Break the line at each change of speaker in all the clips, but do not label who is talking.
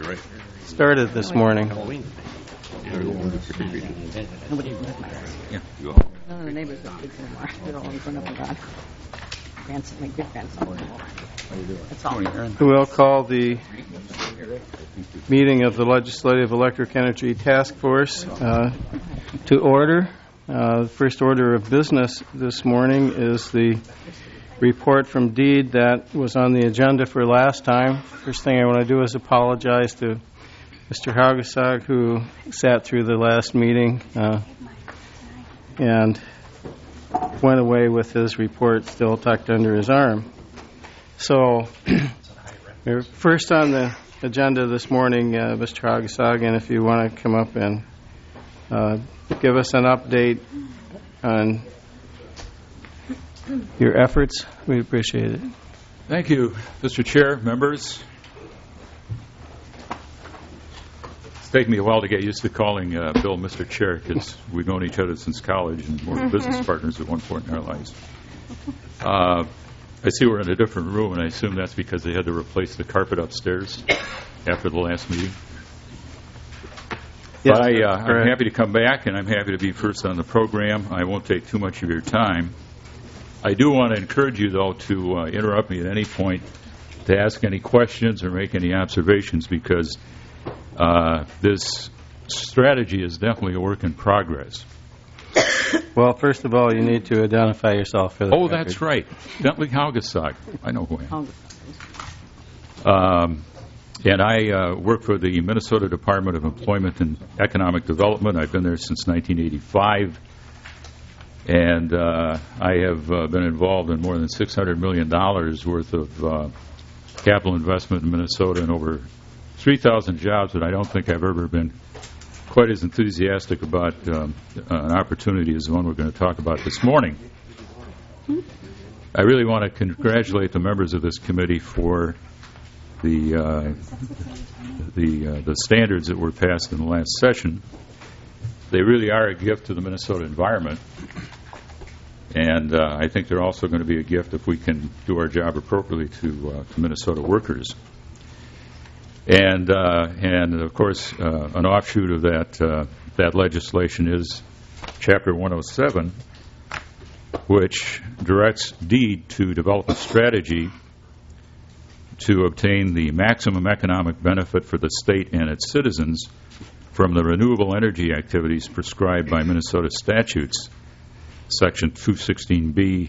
started this morning.
None of the neighbors are kids anymore. They're all grown up and gone. Grandson, my good grandson. That's all.
We'll call the meeting of the Legislative Electric Energy Task Force to order. The first order of business this morning is the report from DEED that was on the agenda for last time. First thing I want to do is apologize to Mr. Haugesag, who sat through the last meeting and went away with his report still tucked under his arm. So, first on the agenda this morning, Mr. Haugesag, and if you want to come up and give us an update on your efforts, we appreciate it.
Thank you, Mr. Chair, members. It's taken me a while to get used to calling Bill Mr. Chair because we've known each other since college and we're business partners at one point in our lives. I see we're in a different room, and I assume that's because they had to replace the carpet upstairs after the last meeting.
Yes,
but I'm happy to come back, and I'm happy to be first on the program. I won't take too much of your time. I do want to encourage you, though, to interrupt me at any point to ask any questions or make any observations because this strategy is definitely a work in progress.
Well, first of all, you need to identify yourself for the record.
That's right. Bentley Haugesag. I know who I am. And I work for the Minnesota Department of Employment and Economic Development. I've been there since 1985. And I have been involved in more than $600 million worth of capital investment in Minnesota and over 3,000 jobs that I don't think I've ever been quite as enthusiastic about an opportunity as the one we're going to talk about this morning. I really want to congratulate the members of this committee for the standards that were passed in the last session. They really are a gift to the Minnesota environment, and I think they're also going to be a gift if we can do our job appropriately to Minnesota workers. And of course, an offshoot of that legislation is Chapter 107, which directs DEED to develop a strategy to obtain the maximum economic benefit for the state and its citizens from the renewable energy activities prescribed by Minnesota statutes, Section 216B,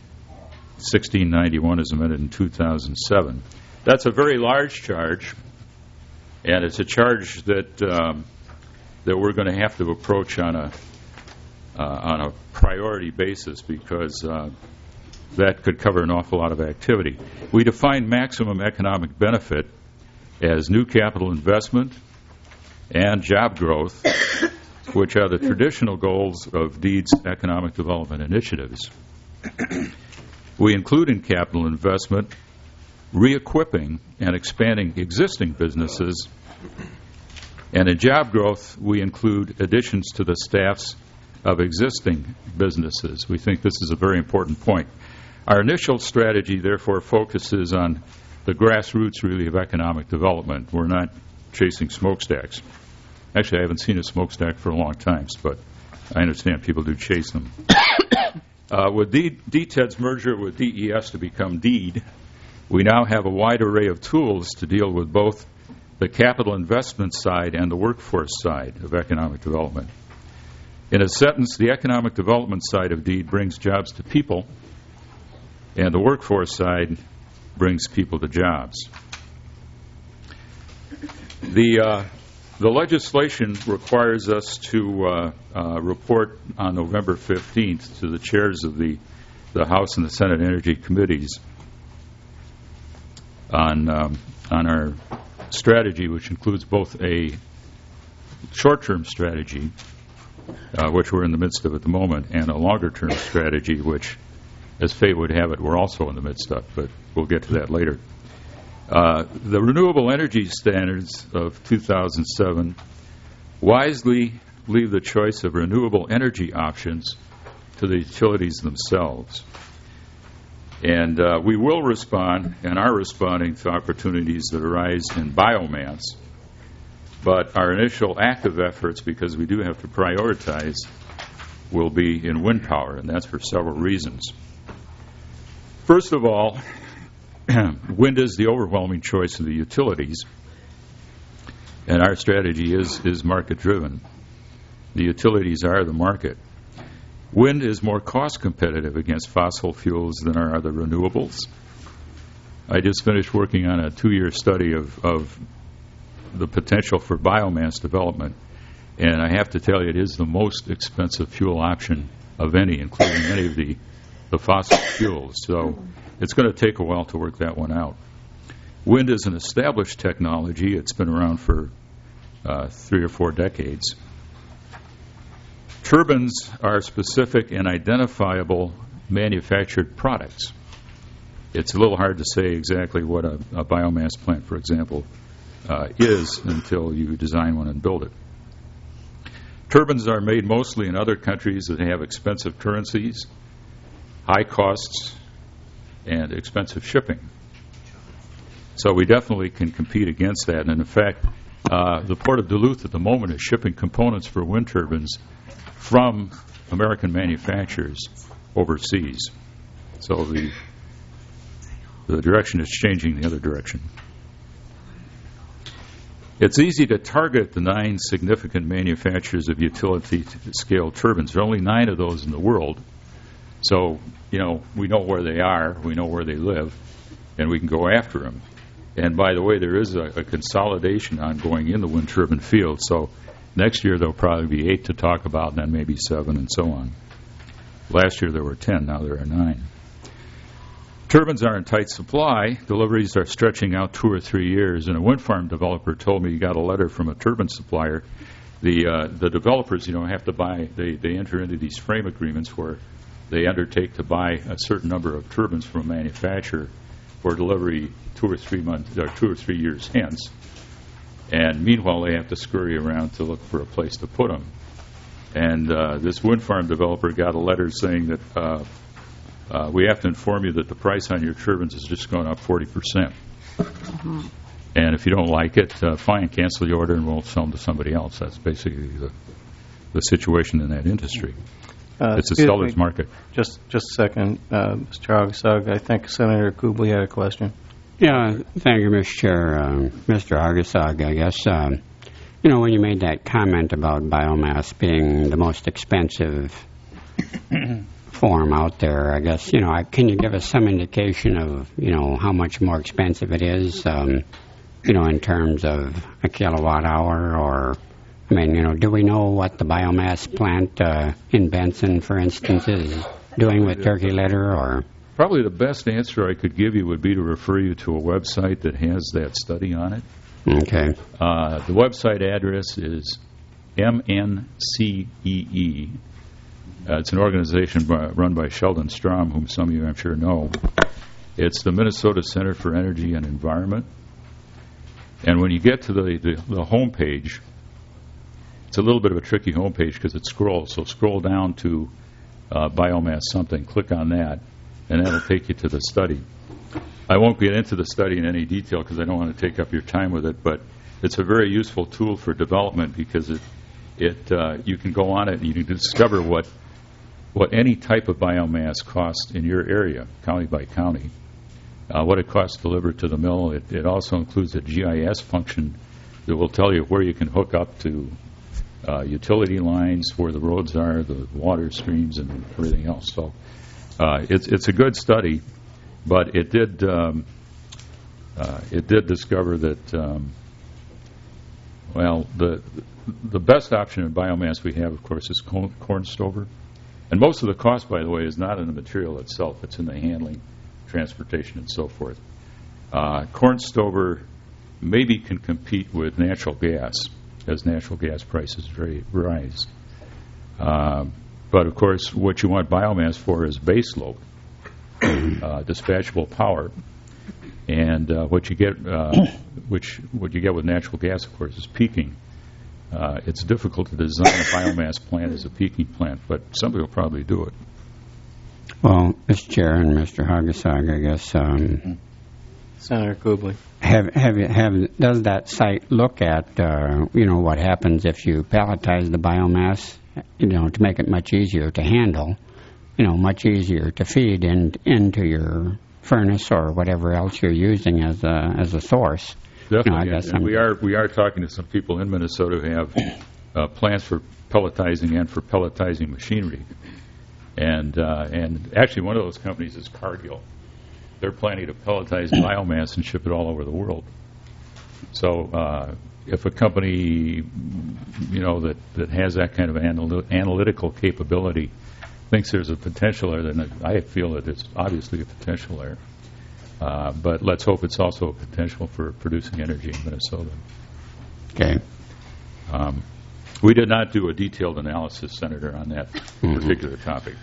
1691 as amended in 2007. That's a very large charge. And it's a charge that we're going to have to approach on a priority basis because that could cover an awful lot of activity. We define maximum economic benefit as new capital investment and job growth, which are the traditional goals of DEED's economic development initiatives. We include in capital investment re-equipping and expanding existing businesses, and in job growth, we include additions to the staffs of existing businesses. We think this is a very important point. Our initial strategy, therefore, focuses on the grassroots, really, of economic development. We're not chasing smokestacks. Actually, I haven't seen a smokestack for a long time, but I understand people do chase them. With DTED's merger with DES to become DEED, we now have a wide array of tools to deal with both the capital investment side and the workforce side of economic development. In a sentence, the economic development side of DEED brings jobs to people, and the workforce side brings people to jobs. The legislation requires us to report on November 15th to the chairs of the House and the Senate Energy Committees on our strategy, which includes both a short-term strategy, which we're in the midst of at the moment, and a longer-term strategy, which, as fate would have it, we're also in the midst of, but we'll get to that later. The renewable energy standards of 2007 wisely leave the choice of renewable energy options to the utilities themselves. And we will respond and are responding to opportunities that arise in biomass But our initial active efforts, because we do have to prioritize, will be in wind power, and that's for several reasons. First of all, wind is the overwhelming choice of the utilities, and our strategy is market-driven. The utilities are the market. Wind is more cost competitive against fossil fuels than are other renewables. I just finished working on a 2-year study of the potential for biomass development, and I have to tell you, it is the most expensive fuel option of any, including any of the fossil fuels. So it's going to take a while to work that one out. Wind is an established technology. It's been around for 3 or 4 decades. Turbines are specific and identifiable manufactured products. It's a little hard to say exactly what a biomass plant, for example, is until you design one and build it. Turbines are made mostly in other countries that have expensive currencies, high costs, and expensive shipping. So we definitely can compete against that. And in fact, the Port of Duluth at the moment is shipping components for wind turbines from American manufacturers overseas. So the direction is changing the other direction. It's easy to target the 9 significant manufacturers of utility-scale turbines. There are only 9 of those in the world. So, we know where they are, we know where they live, and we can go after them. And by the way, there is a consolidation ongoing in the wind turbine field. So next year there'll probably be 8 to talk about, and then maybe 7 and so on. Last year there were 10, now there are 9. Turbines are in tight supply. Deliveries are stretching out 2 or 3 years. And a wind farm developer told me he got a letter from a turbine supplier. The developers, have to buy. They enter into these frame agreements where they undertake to buy a certain number of turbines from a manufacturer for delivery 2 or 3 months or 2 or 3 years hence. And meanwhile, they have to scurry around to look for a place to put them. And this wind farm developer got a letter saying that. We have to inform you that the price on your turbines has just gone up 40%. Mm-hmm. And if you don't like it, fine, cancel the order and we'll sell them to somebody else. That's basically the situation in that industry. It's a seller's market.
Just a second, Mr. Haugesag. I think Senator Kubley had a question.
Yeah, thank you, Mr. Chair. Mr. Haugesag, I guess, when you made that comment about biomass being the most expensive form out there, I guess, can you give us some indication of, how much more expensive it is, in terms of a kilowatt hour, or, do we know what the biomass plant in Benson, for instance, is doing with turkey litter, or?
Probably the best answer I could give you would be to refer you to a website that has that study on it.
Okay.
The website address is MNCEE. It's an organization run by Sheldon Strom, whom some of you, I'm sure, know. It's the Minnesota Center for Energy and Environment. And when you get to the home page, it's a little bit of a tricky home page because it scrolls. So scroll down to biomass something, click on that, and that'll take you to the study. I won't get into the study in any detail because I don't want to take up your time with it, but it's a very useful tool for development because you can go on it and you can discover what any type of biomass costs in your area, county by county, what it costs to deliver to the mill. It also includes a GIS function that will tell you where you can hook up to utility lines, where the roads are, the water streams, and everything else. So it's a good study, but it did discover that the best option in biomass we have, of course, is corn stover. And most of the cost, by the way, is not in the material itself. It's in the handling, transportation, and so forth. Corn stover maybe can compete with natural gas as natural gas prices rise. But, of course, what you want biomass for is base load, dispatchable power. And what you get with natural gas, of course, is peaking. It's difficult to design a biomass plant as a peaking plant, but somebody will probably do it.
Well, Mr. Chair and Mr. Haugesag, I guess,
Senator Kubley.
Does that site look at what happens if you pelletize the biomass, to make it much easier to handle, much easier to feed into your furnace or whatever else you're using as a source?
Definitely, and we are talking to some people in Minnesota who have plants for pelletizing and for pelletizing machinery, and actually one of those companies is Cargill. They're planning to pelletize biomass and ship it all over the world. So if a company that has that kind of analytical capability thinks there's a potential there, then I feel that it's obviously a potential there. But let's hope it's also a potential for producing energy in Minnesota.
Okay.
We did not do a detailed analysis, Senator, on that particular topic.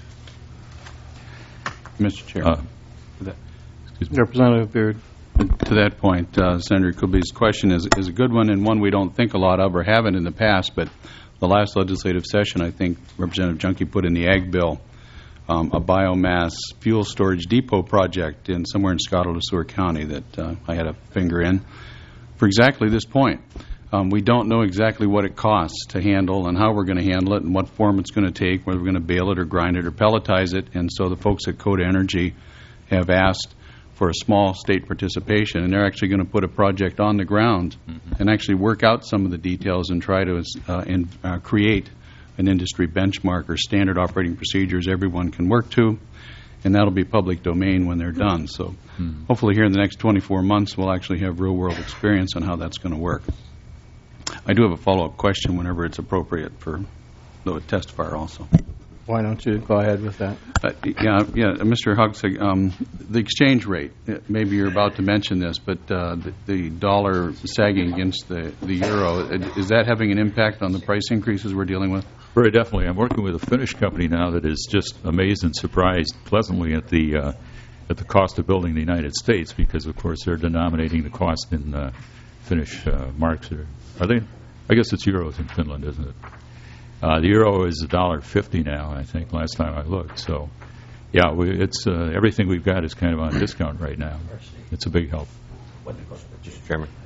Mr. Chair.
Representative Beard.
To that point, Senator Kubley's question is a good one, and one we don't think a lot of or haven't in the past, but the last legislative session, I think Representative Junkie put in the Ag Bill a biomass fuel storage depot project somewhere in Scottsdale, Seward County that I had a finger in for exactly this point. We don't know exactly what it costs to handle and how we're going to handle it and what form it's going to take, whether we're going to bale it or grind it or pelletize it, and so the folks at Coda Energy have asked for a small state participation, and they're actually going to put a project on the ground and actually work out some of the details and try to create an industry benchmark or standard operating procedures everyone can work to, and that'll be public domain when they're done. So hopefully here in the next 24 months we'll actually have real-world experience on how that's going to work. I do have a follow-up question whenever it's appropriate for the test fire also.
Why don't you go ahead with that?
Mr. Hogsett, the exchange rate, maybe you're about to mention this, but the dollar sagging against the euro, is that having an impact on the price increases we're dealing with?
Very definitely. I'm working with a Finnish company now that is just amazed and surprised pleasantly at the cost of building the United States, because, of course, they're denominating the cost in Finnish marks. Are they? I guess it's euros in Finland, isn't it? The euro is $1.50 now, I think, last time I looked. So, yeah, it's everything we've got is kind of on discount right now. It's a big help.
Mr.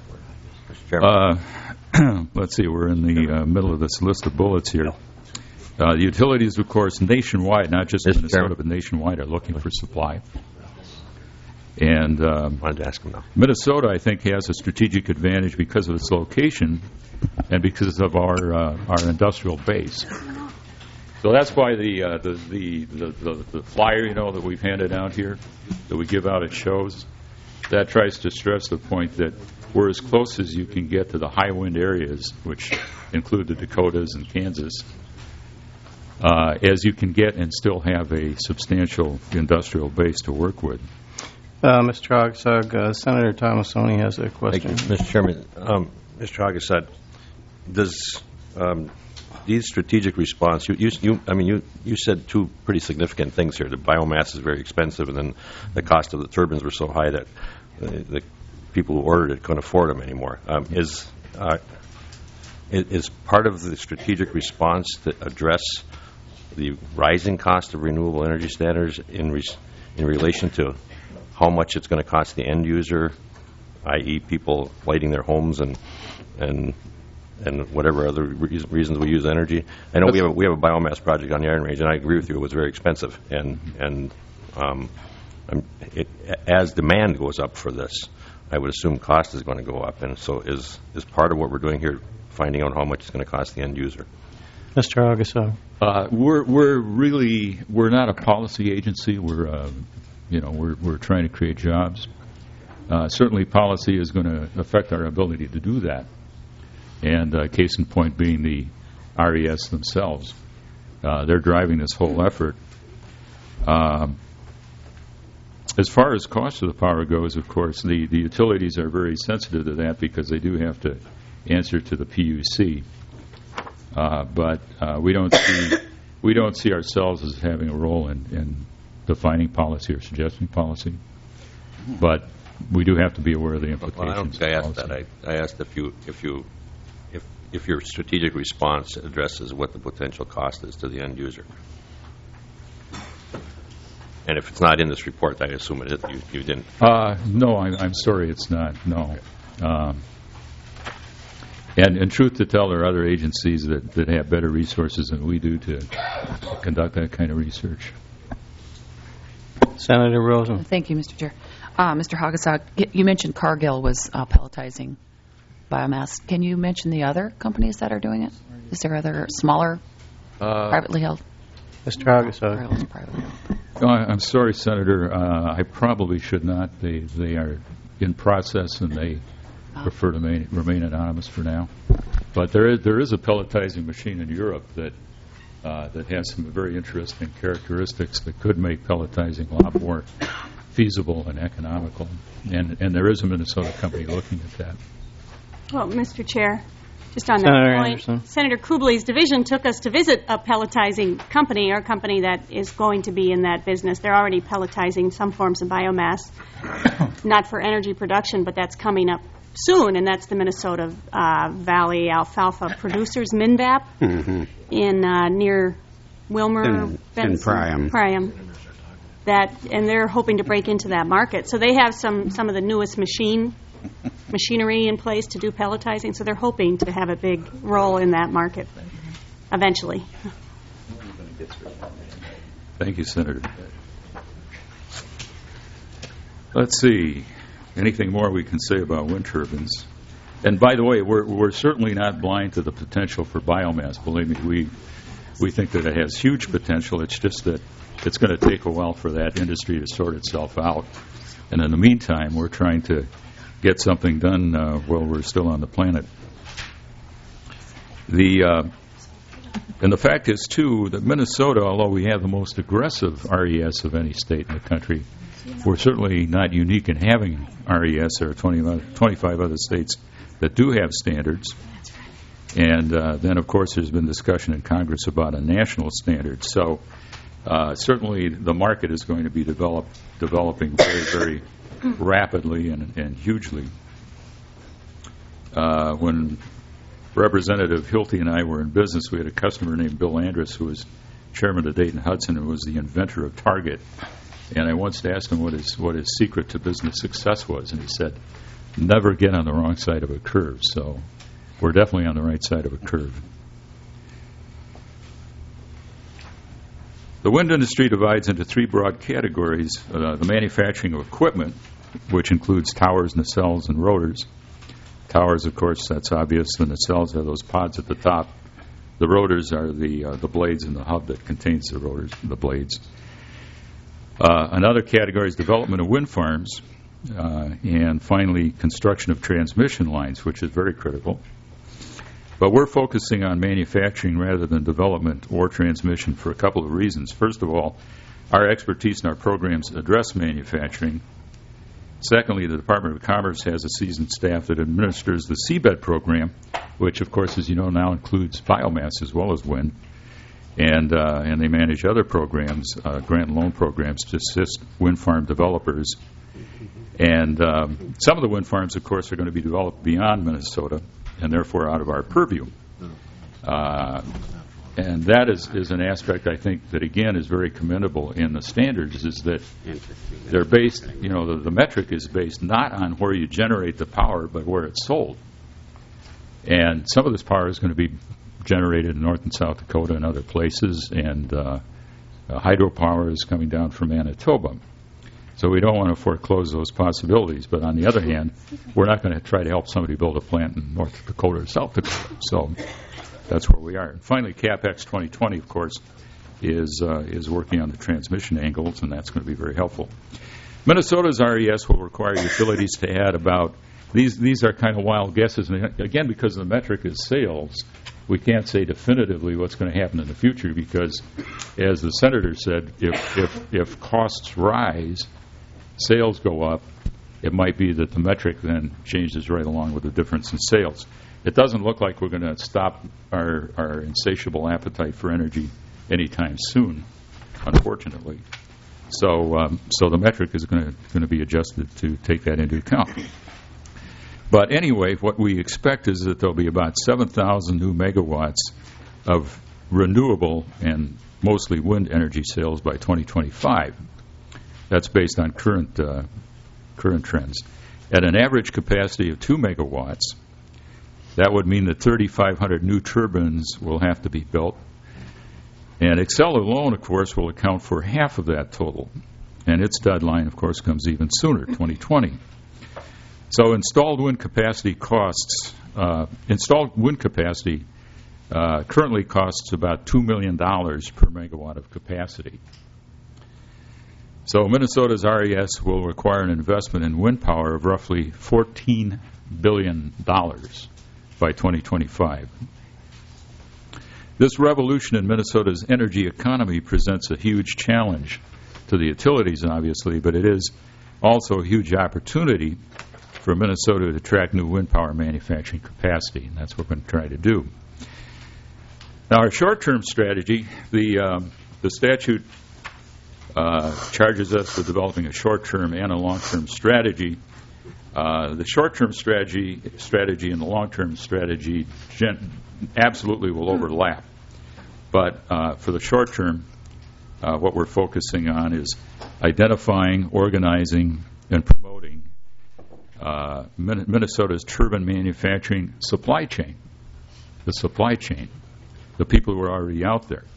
Chairman.
Let's see, we're in the middle of this list of bullets here. The utilities, of course, nationwide, not just in Minnesota, but nationwide, are looking for supply. And
wanted to ask him now.
Minnesota, I think, has a strategic advantage because of its location and because of our industrial base. So that's why the flyer, that we've handed out here, that we give out at shows, that tries to stress the point that we're as close as you can get to the high wind areas, which include the Dakotas and Kansas, as you can get and still have a substantial industrial base to work with.
Mr. Hogsett, Senator Tomassoni has a question.
Thank you, Mr. Chairman. Mr. Hogsett, does these strategic response, you said two pretty significant things here. The biomass is very expensive, and then the cost of the turbines were so high that the people who ordered it couldn't afford them anymore. Is part of the strategic response to address the rising cost of renewable energy standards in relation to how much it's going to cost the end user, i.e. people lighting their homes and whatever other reasons we use energy? I know we have a biomass project on the Iron Range, and I agree with you, it was very expensive. And as demand goes up for this, I would assume cost is going to go up. And so is part of what we're doing here finding out how much it's going to cost the end user?
Mr. Hogsett.
We're not a policy agency. We're trying to create jobs. Certainly policy is going to affect our ability to do that. And case in point being the RES themselves. They're driving this whole effort. As far as cost of the power goes, of course, the utilities are very sensitive to that because they do have to answer to the PUC. But we don't see ourselves as having a role in defining policy or suggesting policy. But we do have to be aware of the implications.
Well, I don't think I asked that. I asked if your strategic response addresses what the potential cost is to the end user. And if it's not in this report, I assume it is. You didn't.
No, I'm sorry, it's not. No. And in truth to tell, there are other agencies that have better resources than we do to conduct that kind of research.
Senator Rosen.
Thank you, Mr. Chair. Mr. Hagasag, you mentioned Cargill was pelletizing biomass. Can you mention the other companies that are doing it? Is there other smaller, privately held?
Mr. Hagasag.
Cargill's privately held.
Oh, I'm sorry, Senator. I probably should not. They are in process, and they prefer to remain anonymous for now. But there is a pelletizing machine in Europe that has some very interesting characteristics that could make pelletizing a lot more feasible and economical. And there is a Minnesota company looking at that.
Well, Mr. Chair, just on
Senator
that point,
Anderson.
Senator Kubley's division took us to visit a pelletizing company, or a company that is going to be in that business. They're already pelletizing some forms of biomass, not for energy production, but that's coming up soon, and that's the Minnesota Valley Alfalfa Producers, MNVAP, in
In
near Wilmer, Benson,
Priam.
And they're hoping to break into that market. So they have some of the newest machinery in place to do pelletizing, so they're hoping to have a big role in that market eventually.
Thank you, Senator. Let's see. Anything more we can say about wind turbines? And by the way, we're certainly not blind to the potential for biomass. Believe me, we think that it has huge potential. It's just that it's going to take a while for that industry to sort itself out. And in the meantime, we're trying to get something done while we're still on the planet. And the fact is, too, that Minnesota, although we have the most aggressive RES of any state in the country, we're certainly not unique in having RES. There are 25 other states that do have standards. And then, of course, there's been discussion in Congress about a national standard. So certainly the market is going to be developing very, very rapidly and hugely. When Representative Hilty and I were in business, we had a customer named Bill Andrus, who was chairman of Dayton-Hudson and was the inventor of Target. And I once asked him what his secret to business success was, and he said, never get on the wrong side of a curve. So we're definitely on the right side of a curve. The wind industry divides into three broad categories. The manufacturing of equipment, which includes towers, nacelles, and rotors. Towers, of course, that's obvious. The nacelles are those pods at the top. The rotors are the blades in the hub that contains the blades. Another category is development of wind farms, and finally construction of transmission lines, which is very critical. But we're focusing on manufacturing rather than development or transmission for a couple of reasons. First of all, our expertise in our programs address manufacturing. Secondly, the Department of Commerce has a seasoned staff that administers the seabed program, which, of course, as you know, now includes biomass as well as wind. And they manage other programs, grant and loan programs, to assist wind farm developers. And some of the wind farms, of course, are going to be developed beyond Minnesota and therefore out of our purview. And that is an aspect, I think, that, again, is very commendable in the standards, is that they're based, the metric is based not on where you generate the power, but where it's sold. And some of this power is going to be generated in North and South Dakota and other places, and hydropower is coming down from Manitoba. So we don't want to foreclose those possibilities. But on the other hand, we're not going to try to help somebody build a plant in North Dakota or South Dakota. So that's where we are. And finally, CapEx 2020, of course, is working on the transmission angles, and that's going to be very helpful. Minnesota's RES will require utilities to add about, these are kind of wild guesses. And again, because the metric is sales, we can't say definitively what's going to happen in the future because, as the Senator said, if costs rise, sales go up, it might be that the metric then changes right along with the difference in sales. It doesn't look like we're going to stop our insatiable appetite for energy anytime soon, unfortunately. So the metric is going to be adjusted to take that into account. But anyway, what we expect is that there'll be about 7,000 new megawatts of renewable and mostly wind energy sales by 2025. That's based on current trends. At an average capacity of 2 megawatts, that would mean that 3,500 new turbines will have to be built. And Xcel alone, of course, will account for half of that total. And its deadline, of course, comes even sooner, 2020. So installed wind capacity currently costs about $2 million per megawatt of capacity. So Minnesota's RES will require an investment in wind power of roughly $14 billion by 2025. This revolution in Minnesota's energy economy presents a huge challenge to the utilities, obviously, but it is also a huge opportunity for Minnesota to attract new wind power manufacturing capacity, and that's what we're going to try to do. Now, our short-term strategy, the statute charges us with developing a short-term and a long-term strategy. The short-term strategy and the long-term strategy absolutely will overlap. But for the short term, what we're focusing on is identifying, organizing, and promoting Minnesota's turbine manufacturing supply chain, the people who are already out there.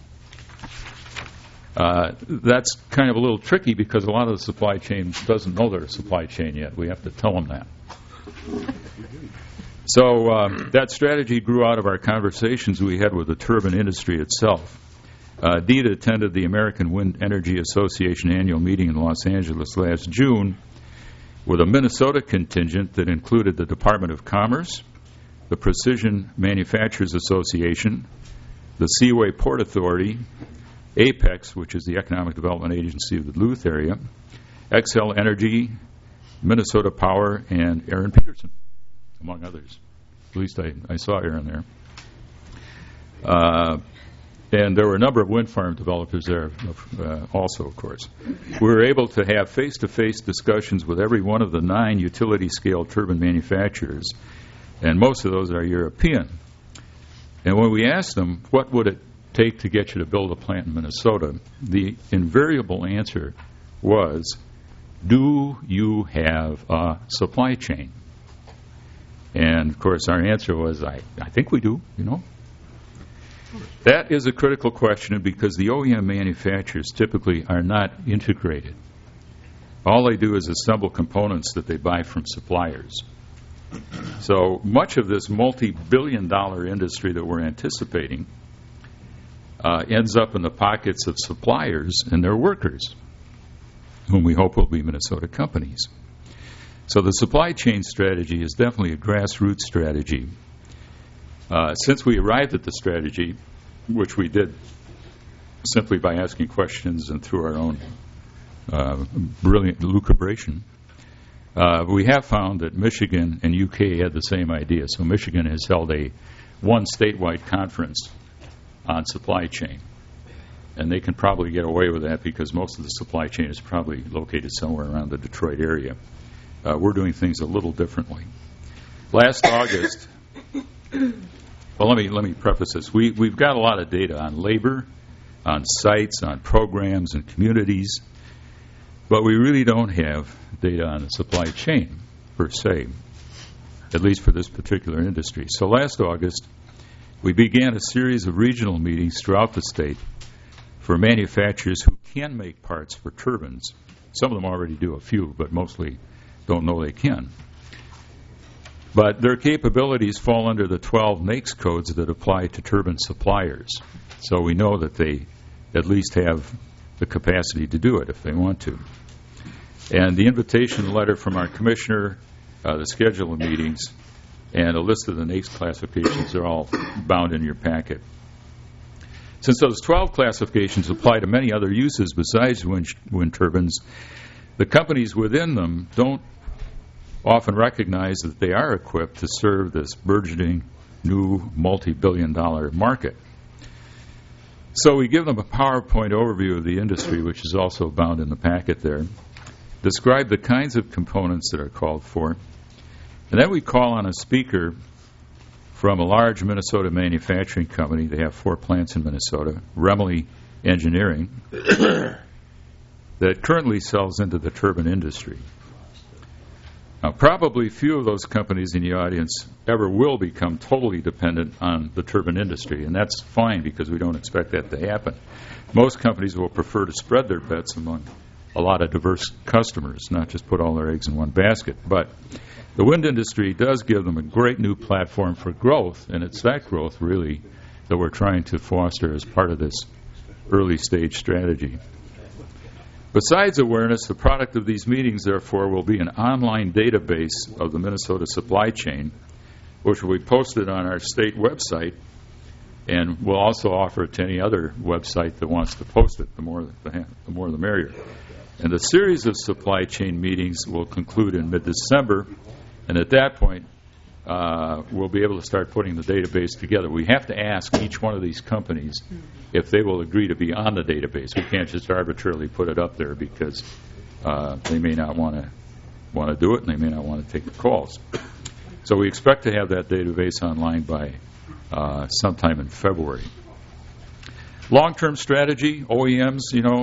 That's kind of a little tricky because a lot of the supply chain doesn't know they're a supply chain yet. We have to tell them that. So that strategy grew out of our conversations we had with the turbine industry itself. DETA attended the American Wind Energy Association annual meeting in Los Angeles last June with a Minnesota contingent that included the Department of Commerce, the Precision Manufacturers Association, the Seaway Port Authority, APEX, which is the Economic Development Agency of the Duluth area, Xcel Energy, Minnesota Power, and Aaron Peterson, among others. At least I saw Aaron there. And there were a number of wind farm developers there also, of course. We were able to have face-to-face discussions with every one of the 9 utility-scale turbine manufacturers, and most of those are European. And when we asked them, what would it take to get you to build a plant in Minnesota, the invariable answer was, do you have a supply chain? And, of course, our answer was, I think we do, you know. That is a critical question because the OEM manufacturers typically are not integrated. All they do is assemble components that they buy from suppliers. So much of this multi-billion-dollar industry that we're anticipating ends up in the pockets of suppliers and their workers, whom we hope will be Minnesota companies. So the supply chain strategy is definitely a grassroots strategy. Since we arrived at the strategy, which we did simply by asking questions and through our own brilliant lucubration, we have found that Michigan and UK had the same idea. So Michigan has held one statewide conference on supply chain. And they can probably get away with that because most of the supply chain is probably located somewhere around the Detroit area. We're doing things a little differently. Last August, well, let me preface this. We've got a lot of data on labor, on sites, on programs and communities, but we really don't have data on the supply chain per se, at least for this particular industry. So last August, we began a series of regional meetings throughout the state for manufacturers who can make parts for turbines. Some of them already do a few, but mostly don't know they can. But their capabilities fall under the 12 NAICS codes that apply to turbine suppliers. So we know that they at least have the capacity to do it if they want to. And the invitation letter from our commissioner, the schedule of meetings, and a list of the NAICS classifications are all bound in your packet. Since those 12 classifications apply to many other uses besides wind turbines, the companies within them don't often recognize that they are equipped to serve this burgeoning new multi-billion-dollar market. So we give them a PowerPoint overview of the industry, which is also bound in the packet there, describe the kinds of components that are called for, and then we call on a speaker from a large Minnesota manufacturing company. They have 4 plants in Minnesota, Remley Engineering. that currently sells into the turbine industry. Now, probably few of those companies in the audience ever will become totally dependent on the turbine industry, and that's fine because we don't expect that to happen. Most companies will prefer to spread their bets among a lot of diverse customers, not just put all their eggs in one basket. But the wind industry does give them a great new platform for growth, and it's that growth, really, that we're trying to foster as part of this early-stage strategy. Besides awareness, the product of these meetings, therefore, will be an online database of the Minnesota supply chain, which will be posted on our state website, and we'll also offer it to any other website that wants to post it. The more the merrier. And the series of supply chain meetings will conclude in mid-December, and at that point, we'll be able to start putting the database together. We have to ask each one of these companies if they will agree to be on the database. We can't just arbitrarily put it up there because they may not want to do it and they may not want to take the calls. So we expect to have that database online by sometime in February. Long-term strategy, OEMs,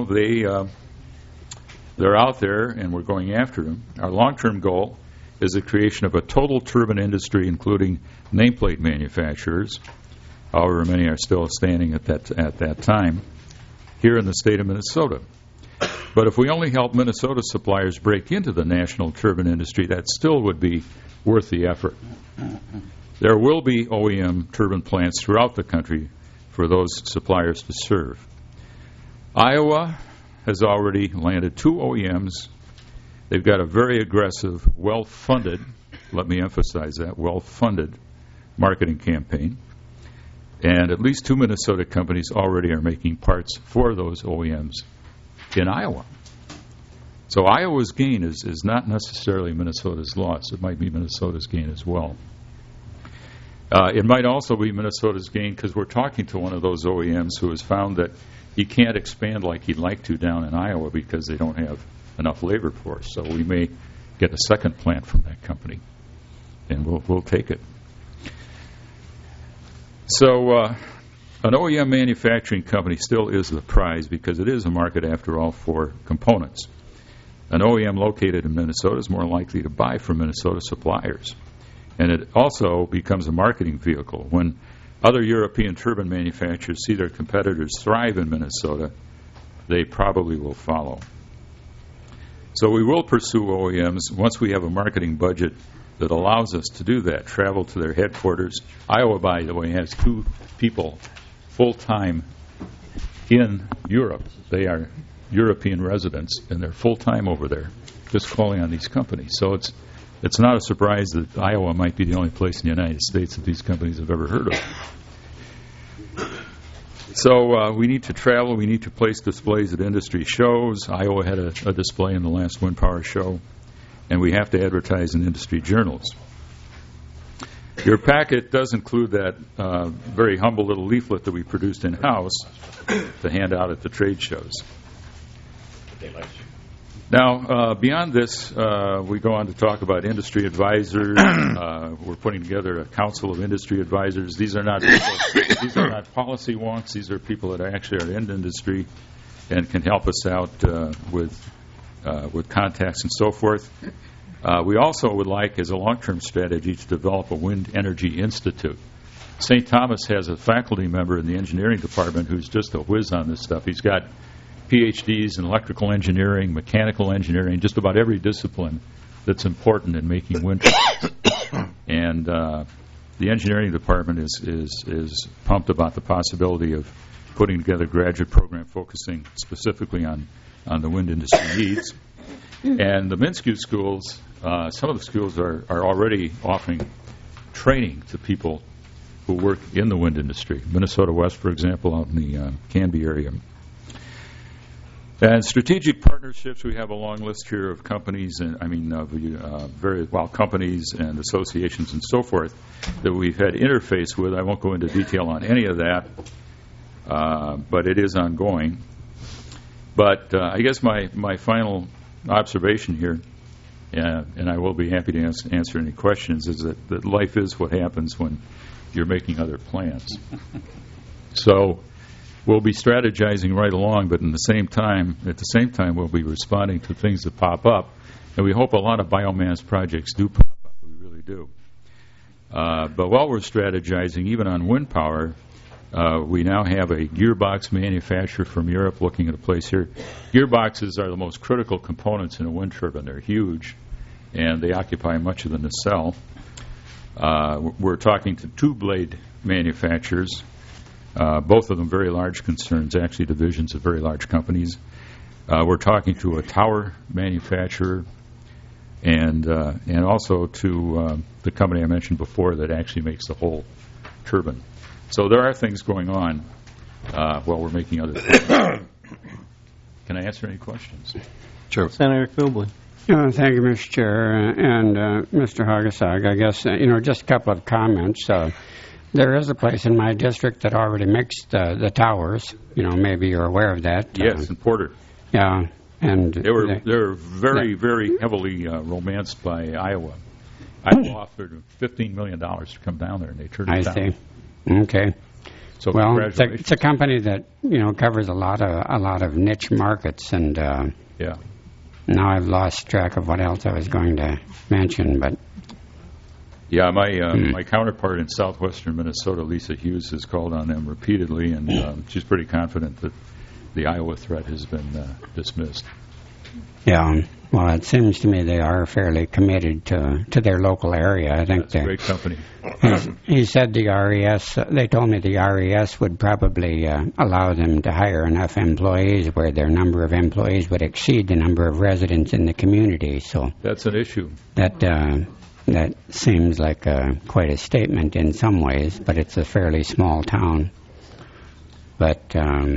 they're out there and we're going after them. Our long-term goal is the creation of a total turbine industry, including nameplate manufacturers. However, many are still standing at that time here in the state of Minnesota. But if we only help Minnesota suppliers break into the national turbine industry, that still would be worth the effort. There will be OEM turbine plants throughout the country for those suppliers to serve. Iowa has already landed 2 OEMs. They've got a very aggressive, well-funded, let me emphasize that, well-funded marketing campaign. And at least 2 Minnesota companies already are making parts for those OEMs in Iowa. So Iowa's gain is not necessarily Minnesota's loss. It might be Minnesota's gain as well. It might also be Minnesota's gain because we're talking to one of those OEMs who has found that he can't expand like he'd like to down in Iowa because they don't have enough labor force. So we may get a second plant from that company, and we'll take it. So an OEM manufacturing company still is the prize because it is a market, after all, for components. An OEM located in Minnesota is more likely to buy from Minnesota suppliers. And it also becomes a marketing vehicle. When other European turbine manufacturers see their competitors thrive in Minnesota, they probably will follow. So we will pursue OEMs once we have a marketing budget that allows us to do that, travel to their headquarters. Iowa, by the way, has 2 people full-time in Europe. They are European residents, and they're full-time over there, just calling on these companies. So it's not a surprise that Iowa might be the only place in the United States that these companies have ever heard of. So we need to travel. We need to place displays at industry shows. Iowa had a display in the last Wind Power show. And we have to advertise in industry journals. Your packet does include that very humble little leaflet that we produced in-house to hand out at the trade shows. Now, beyond this, we go on to talk about industry advisors. We're putting together a council of industry advisors. These are not people, these are not policy wonks. These are people that actually are in industry and can help us out with contacts and so forth. We also would like, as a long-term strategy, to develop a wind energy institute. St. Thomas has a faculty member in the engineering department who's just a whiz on this stuff. He's got PhDs in electrical engineering, mechanical engineering, just about every discipline that's important in making wind turbines. And the engineering department is pumped about the possibility of putting together a graduate program focusing specifically on the wind industry needs. And the Minsky schools, some of the schools are already offering training to people who work in the wind industry. Minnesota West, for example, out in the Canby area. And strategic partnerships, we have a long list here of companies, and companies and associations and so forth that we've had interface with. I won't go into detail on any of that, but it is ongoing. But I guess my final observation here, and I will be happy to answer any questions, is that life is what happens when you're making other plans. So we'll be strategizing right along, but at the same time, we'll be responding to things that pop up. And we hope a lot of biomass projects do pop up. We really do. But while we're strategizing, even on wind power, we now have a gearbox manufacturer from Europe looking at a place here. Gearboxes are the most critical components in a wind turbine. They're huge, and they occupy much of the nacelle. We're talking to two blade manufacturers, both of them very large concerns, actually divisions of very large companies. We're talking to a tower manufacturer and also to the company I mentioned before that actually makes the whole turbine. So there are things going on while we're making other things. Can I answer any questions?
Sure.
Senator Kubley.
Thank you, Mr. Chair. And Mr. Hagesag, I guess, just a couple of comments. There is a place in my district that already makes the towers. Maybe you're aware of that.
Yes, in Porter.
Yeah. And
they're very heavily romanced by Iowa. Iowa offered $15 million to come down there, and they turned it down.
I see. Okay.
So
well,
congratulations.
it's a company that covers a lot of niche markets, and
yeah.
Now I've lost track of what else I was going to mention, but
yeah, my counterpart in southwestern Minnesota, Lisa Hughes, has called on them repeatedly, and she's pretty confident that the Iowa threat has been dismissed.
Yeah, well, it seems to me they are fairly committed to their local area. I think
that's a great company.
He said the RES, they told me the RES would probably allow them to hire enough employees where their number of employees would exceed the number of residents in the community. So
that's an issue.
That seems like quite a statement in some ways, but it's a fairly small town. But,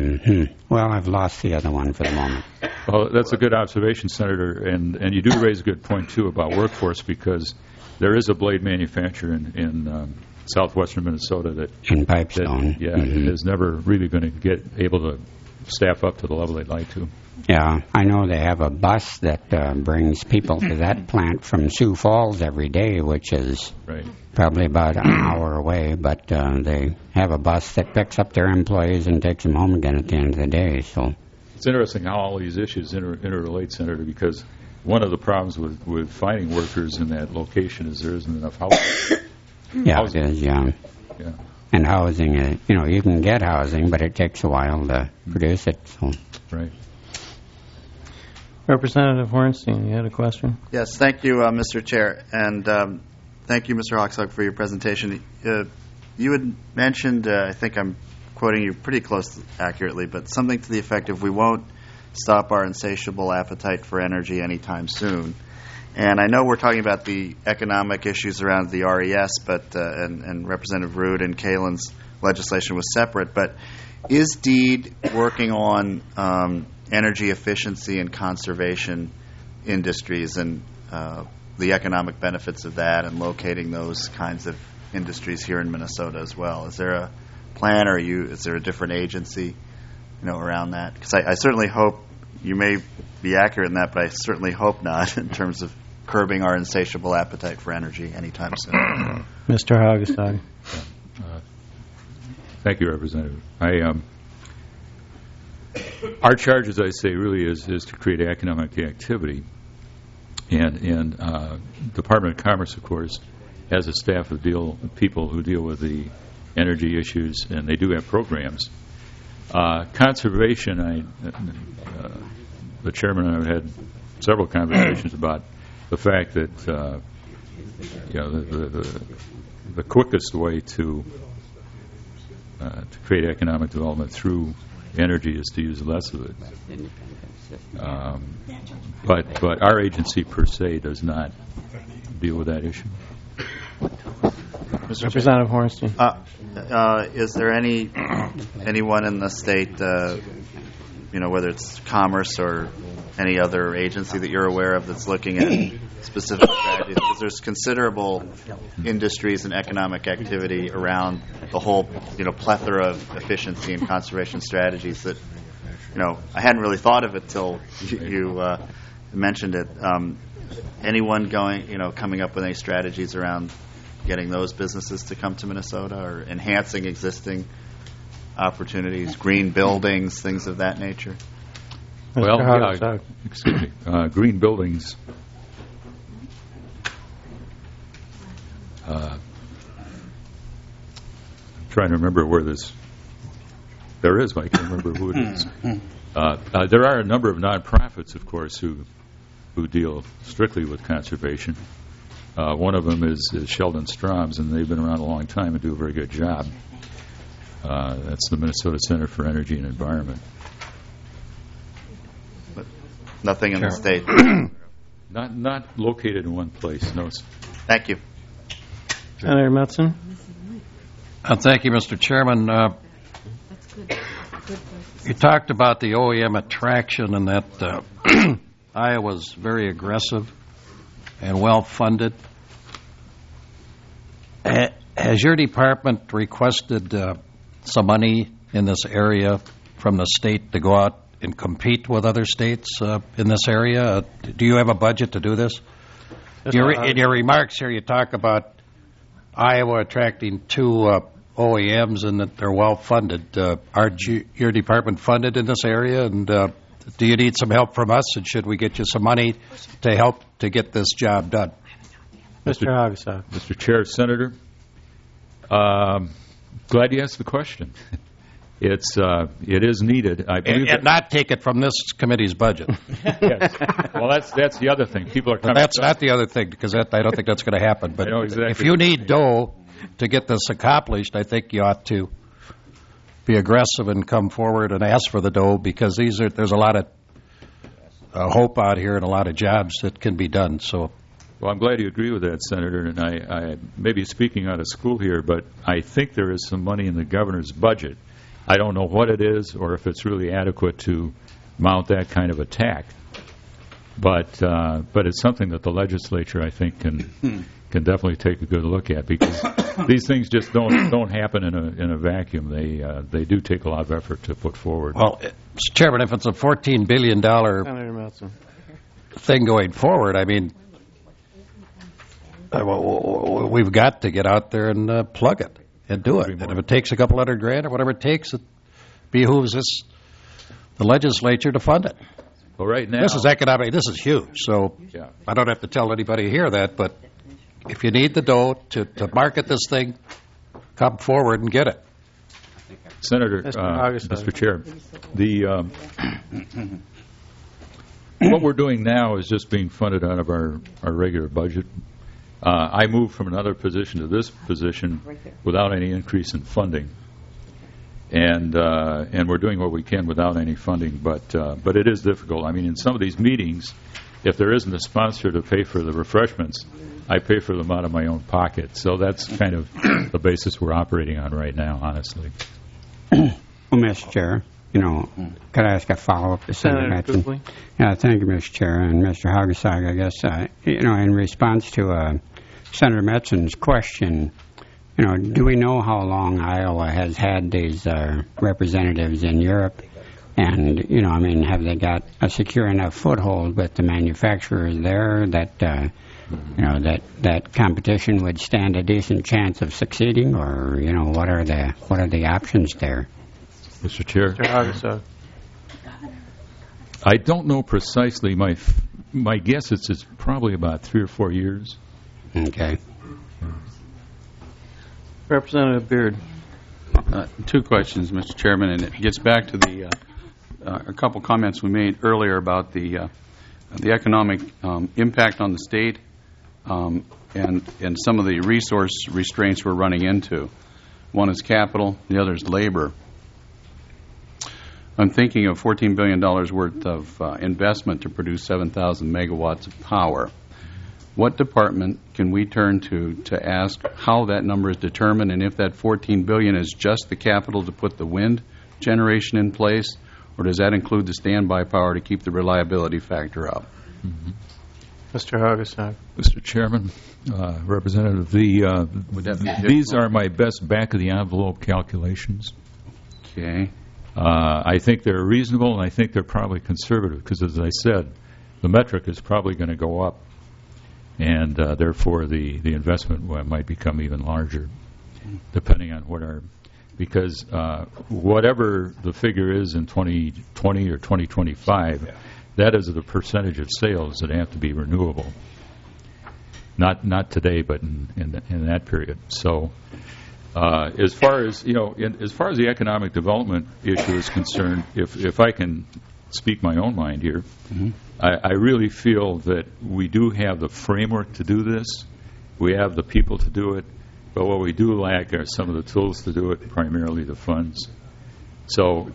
well, I've lost the other one for the moment.
Well, that's a good observation, Senator, and you do raise a good point, too, about workforce, because there is a blade manufacturer in southwestern Minnesota that
in Pipestone,
is never really going to get able to staff up to the level they'd like to.
Yeah, I know they have a bus that brings people to that plant from Sioux Falls every day, which is probably about an hour away, but they have a bus that picks up their employees and takes them home again at the end of the day. So
it's interesting how all these issues interrelate, Senator, because one of the problems with finding workers in that location is there isn't enough housing.
Yeah, it is, yeah. And housing, you can get housing, but it takes a while to produce it. So.
Right.
Representative Hornstein, you had a question?
Yes, thank you, Mr. Chair, and thank you, Mr. Hagesag, for your presentation. You had mentioned, I think I'm quoting you pretty close to accurately, but something to the effect of we won't stop our insatiable appetite for energy anytime soon. And I know we're talking about the economic issues around the RES, but and Representative Rood and Kalen's legislation was separate, but is DEED working on energy efficiency and conservation industries and the economic benefits of that and locating those kinds of industries here in Minnesota as well? Is there a plan, or is there a different agency around that? Because I certainly hope, you may be accurate in that, but I certainly hope not in terms of curbing our insatiable appetite for energy anytime soon.
Mr. Hagesag.
Thank you, Representative. Our charge, as I say, really is to create economic activity. And Department of Commerce, of course, has a staff of people who deal with the energy issues, and they do have programs. Conservation, the chairman and I have had several conversations about the fact that the quickest way to create economic development through energy is to use less of it. But our agency per se does not deal with that issue.
Representative Hornstein.
Is there anyone in the state, whether it's Commerce or any other agency that you're aware of that's looking at specific strategies? Because there's considerable industries and economic activity around the whole, plethora of efficiency and conservation strategies that, I hadn't really thought of it till you mentioned it. Anyone coming up with any strategies around getting those businesses to come to Minnesota or enhancing existing opportunities, green buildings, things of that nature?
Well,
Mr. Hogestad.
excuse me, green buildings. I'm trying to remember where this. There is, but I can't remember who it is. There are a number of nonprofits, of course, who deal strictly with conservation. One of them is Sheldon Strom's, and they've been around a long time and do a very good job. That's the Minnesota Center for Energy and Environment.
But nothing in the state.
Not located in one place, no.
Thank you.
Senator Metzen.
Thank you, Mr. Chairman. You talked about the OEM attraction and that Iowa's very aggressive and well-funded. Has your department requested some money in this area from the state to go out and compete with other states in this area? Do you have a budget to do this? In your remarks here, you talk about Iowa attracting two OEMs and that they're well-funded. Are your department funded in this area? And do you need some help from us? And should we get you some money to help to get this job done?
Mr. Hogestad.
Mr. Chair, Senator, glad you asked the question. It is needed. I believe
and not take it from this committee's budget.
Yes. Well, that's the other thing. People are coming.
That's not the other thing, because I don't think that's going to happen. But
I know exactly.
If you need dough to get this accomplished, I think you ought to be aggressive and come forward and ask for the dough, because there's a lot of hope out here and a lot of jobs that can be done. So.
Well, I'm glad you agree with that, Senator, and I may be speaking out of school here, but I think there is some money in the governor's budget. I don't know what it is or if it's really adequate to mount that kind of attack, but it's something that the legislature, I think, can definitely take a good look at, because these things just don't happen in a vacuum. They do take a lot of effort to put forward.
Well, Mr. Chairman, if it's a $14 billion thing going forward, I mean, we've got to get out there and plug it and do it. And if it takes a couple $100,000 or whatever it takes, it behooves the legislature to fund it.
Well, right now,
this is economic. This is huge. So
yeah.
I don't have to tell anybody here that, but if you need the dough to market this thing, come forward and get it.
Senator, Mr. Chair, what we're doing now is just being funded out of our regular budget. I moved from another position to this position without any increase in funding, and we're doing what we can without any funding. But it is difficult. I mean, in some of these meetings, if there isn't a sponsor to pay for the refreshments, I pay for them out of my own pocket. So that's kind of the basis we're operating on right now, honestly.
Well, Mr. Chair, could I ask a follow-up to Senator Metzen? Yeah, thank you, Mr. Chair. And Mr. Hogestad, I guess, in response to Senator Metzen's question, do we know how long Iowa has had these representatives in Europe? And, have they got a secure enough foothold with the manufacturers there that, that competition would stand a decent chance of succeeding? Or, what are the options there?
Mr. Chair?
Mr. Hogestad.
I don't know precisely. My guess is it's probably about 3 or 4 years.
Okay.
Representative Beard.
2 questions, Mr. Chairman, and it gets back to a couple comments we made earlier about the economic impact on the state and some of the resource restraints we're running into. One is capital, the other is labor. I'm thinking of $14 billion worth of investment to produce 7,000 megawatts of power. What department can we turn to ask how that number is determined, and if that $14 billion is just the capital to put the wind generation in place, or does that include the standby power to keep the reliability factor up?
Mm-hmm.
Mr. Hogestad.
Mr. Chairman, Representative, these are my best back-of-the-envelope calculations.
Okay.
I think they're reasonable, and I think they're probably conservative, because, as I said, the metric is probably going to go up, and therefore the investment might become even larger, depending on what our because whatever the figure is in 2020 or 2025, that is the percentage of sales that have to be renewable. Not today, but in that period. So, as far as as far as the economic development issue is concerned, if I can speak my own mind here, I really feel that we do have the framework to do this. We have the people to do it, but what we do lack are some of the tools to do it, primarily the funds. So,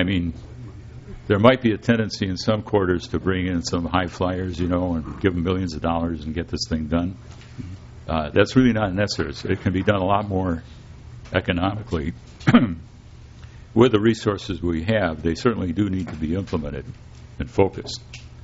there might be a tendency in some quarters to bring in some high flyers, and give them millions of dollars and get this thing done. That's really not necessary. It can be done a lot more economically. With the resources we have, they certainly do need to be implemented and focused.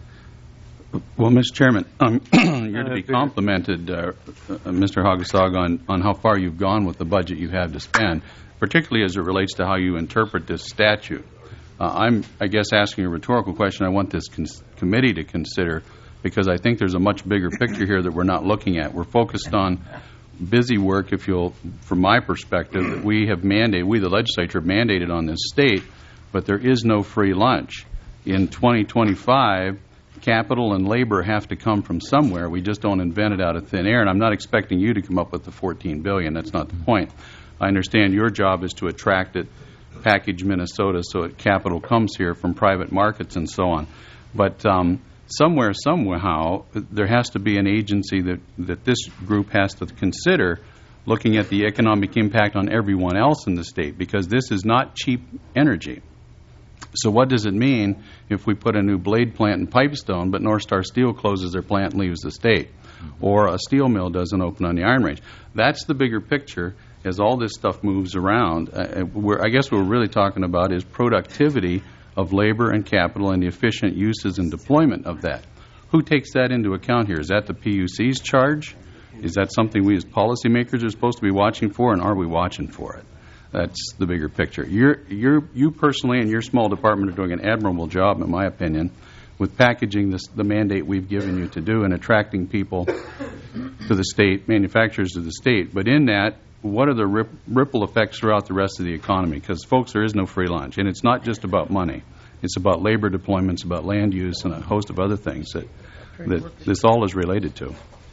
Well, Mr. Chairman, you're to be complimented, Mr. Hagesag, on how far you've gone with the budget you have to spend, particularly as it relates to how you interpret this statute. I'm, I guess, asking a rhetorical question I want this committee to consider, because I think there's a much bigger picture here that we're not looking at. We're focused on busy work, if you'll, from my perspective, that we have mandated, we the legislature have mandated on this state, but there is no free lunch. In 2025, capital and labor have to come from somewhere. We just don't invent it out of thin air, and I'm not expecting you to come up with the $14 billion. That's not the point. I understand your job is to attract it, package Minnesota so that capital comes here from private markets and so on. But somewhere, somehow, there has to be an agency that this group has to consider looking at the economic impact on everyone else in the state, because this is not cheap energy. So what does it mean if we put a new blade plant in Pipestone, but North Star Steel closes their plant and leaves the state, or a steel mill doesn't open on the Iron Range? That's the bigger picture as all this stuff moves around. I guess what we're really talking about is productivity of labor and capital and the efficient uses and deployment of that. Who takes that into account here? Is that the PUC's charge? Is that something we as policymakers are supposed to be watching for, and are we watching for it? That's the bigger picture. You personally and your small department are doing an admirable job, in my opinion, with packaging the mandate we've given you to do and attracting people to the state, manufacturers to the state. But in that, what are the ripple effects throughout the rest of the economy? Because, folks, there is no free lunch. And it's not just about money. It's about labor deployments, about land use, and a host of other things that this all is related to.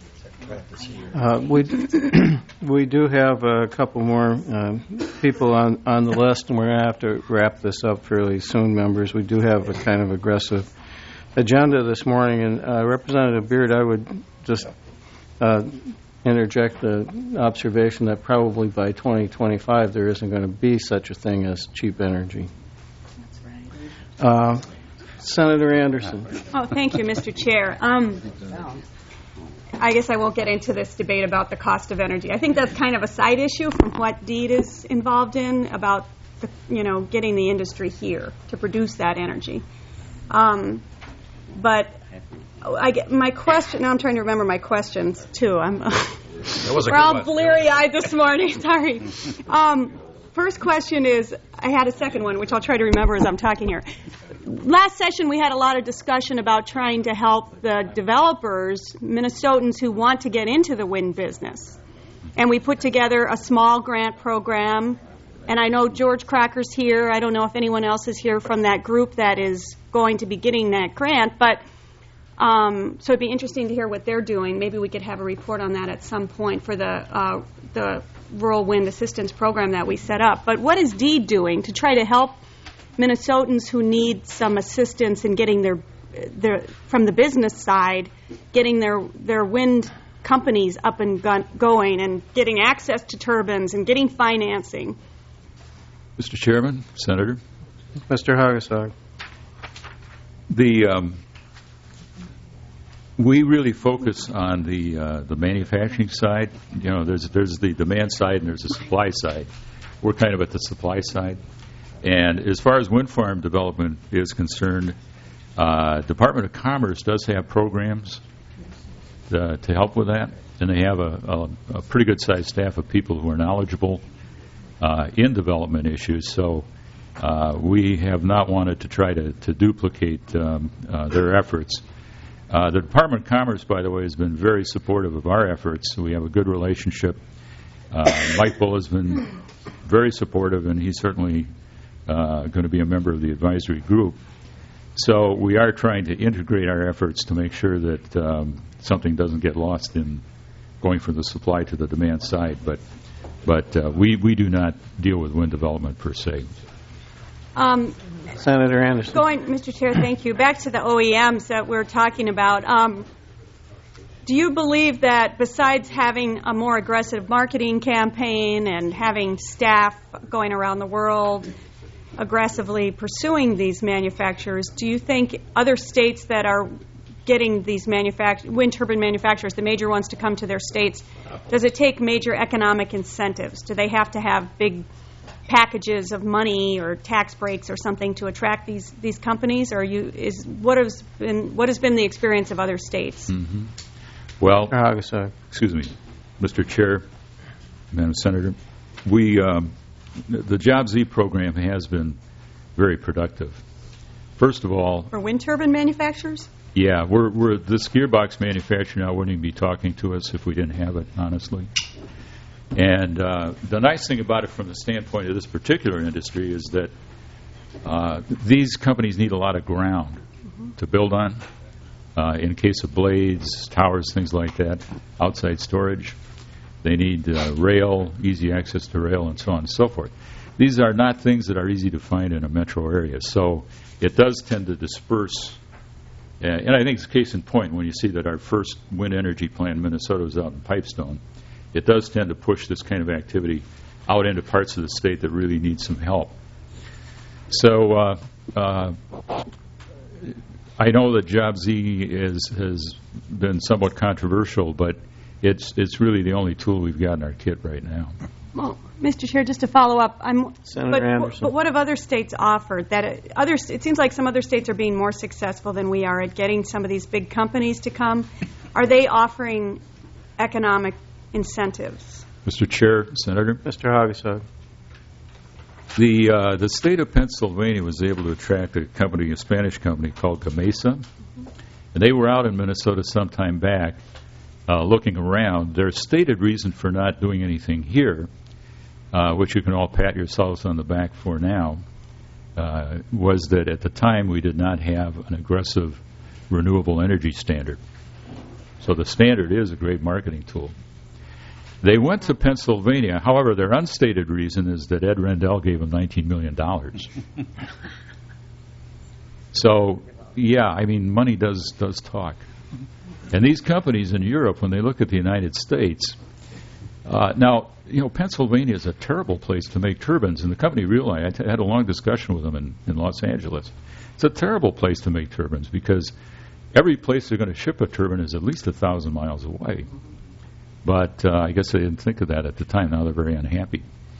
We do have a couple more people on the list, and we're going to have to wrap this up fairly soon, members. We do have a kind of aggressive agenda this morning. And Representative Beard, I would just interject the observation that probably by 2025 there isn't going to be such a thing as cheap energy. That's right. Senator Anderson.
Oh, thank you, Mr. Chair. I guess I won't get into this debate about the cost of energy. I think that's kind of a side issue from what DEED is involved in about getting the industry here to produce that energy. But I get my question. Now I'm trying to remember my questions too. We're all bleary-eyed this morning. Sorry. First question is, I had a second one, which I'll try to remember as I'm talking here. Last session, we had a lot of discussion about trying to help the developers, Minnesotans who want to get into the wind business. And we put together a small grant program. And I know George Crocker's here. I don't know if anyone else is here from that group that is going to be getting that grant. But so it'd be interesting to hear what they're doing. Maybe we could have a report on that at some point for the Rural Wind Assistance Program that we set up. But what is DEED doing to try to help Minnesotans who need some assistance in getting their from the business side, getting their wind companies up and going and getting access to turbines and getting financing?
Mr. Chairman, Senator.
Mr. Hagesag.
We really focus on the manufacturing side. There's the demand side and there's the supply side. We're kind of at the supply side. And as far as wind farm development is concerned, Department of Commerce does have programs to help with that, and they have a pretty good-sized staff of people who are knowledgeable in development issues. So we have not wanted to try to duplicate their efforts. The Department of Commerce, by the way, has been very supportive of our efforts. We have a good relationship. Mike Bull has been very supportive, and he's certainly going to be a member of the advisory group. So we are trying to integrate our efforts to make sure that something doesn't get lost in going from the supply to the demand side. But we do not deal with wind development per se.
Senator Anderson.
Mr. Chair, thank you. Back to the OEMs that we're talking about. Do you believe that besides having a more aggressive marketing campaign and having staff going around the world aggressively pursuing these manufacturers, do you think other states that are getting these wind turbine manufacturers, the major ones, to come to their states, does it take major economic incentives? Do they have to have big packages of money or tax breaks or something to attract these companies? Or what has been the experience of other states?
Mm-hmm. Well, excuse me, Mr. Chair, Madam Senator, the Job Z program has been very productive. First of all,
for wind turbine manufacturers?
Yeah, we're this gearbox manufacturer now wouldn't even be talking to us if we didn't have it, honestly. And the nice thing about it from the standpoint of this particular industry is that these companies need a lot of ground to build on. In case of blades, towers, things like that, outside storage, they need rail, easy access to rail, and so on and so forth. These are not things that are easy to find in a metro area, so it does tend to disperse. And I think it's case in point when you see that our first wind energy plant in Minnesota was out in Pipestone. It does tend to push this kind of activity out into parts of the state that really need some help. So I know that Job Z has been somewhat controversial, but it's really the only tool we've got in our kit right now.
Well, Mr. Chair, just to follow up,
Senator Anderson.
But what have other states offered? It seems like some other states are being more successful than we are at getting some of these big companies to come. Are they offering economic incentives?
Mr. Chair, Senator.
Mr. Haugesund.
The state of Pennsylvania was able to attract a Spanish company called Gamesa, and they were out in Minnesota some time back looking around. Their stated reason for not doing anything here, which you can all pat yourselves on the back for now, was that at the time we did not have an aggressive renewable energy standard. So the standard is a great marketing tool. They went to Pennsylvania. However, their unstated reason is that Ed Rendell gave them $19 million. So, yeah, I mean, money does talk. And these companies in Europe, when they look at the United States, now, Pennsylvania is a terrible place to make turbines, and the company realized, I had a long discussion with them in Los Angeles. It's a terrible place to make turbines because every place they're going to ship a turbine is at least 1,000 miles away. But I guess they didn't think of that at the time. Now they're very unhappy.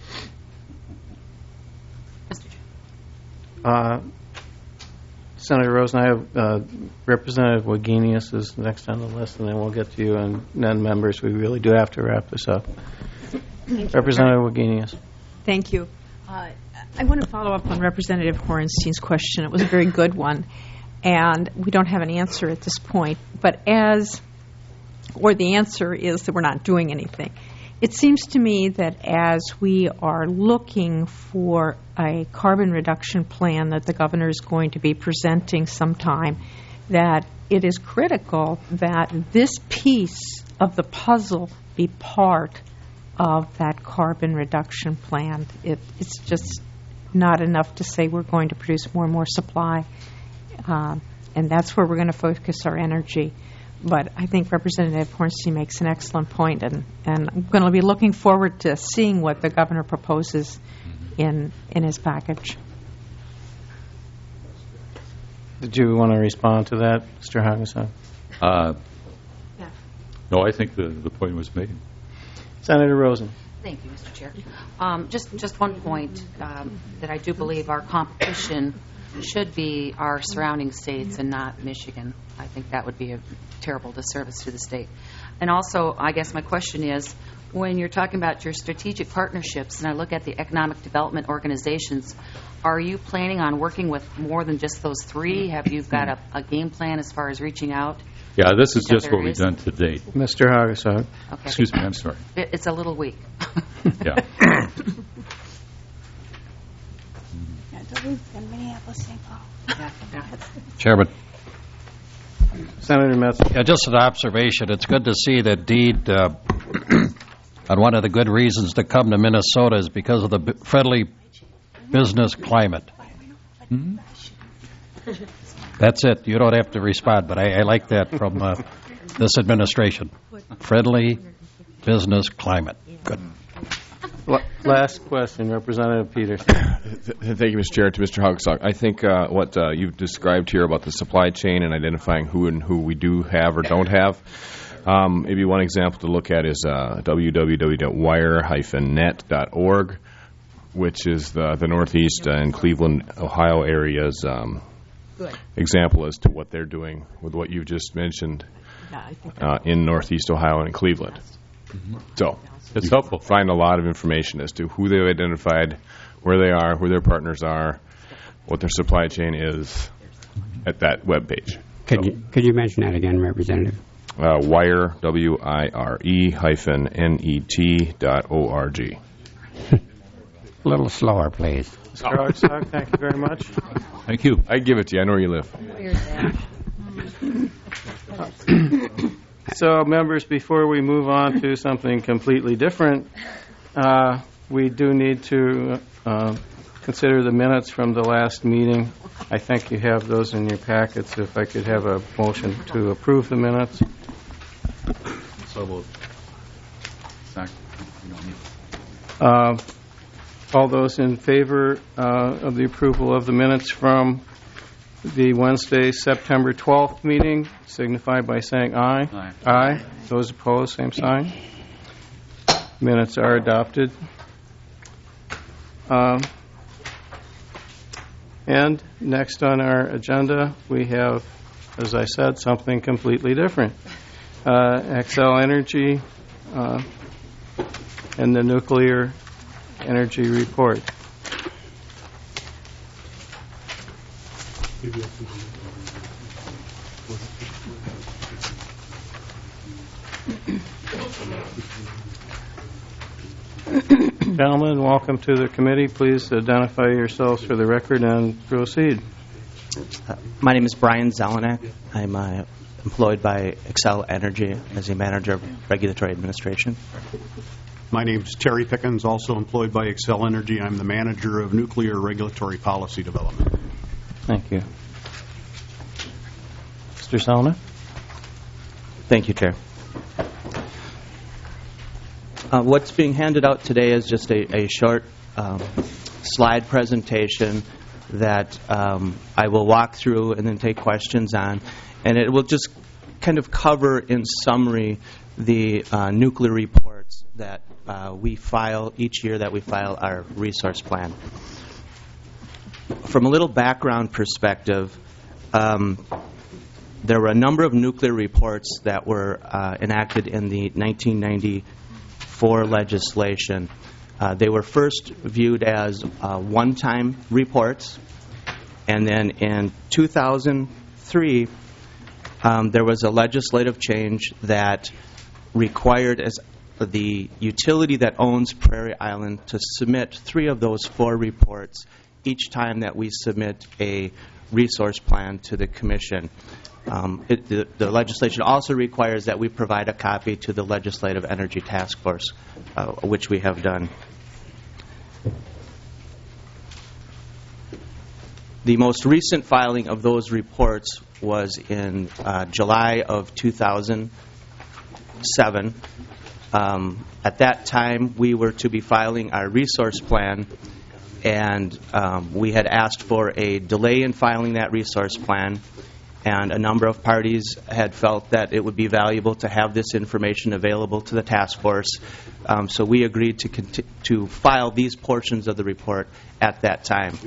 Senator Rosen, I have Representative Wagenius is next on the list, and then we'll get to you and then members. We really do have to wrap this up. Representative Wagenius.
Thank you. I want to follow up on Representative Horenstein's question. It was a very good one, and we don't have an answer at this point. But the answer is that we're not doing anything. It seems to me that as we are looking for a carbon reduction plan that the governor is going to be presenting sometime, that it is critical that this piece of the puzzle be part of that carbon reduction plan. It's just not enough to say we're going to produce more and more supply, and that's where we're going to focus our energy. But I think Representative Horenstein makes an excellent point, and I'm going to be looking forward to seeing what the governor proposes in his package.
Did you want to respond to that, Mr. Haugesund?
Yeah.
No, I think the point was made.
Senator Rosen.
Thank you, Mr. Chair. Just one point that I do believe our competition should be our surrounding states and not Michigan. I think that would be a terrible disservice to the state. And also, I guess my question is, when you're talking about your strategic partnerships, and I look at the economic development organizations, are you planning on working with more than just those three? Have you got a game plan as far as reaching out?
Yeah, this is just what we've done to date.
Mr. Haugesund.
Okay.
Excuse me, I'm sorry.
It's a little weak.
Yeah.
Chairman.
Senator Metz.
Yeah, just an observation. It's good to see that DEED, and one of the good reasons to come to Minnesota is because of the friendly business climate. Mm-hmm. That's it. You don't have to respond, but I like that from this administration. Friendly business climate. Good.
Last question, Representative Peterson.
Thank you, Mr. Chair. To Mr. Hogstock, I think what you've described here about the supply chain and identifying who we do have or don't have, maybe one example to look at is www.wire-net.org, which is the Northeast and Cleveland, Ohio area's example as to what they're doing with what you've just mentioned in Northeast Ohio and in Cleveland.
Mm-hmm.
So
it's helpful.
Find a lot of information as to who they've identified, where they are, who their partners are, what their supply chain is at that webpage.
Could you mention that again, Representative?
Wire, WIRE-net.org.
A little slower, please.
Mr. Hogstock, thank you very much.
Thank you.
I give it to you. I know where you live.
So, members, before we move on to something completely different, we do need to consider the minutes from the last meeting. I think you have those in your packets. If I could have a motion to approve the minutes.
So moved. Second.
All those in favor of the approval of the minutes from the Wednesday, September 12th meeting, signify by saying aye.
Aye.
Aye. Those opposed, same sign. Minutes are adopted. And next on our agenda, we have, as I said, something completely different. Xcel Energy and the nuclear energy report. Gentlemen, welcome to the committee. Please identify yourselves for the record and proceed.
My name is Brian Zelenak. I'm employed by Xcel Energy as a manager of regulatory administration.
My name is Terry Pickens, also employed by Xcel Energy. I'm the manager of nuclear regulatory policy development.
Thank you. Mr. Salma?
Thank you, Chair. What's being handed out today is just a short slide presentation that I will walk through and then take questions on. And it will just kind of cover in summary the nuclear reports that we file each year that we file our resource plan. From a little background perspective, there were a number of nuclear reports that were enacted in the 1994 legislation. They were first viewed as one-time reports, and then in 2003, there was a legislative change that required the utility that owns Prairie Island to submit 3 of those 4 reports each time that we submit a resource plan to the Commission. The legislation also requires that we provide a copy to the Legislative Energy Task Force, which we have done. The most recent filing of those reports was in July of 2007. At that time, we were to be filing our resource plan, and we had asked for a delay in filing that resource plan, and a number of parties had felt that it would be valuable to have this information available to the task force, so we agreed to file these portions of the report at that time.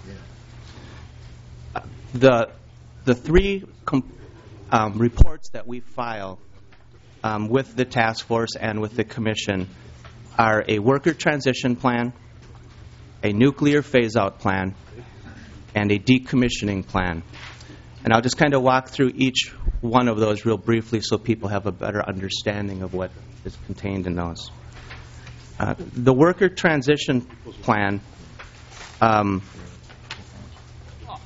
The 3 reports that we file with the task force and with the Commission are a worker transition plan, a nuclear phase-out plan, and a decommissioning plan. And I'll just kind of walk through each one of those real briefly so people have a better understanding of what is contained in those. The worker transition plan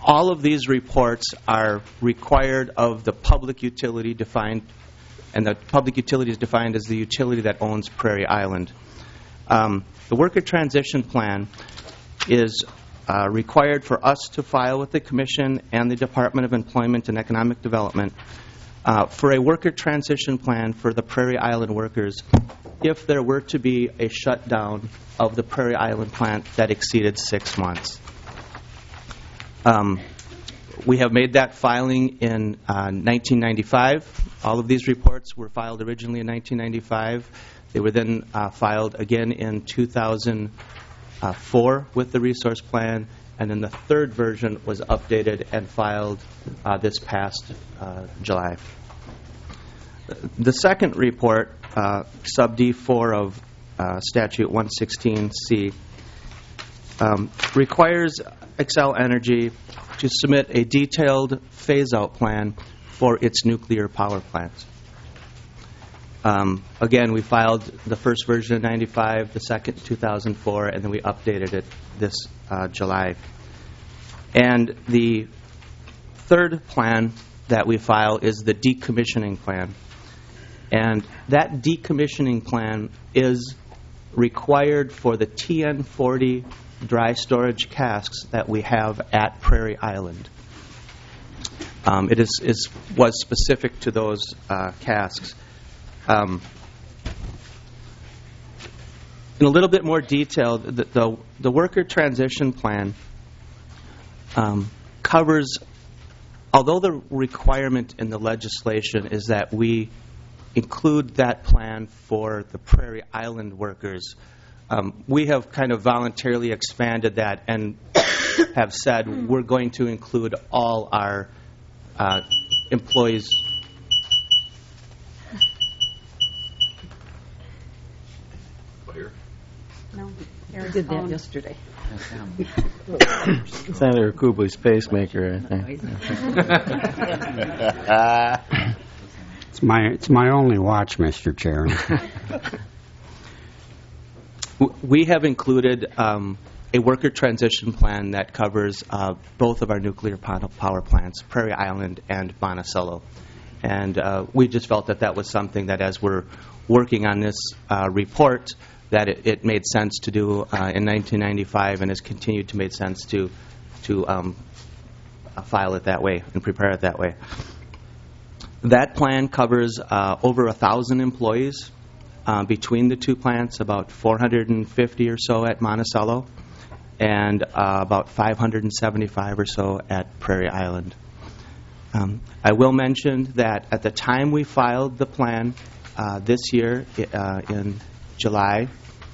All of these reports are required of the public utility defined, and the public utility is defined as the utility that owns Prairie Island. The worker transition plan is required for us to file with the Commission and the Department of Employment and Economic Development for a worker transition plan for the Prairie Island workers if there were to be a shutdown of the Prairie Island plant that exceeded 6 months. We have made that filing in 1995. All of these reports were filed originally in 1995. They were then filed again in 2004 with the resource plan, and then the third version was updated and filed this past July. The second report, sub D4 of Statute 116C, requires Xcel Energy to submit a detailed phase-out plan for its nuclear power plants. Again, we filed the first version in 95, the second 2004, and then we updated it this July. And the third plan that we file is the decommissioning plan. And that decommissioning plan is required for the TN40 dry storage casks that we have at Prairie Island. It was specific to those casks. In a little bit more detail, the worker transition plan covers, although the requirement in the legislation is that we include that plan for the Prairie Island workers, we have kind of voluntarily expanded that and have said we're going to include all our employees.
No, Eric did that yesterday.
Senator Kubley's pacemaker, I think.
It's my only watch, Mr. Chair.
We have included a worker transition plan that covers both of our nuclear power plants, Prairie Island and Monticello. And we just felt that that was something that as we're working on this report, that it made sense to do in 1995 and has continued to make sense to file it that way and prepare it that way. That plan covers over 1,000 employees between the two plants, about 450 or so at Monticello, and about 575 or so at Prairie Island. I will mention that at the time we filed the plan this year in July,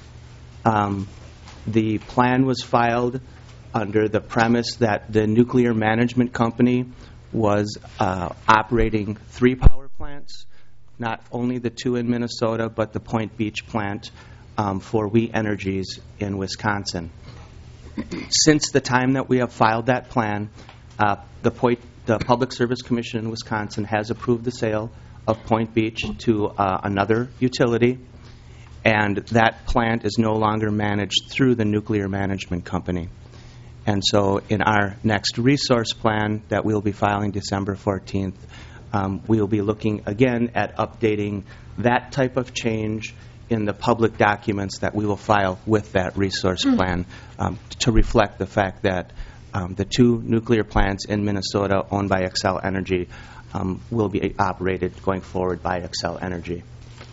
the plan was filed under the premise that the nuclear management company was operating 3 power plants, not only the 2 in Minnesota, but the Point Beach plant for We Energies in Wisconsin. Since the time that we have filed that plan, the Public Service Commission in Wisconsin has approved the sale of Point Beach to another utility, and that plant is no longer managed through the nuclear management company. And so in our next resource plan that we'll be filing December 14th, we'll be looking again at updating that type of change in the public documents that we will file with that resource plan to reflect the fact that the 2 nuclear plants in Minnesota owned by Xcel Energy will be operated going forward by Xcel Energy.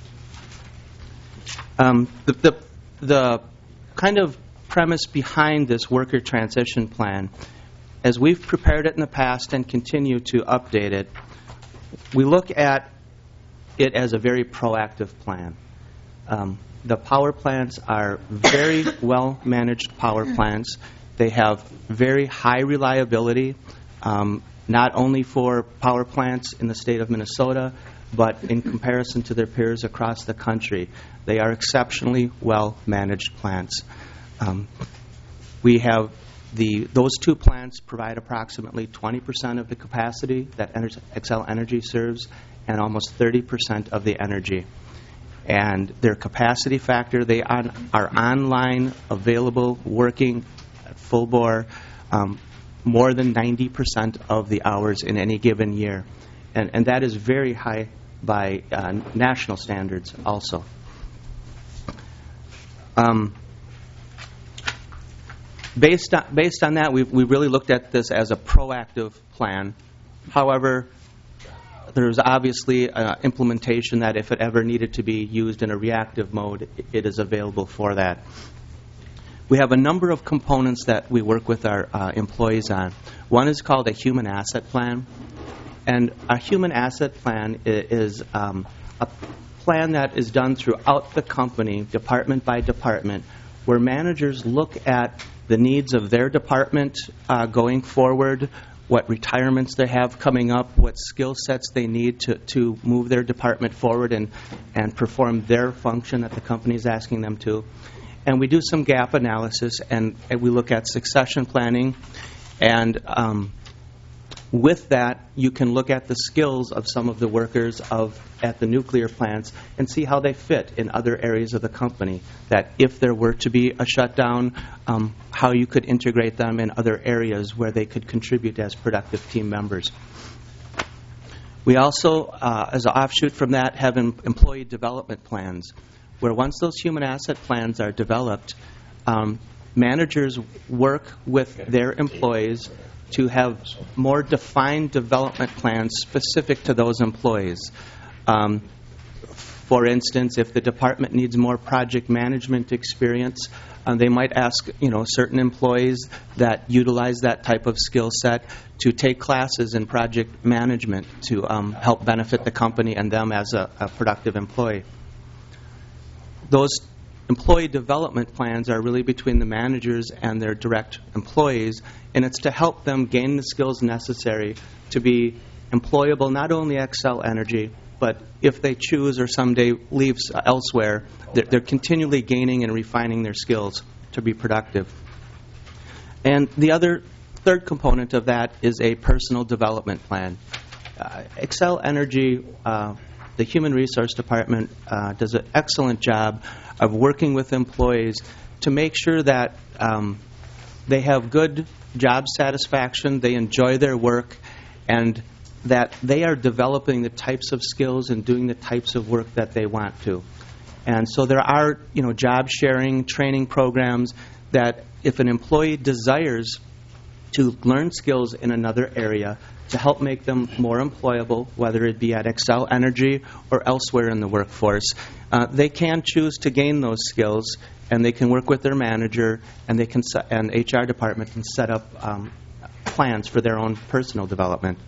The kind of premise behind this worker transition plan, as we've prepared it in the past and continue to update it, we look at it as a very proactive plan. The power plants are very well-managed power plants. They have very high reliability, not only for power plants in the state of Minnesota, but in comparison to their peers across the country. They are exceptionally well-managed plants. We have those 2 plants provide approximately 20% of the capacity that Xcel Energy serves and almost 30% of the energy. And their capacity factor, they are online, available, working at full bore. more than 90% of the hours in any given year. And that is very high by national standards also. Based on that, we really looked at this as a proactive plan. However, there's obviously implementation that if it ever needed to be used in a reactive mode, it is available for that. We have a number of components that we work with our employees on. One is called a human asset plan. And a human asset plan is a plan that is done throughout the company, department by department, where managers look at the needs of their department going forward, what retirements they have coming up, what skill sets they need to move their department forward and perform their function that the company is asking them to. And we do some gap analysis, and we look at succession planning. And with that, you can look at the skills of some of the workers at the nuclear plants and see how they fit in other areas of the company. That if there were to be a shutdown, how you could integrate them in other areas where they could contribute as productive team members. We also, as an offshoot from that, have employee development plans, where once those human asset plans are developed, managers work with their employees to have more defined development plans specific to those employees. For instance, if the department needs more project management experience, they might ask certain employees that utilize that type of skill set to take classes in project management to help benefit the company and them as a productive employee. Those employee development plans are really between the managers and their direct employees, and it's to help them gain the skills necessary to be employable not only at Xcel Energy, but if they choose or someday leave elsewhere, they're continually gaining and refining their skills to be productive. And the third component of that is a personal development plan. Xcel Energy, the Human Resource Department, does an excellent job of working with employees to make sure that they have good job satisfaction, they enjoy their work, and that they are developing the types of skills and doing the types of work that they want to. And so there are, job sharing, training programs that if an employee desires to learn skills in another area to help make them more employable, whether it be at Xcel Energy or elsewhere in the workforce, they can choose to gain those skills, and they can work with their manager, and and HR department can set up plans for their own personal development.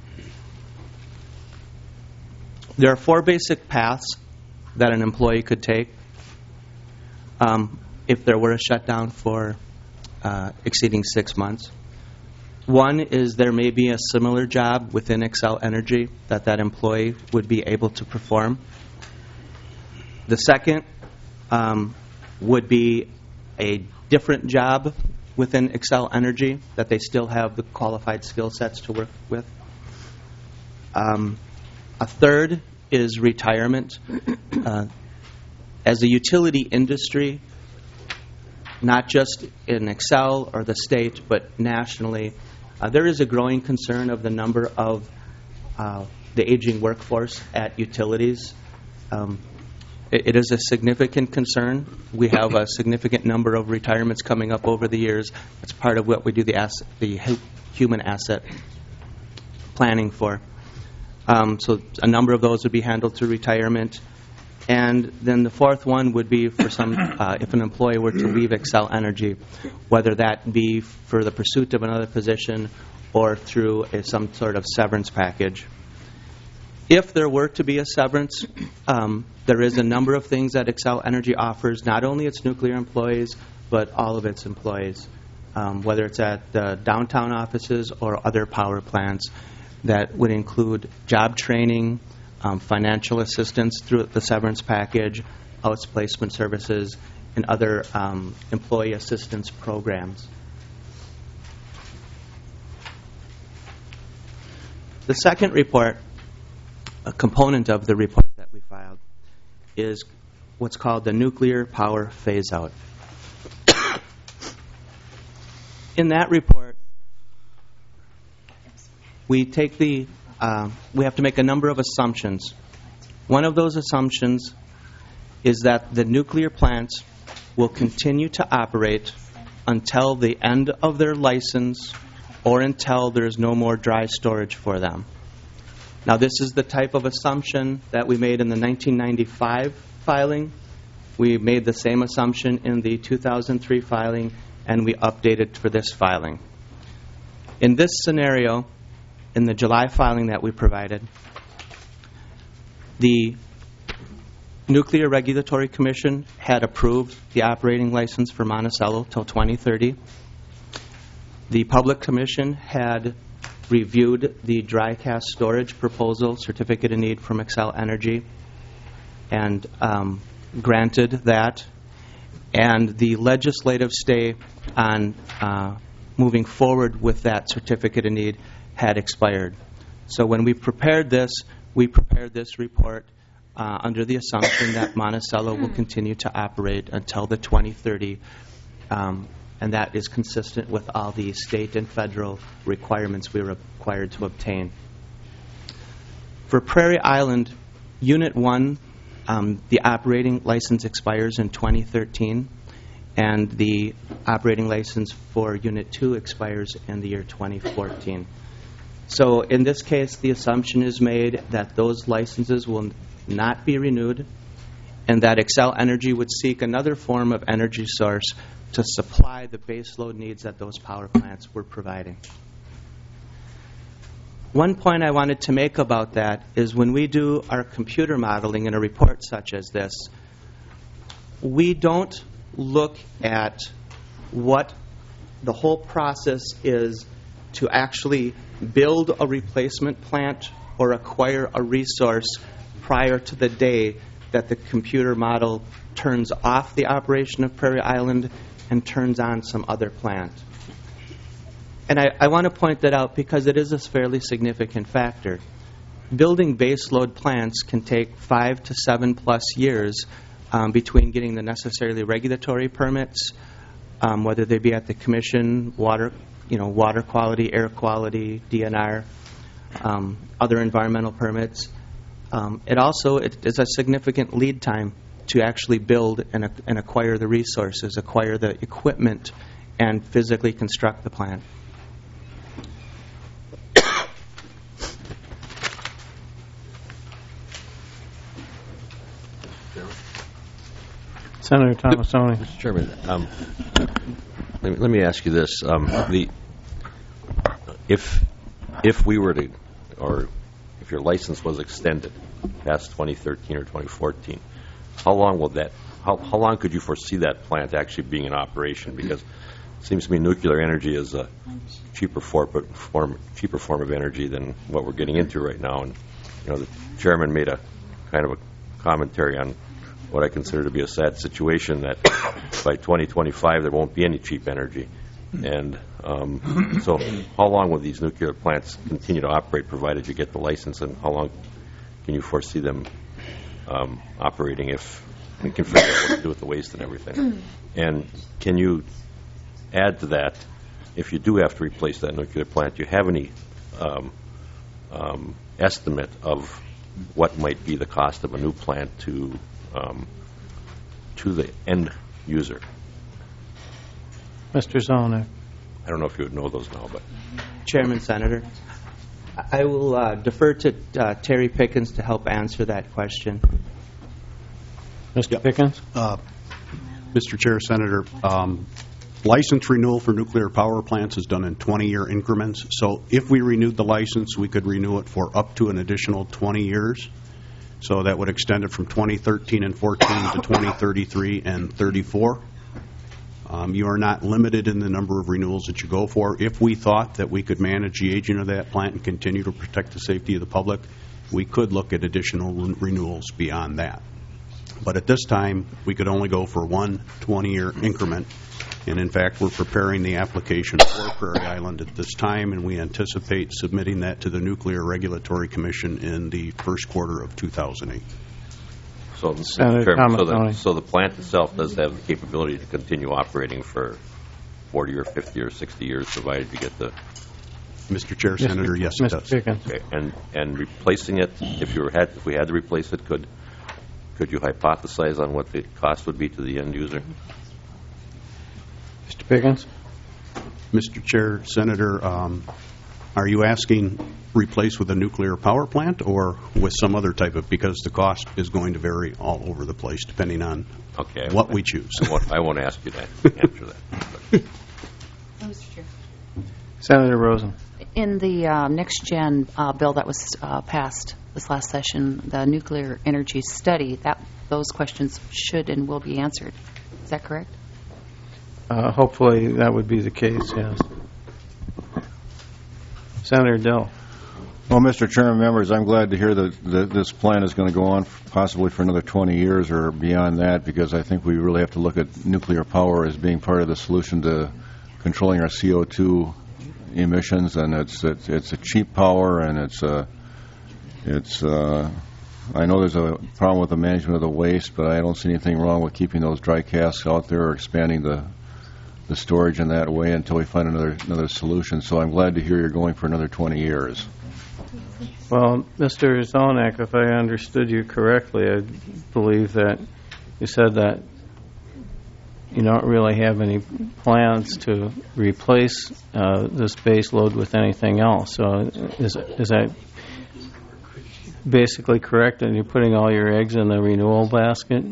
There are 4 basic paths that an employee could take if there were a shutdown for exceeding 6 months. One is there may be a similar job within Xcel Energy that employee would be able to perform. The second would be a different job within Xcel Energy that they still have the qualified skill sets to work with. A third is retirement. As a utility industry, not just in Xcel or the state, but nationally, there is a growing concern of the number of the aging workforce at utilities. It is a significant concern. We have a significant number of retirements coming up over the years. It's part of what we do the human asset planning for. So a number of those would be handled through retirement. And then the fourth one would be for if an employee were to leave Xcel Energy, whether that be for the pursuit of another position or through some sort of severance package. If there were to be a severance, there is a number of things that Xcel Energy offers, not only its nuclear employees, but all of its employees, whether it's at the downtown offices or other power plants. That would include job training, financial assistance through the severance package, outplacement services, and other employee assistance programs. The second report, a component of the report that we filed, is what's called the nuclear power phase-out. In that report, we take we have to make a number of assumptions. One of those assumptions is that the nuclear plants will continue to operate until the end of their license or until there is no more dry storage for them. Now, this is the type of assumption that we made in the 1995 filing. We made the same assumption in the 2003 filing, and we updated for this filing. In this scenario, in the July filing that we provided, the Nuclear Regulatory Commission had approved the operating license for Monticello till 2030. The Public Commission had reviewed the dry cask storage proposal, certificate of need from Xcel Energy, and granted that. And the legislative stay on moving forward with that certificate of need had expired. So when we prepared this report under the assumption that Monticello will continue to operate until the 2030, and that is consistent with all the state and federal requirements we were required to obtain. For Prairie Island, Unit 1, the operating license expires in 2013, and the operating license for Unit 2 expires in the year 2014. So in this case, the assumption is made that those licenses will not be renewed, and that Xcel Energy would seek another form of energy source to supply the baseload needs that those power plants were providing. One point I wanted to make about that is when we do our computer modeling in a report such as this, we don't look at what the whole process is to actually build a replacement plant or acquire a resource prior to the day that the computer model turns off the operation of Prairie Island and turns on some other plant. And I want to point that out because it is a fairly significant factor. Building baseload plants can take 5 to 7+ years between getting the necessary regulatory permits, whether they be at the commission, water quality, air quality, DNR, other environmental permits. It is a significant lead time to actually build and acquire the resources, acquire the equipment, and physically construct the plant.
Senator Tomassoni.
Mr. Chairman, let me ask you this. If we were to, or if your license was extended past 2013 or 2014, how long could you foresee that plant actually being in operation? Because it seems to me nuclear energy is a cheaper form of energy than what we're getting into right now. And the chairman made a kind of a commentary on what I consider to be a sad situation, that by 2025 there won't be any cheap energy. And so how long will these nuclear plants continue to operate provided you get the license, and how long can you foresee them operating if we can figure out what to do with the waste and everything? And can you add to that, if you do have to replace that nuclear plant, do you have any estimate of what might be the cost of a new plant to the end user?
Mr. Zolnick.
I don't know if you would know those now, but
Chairman, Senator, I will defer to Terry Pickens to help answer that question.
Mr. Pickens?
Mr. Chair, Senator, license renewal for nuclear power plants is done in 20-year increments. So if we renewed the license, we could renew it for up to an additional 20 years. So that would extend it from 2013 and 14 to 2033 and 34. You are not limited in the number of renewals that you go for. If we thought that we could manage the aging of that plant and continue to protect the safety of the public, we could look at additional renewals beyond that. But at this time, we could only go for one 20-year increment. And in fact, we're preparing the application for Prairie Island at this time, and we anticipate submitting that to the Nuclear Regulatory Commission in the first quarter of 2008.
So, so the plant itself does have the capability to continue operating for 40 or 50 or 60 years, provided you get the
Mr. Chair, Senator, yes, it does.
Pickens.
Okay. And replacing it, if we had to replace it, could you hypothesize on what the cost would be to the end user?
Mr. Pickens?
Mr. Chair, Senator, are you asking replace with a nuclear power plant or with some other type of, because the cost is going to vary all over the place depending on what we choose.
I won't ask you to answer that.
Mr. Chair.
Senator Rosen.
In the next gen bill that was passed this last session, the nuclear energy study, those questions should and will be answered. Is that correct?
Hopefully that would be the case, yes. Senator Dill.
Well, Mr. Chairman, members, I'm glad to hear that this plan is going to go on possibly for another 20 years or beyond that, because I think we really have to look at nuclear power as being part of the solution to controlling our CO2 emissions, and it's a cheap power, and I know there's a problem with the management of the waste, but I don't see anything wrong with keeping those dry casks out there or expanding the storage in that way until we find another solution. So I'm glad to hear you're going for another 20 years.
Well, Mr. Zelenak, if I understood you correctly, I believe that you said that you don't really have any plans to replace this base load with anything else. So is that basically correct, and you're putting all your eggs in the renewal basket?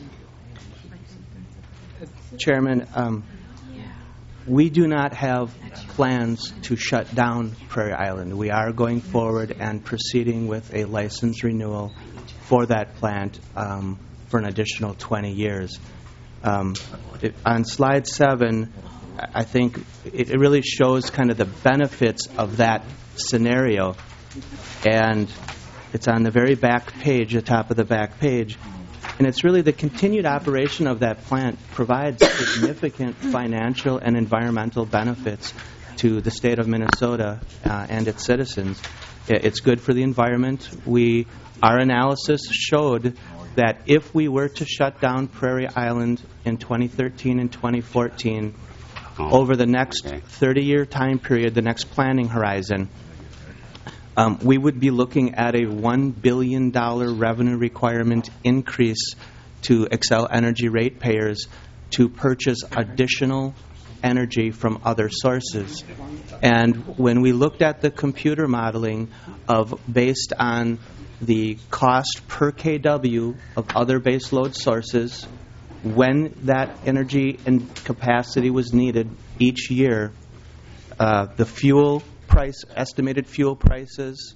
Chairman, we do not have plans to shut down Prairie Island. We are going forward and proceeding with a license renewal for that plant for an additional 20 years. On slide 7, I think it really shows kind of the benefits of that scenario, and it's on the very back page, the top of the back page. And it's really the continued operation of that plant provides significant financial and environmental benefits to the state of Minnesota and its citizens. It's good for the environment. Our analysis showed that if we were to shut down Prairie Island in 2013 and 2014, over the next 30-year time period, the next planning horizon, we would be looking at a $1 billion revenue requirement increase to Xcel Energy ratepayers to purchase additional energy from other sources. And when we looked at the computer modeling based on the cost per kW of other baseload sources, when that energy and capacity was needed each year, the fuel price, estimated fuel prices.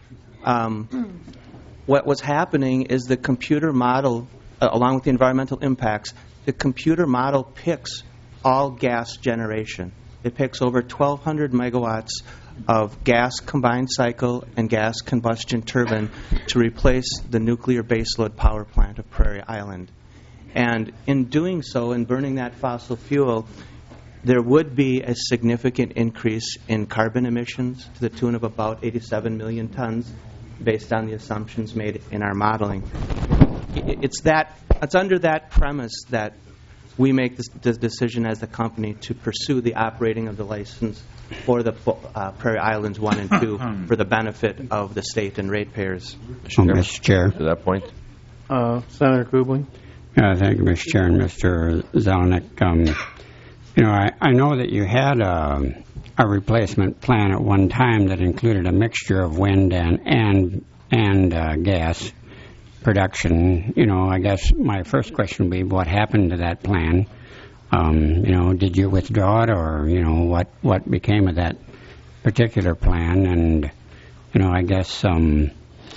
What was happening is the computer model, along with the environmental impacts, the computer model picks all gas generation. It picks over 1,200 megawatts of gas combined cycle and gas combustion turbine to replace the nuclear baseload power plant of Prairie Island. And in doing so, in burning that fossil fuel, there would be a significant increase in carbon emissions to the tune of about 87 million tons based on the assumptions made in our modeling. It's under that premise that we make this decision as a company to pursue the operating of the license for the Prairie Islands 1 and 2 for the benefit of the state and ratepayers.
Mr. Chair.
To that point?
Senator Kubley.
Thank you, Mr. Chair and Mr. Zelenak. I know that you had a replacement plan at one time that included a mixture of wind and gas production. I guess my first question would be, what happened to that plan? Did you withdraw it, or what became of that particular plan? And I guess and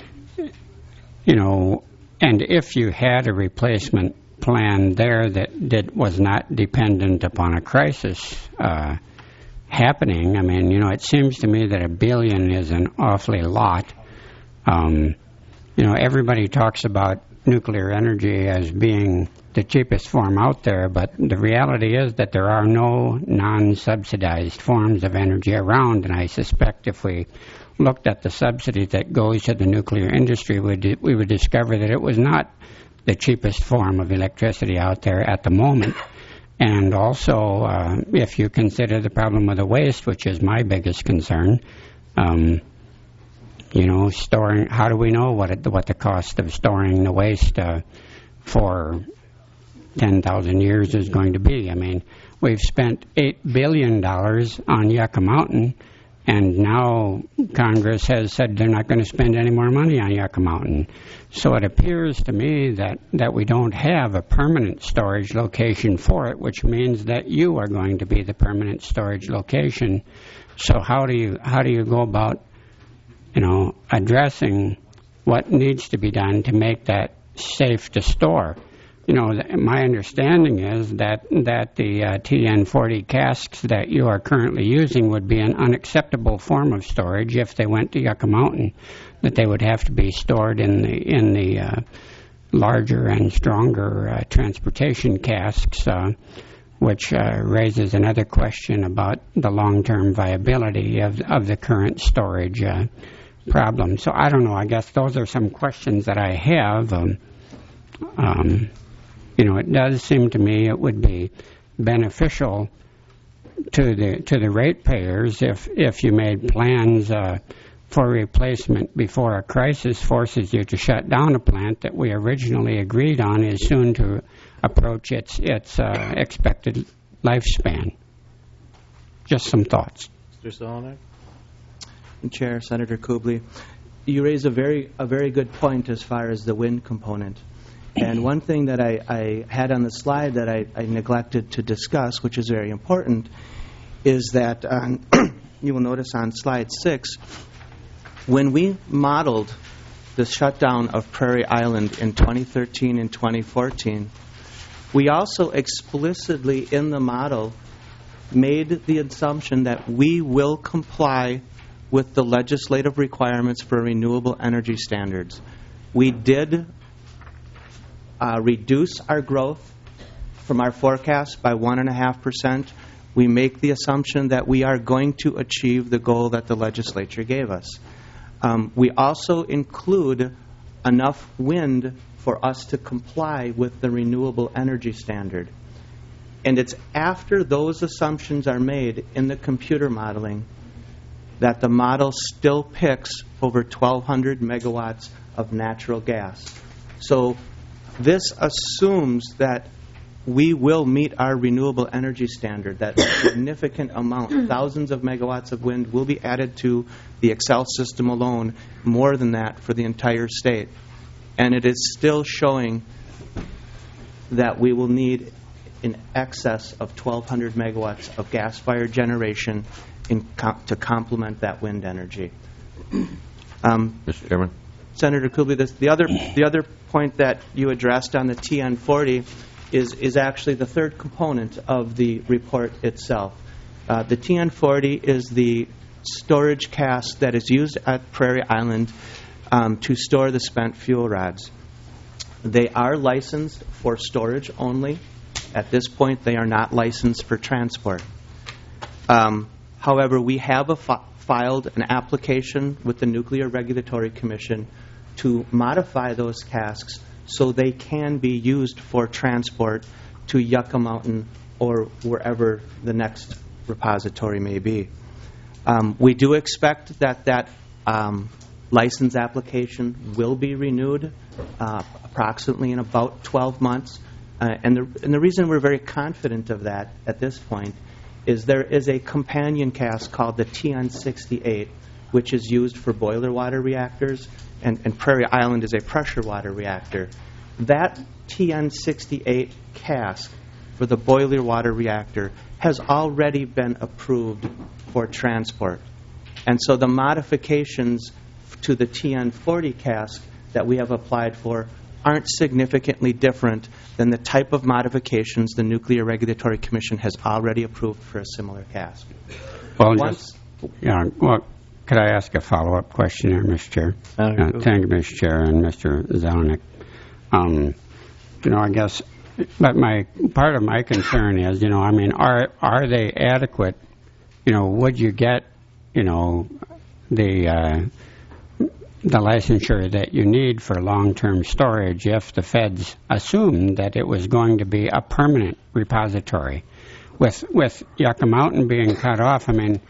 if you had a replacement plan there that was not dependent upon a crisis happening, it seems to me that $1 billion is an awfully lot. Everybody talks about nuclear energy as being the cheapest form out there, but the reality is that there are no non-subsidized forms of energy around, and I suspect if we looked at the subsidy that goes to the nuclear industry, we would discover that it was not the cheapest form of electricity out there at the moment. And also, if you consider the problem of the waste, which is my biggest concern, storing. How do we know what the cost of storing the waste for 10,000 years is going to be? I mean, we've spent $8 billion on Yucca Mountain, and now Congress has said they're not going to spend any more money on Yucca Mountain. So it appears to me that we don't have a permanent storage location for it, which means that you are going to be the permanent storage location. So how do you go about, addressing what needs to be done to make that safe to store? My understanding is that the TN40 casks that you are currently using would be an unacceptable form of storage if they went to Yucca Mountain, that they would have to be stored in the larger and stronger transportation casks, which raises another question about the long-term viability of the current storage problem. So I don't know. I guess those are some questions that I have. It does seem to me it would be beneficial to the ratepayers if you made plans for replacement before a crisis forces you to shut down a plant that we originally agreed on is soon to approach its expected lifespan. Just some thoughts.
Mr. Zelenak?
Chair, Senator Kubley, you raise a very good point as far as the wind component. And one thing that I had on the slide that I neglected to discuss, which is very important, is that you will notice on slide 6, when we modeled the shutdown of Prairie Island in 2013 and 2014, we also explicitly in the model made the assumption that we will comply with the legislative requirements for renewable energy standards. We did reduce our growth from our forecast by 1.5%. We make the assumption that we are going to achieve the goal that the legislature gave us. We also include enough wind for us to comply with the renewable energy standard. And it's after those assumptions are made in the computer modeling that the model still picks over 1,200 megawatts of natural gas. So this assumes that we will meet our renewable energy standard, that a significant amount, thousands of megawatts of wind, will be added to the Excel system alone, more than that for the entire state. And it is still showing that we will need in excess of 1,200 megawatts of gas-fired generation to complement that wind energy.
Mr. Chairman?
Senator Kubley, the other point that you addressed on the TN40 is actually the third component of the report itself. The TN40 is the storage cask that is used at Prairie Island to store the spent fuel rods. They are licensed for storage only. At this point, they are not licensed for transport. However, we have filed an application with the Nuclear Regulatory Commission to modify those casks so they can be used for transport to Yucca Mountain or wherever the next repository may be. We do expect that license application will be renewed approximately in about 12 months. And the reason we're very confident of that at this point is there is a companion cask called the TN68, which is used for boiler water reactors, and Prairie Island is a pressure water reactor. That TN68 cask for the boiler water reactor has already been approved for transport. And so the modifications to the TN40 cask that we have applied for aren't significantly different than the type of modifications the Nuclear Regulatory Commission has already approved for a similar cask.
Well, could I ask a follow-up question here, Mr. Chair? Thank you, Mr. Chair, and Mr. Zelenak. I guess, but part of my concern is, are they adequate? Would you get, the the licensure that you need for long-term storage if the feds assumed that it was going to be a permanent repository. With Yucca Mountain being cut off, I mean,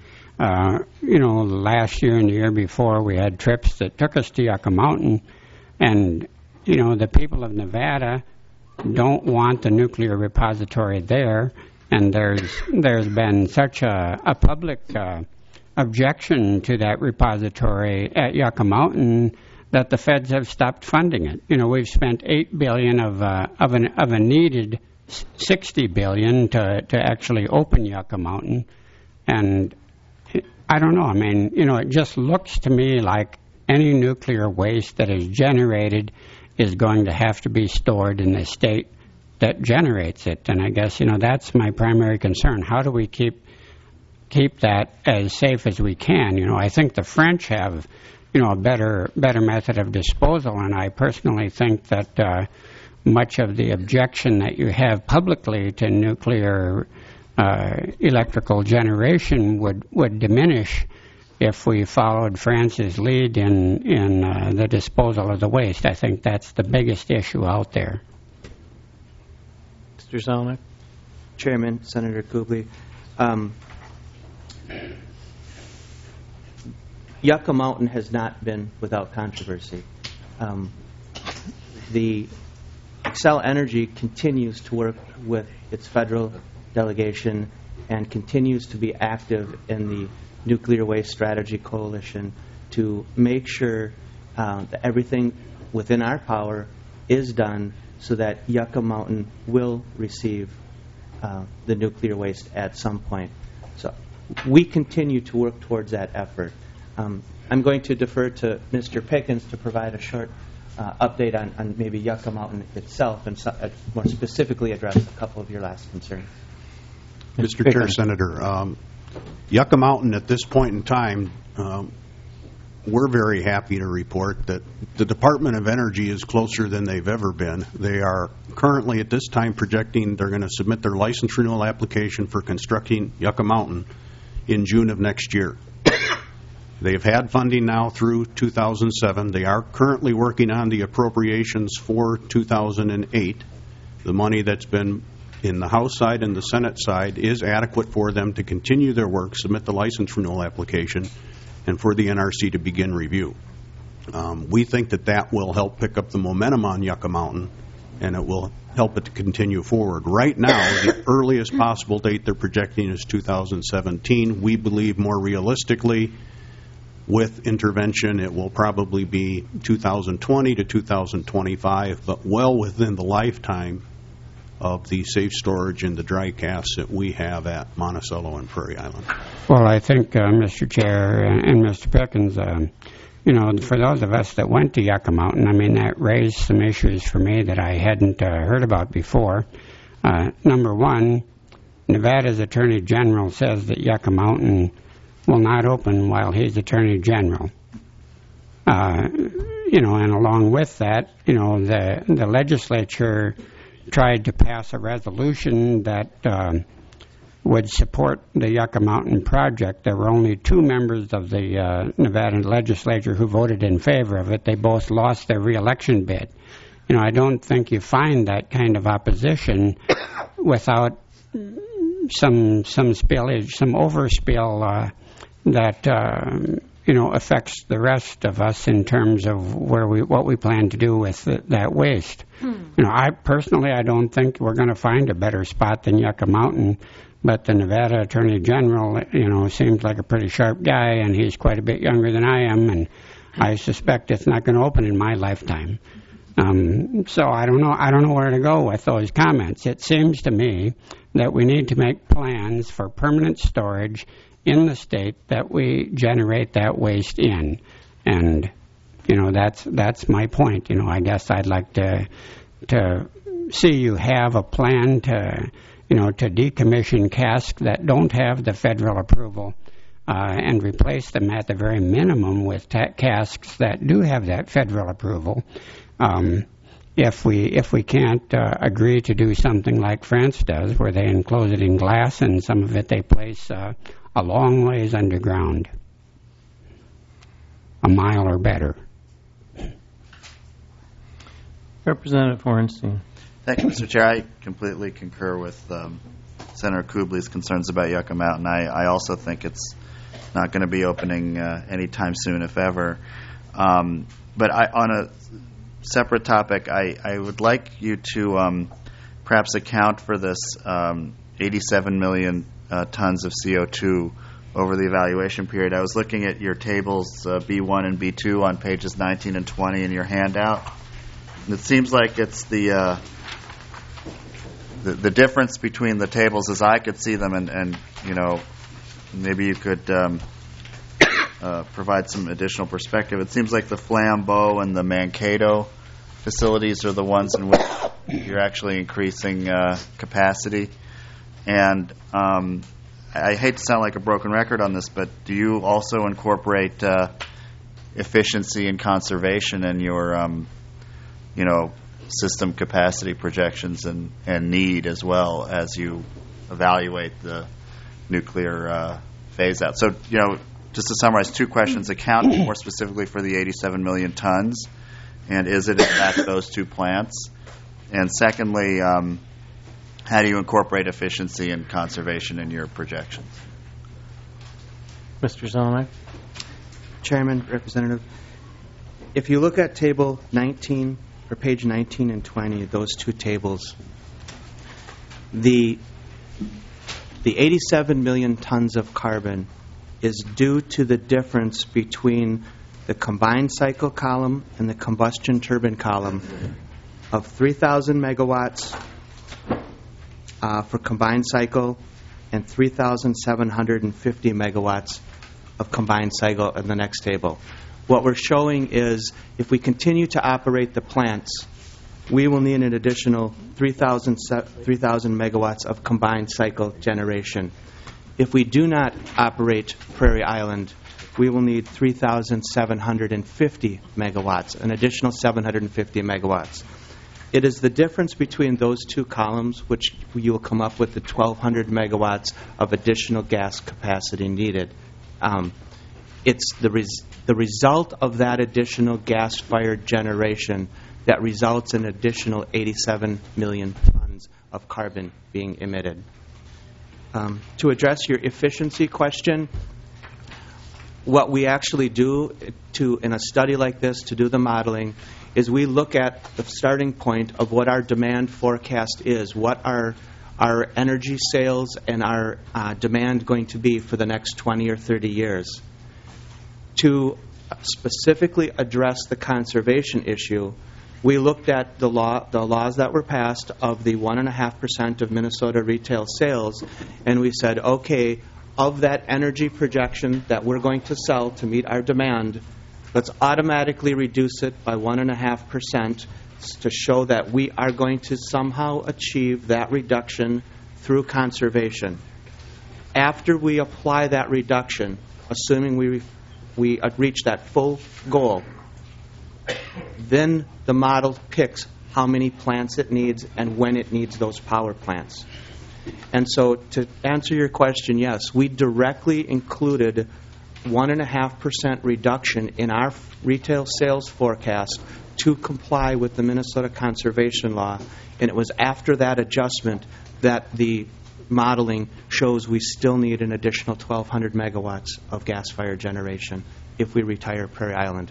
last year and the year before we had trips that took us to Yucca Mountain, and, the people of Nevada don't want the nuclear repository there, and there's been such a public objection to that repository at Yucca Mountain that the feds have stopped funding it. We've spent $8 billion of a needed $60 billion to actually open Yucca Mountain, and I don't know. I mean, it just looks to me like any nuclear waste that is generated is going to have to be stored in the state that generates it, and I guess that's my primary concern. How do we keep that as safe as we can? I think the French have, a better method of disposal, and I personally think that much of the objection that you have publicly to nuclear electrical generation would diminish if we followed France's lead in the disposal of the waste. I think that's the biggest issue out there.
Mr. Zelenak?
Chairman, Senator Kuble. Yucca Mountain has not been without controversy. The Xcel Energy continues to work with its federal delegation and continues to be active in the Nuclear Waste Strategy Coalition to make sure that everything within our power is done so that Yucca Mountain will receive the nuclear waste at some point. So we continue to work towards that effort. I'm going to defer to Mr. Pickens to provide a short update on maybe Yucca Mountain itself and more specifically address a couple of your last concerns.
Mr. Chair, Senator, Yucca Mountain at this point in time, we're very happy to report that the Department of Energy is closer than they've ever been. They are currently at this time projecting they're going to submit their license renewal application for constructing Yucca Mountain in June of next year. They've had funding now through 2007. They are currently working on the appropriations for 2008. The money that's been in the House side and the Senate side is adequate for them to continue their work, submit the license renewal application, and for the NRC to begin review. We think that will help pick up the momentum on Yucca Mountain, and it will help it to continue forward. Right now, the earliest possible date they're projecting is 2017. We believe more realistically, with intervention, it will probably be 2020 to 2025, but well within the lifetime of the safe storage and the dry casts that we have at Monticello and Prairie Island.
Well, I think, Mr. Chair and Mr. Pickens, for those of us that went to Yucca Mountain, I mean, that raised some issues for me that I hadn't heard about before. Number one, Nevada's Attorney General says that Yucca Mountain will not open while he's Attorney General. And along with that, the legislature tried to pass a resolution that would support the Yucca Mountain project. There were only 2 members of the Nevada legislature who voted in favor of it. They both lost their re-election bid. I don't think you find that kind of opposition without some spillage, some overspill that affects the rest of us in terms of what we plan to do with that waste. I personally, I don't think we're going to find a better spot than Yucca Mountain, but the Nevada Attorney General, seems like a pretty sharp guy, and he's quite a bit younger than I am, and I suspect it's not going to open in my lifetime. So I don't know where to go with those comments. It seems to me that we need to make plans for permanent storage in the state that we generate that waste in, and that's my point. I guess I'd like to see you have a plan to decommission casks that don't have the federal approval and replace them at the very minimum with casks that do have that federal approval. If we can't agree to do something like France does, where they enclose it in glass and some of it they place a long ways underground, a mile or better.
Representative Hornstein.
Thank you, Mr. Chair. I completely concur with Senator Kubley's concerns about Yucca Mountain. I also think it's not going to be opening anytime soon, if ever. But on a separate topic, I would like you to perhaps account for this 87 million tons of CO2 over the evaluation period. I was looking at your tables B1 and B2 on pages 19 and 20 in your handout. And it seems like it's the difference between the tables as I could see them, and you know, maybe you could provide some additional perspective. It seems like the Flambeau and the Mankato facilities are the ones in which you're actually increasing capacity. And I hate to sound like a broken record on this, but do you also incorporate efficiency and conservation in your, system capacity projections and need as well as you evaluate the nuclear phase out? So, just to summarize, two questions. Account more specifically for the 87 million tons, and is it in fact those two plants? And secondly, how do you incorporate efficiency and conservation in your projections?
Mr. Zelenak.
Chairman, Representative, if you look at table 19, or page 19 and 20, those two tables, the 87 million tons of carbon is due to the difference between the combined cycle column and the combustion turbine column of 3,000 megawatts for combined cycle and 3,750 megawatts of combined cycle in the next table. What we're showing is if we continue to operate the plants, we will need an additional 3,000 megawatts of combined cycle generation. If we do not operate Prairie Island, we will need 3,750 megawatts, an additional 750 megawatts. It is the difference between those two columns which you will come up with the 1,200 megawatts of additional gas capacity needed. It's the result of that additional gas-fired generation that results in additional 87 million tons of carbon being emitted. To address your efficiency question, what we actually do in a study like this to do the modeling is we look at the starting point of what our demand forecast is, what our energy sales and our demand going to be for the next 20 or 30 years. To specifically address the conservation issue, we looked at the laws that were passed of the 1.5% of Minnesota retail sales, and we said, okay, of that energy projection that we're going to sell to meet our demand, let's automatically reduce it by 1.5% to show that we are going to somehow achieve that reduction through conservation. After we apply that reduction, assuming we reach that full goal, then the model picks how many plants it needs and when it needs those power plants. And so to answer your question, yes, we directly included 1.5% reduction in our retail sales forecast to comply with the Minnesota Conservation Law, and it was after that adjustment that the modeling shows we still need an additional 1,200 megawatts of gas-fired generation if we retire Prairie Island.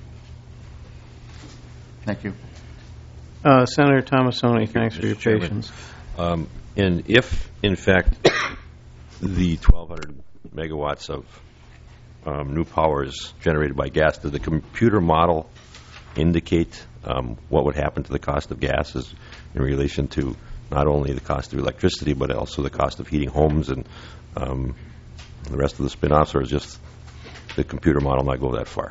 Thank you.
Senator Tomassoni, thanks for your patience.
And if, in fact, the 1,200 megawatts of new power is generated by gas, does the computer model indicate what would happen to the cost of gas in relation to not only the cost of electricity but also the cost of heating homes and the rest of the spin-offs, or is just the computer model not go that far?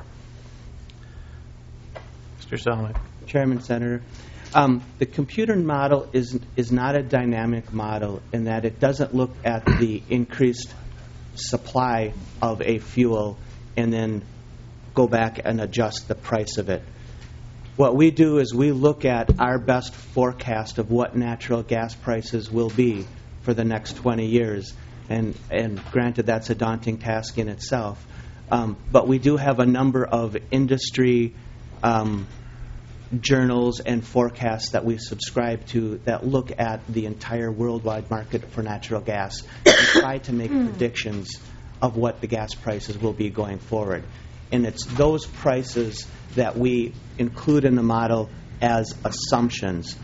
Mr. Zelenak.
Chairman, Senator, the computer model is not a dynamic model in that it doesn't look at the increased supply of a fuel and then go back and adjust the price of it. What we do is we look at our best forecast of what natural gas prices will be for the next 20 years. And granted, that's a daunting task in itself. But we do have a number of industry journals and forecasts that we subscribe to that look at the entire worldwide market for natural gas and try to make predictions of what the gas prices will be going forward. And it's those prices that we include in the model as assumptions.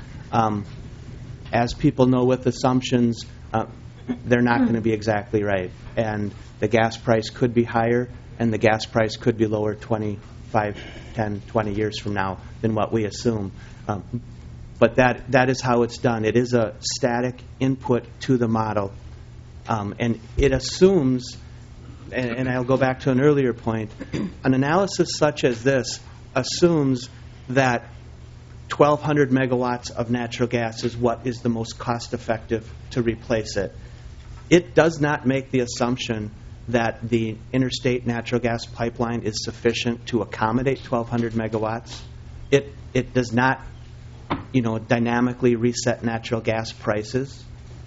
As people know with assumptions, they're not going to be exactly right. And the gas price could be higher and the gas price could be lower 25, 10, 20 years from now than what we assume. But that is how it's done. It is a static input to the model. And it assumes, and I'll go back to an earlier point, an analysis such as this assumes that 1,200 megawatts of natural gas is what is the most cost-effective to replace it. It does not make the assumption that the interstate natural gas pipeline is sufficient to accommodate 1,200 megawatts. It does not, dynamically reset natural gas prices.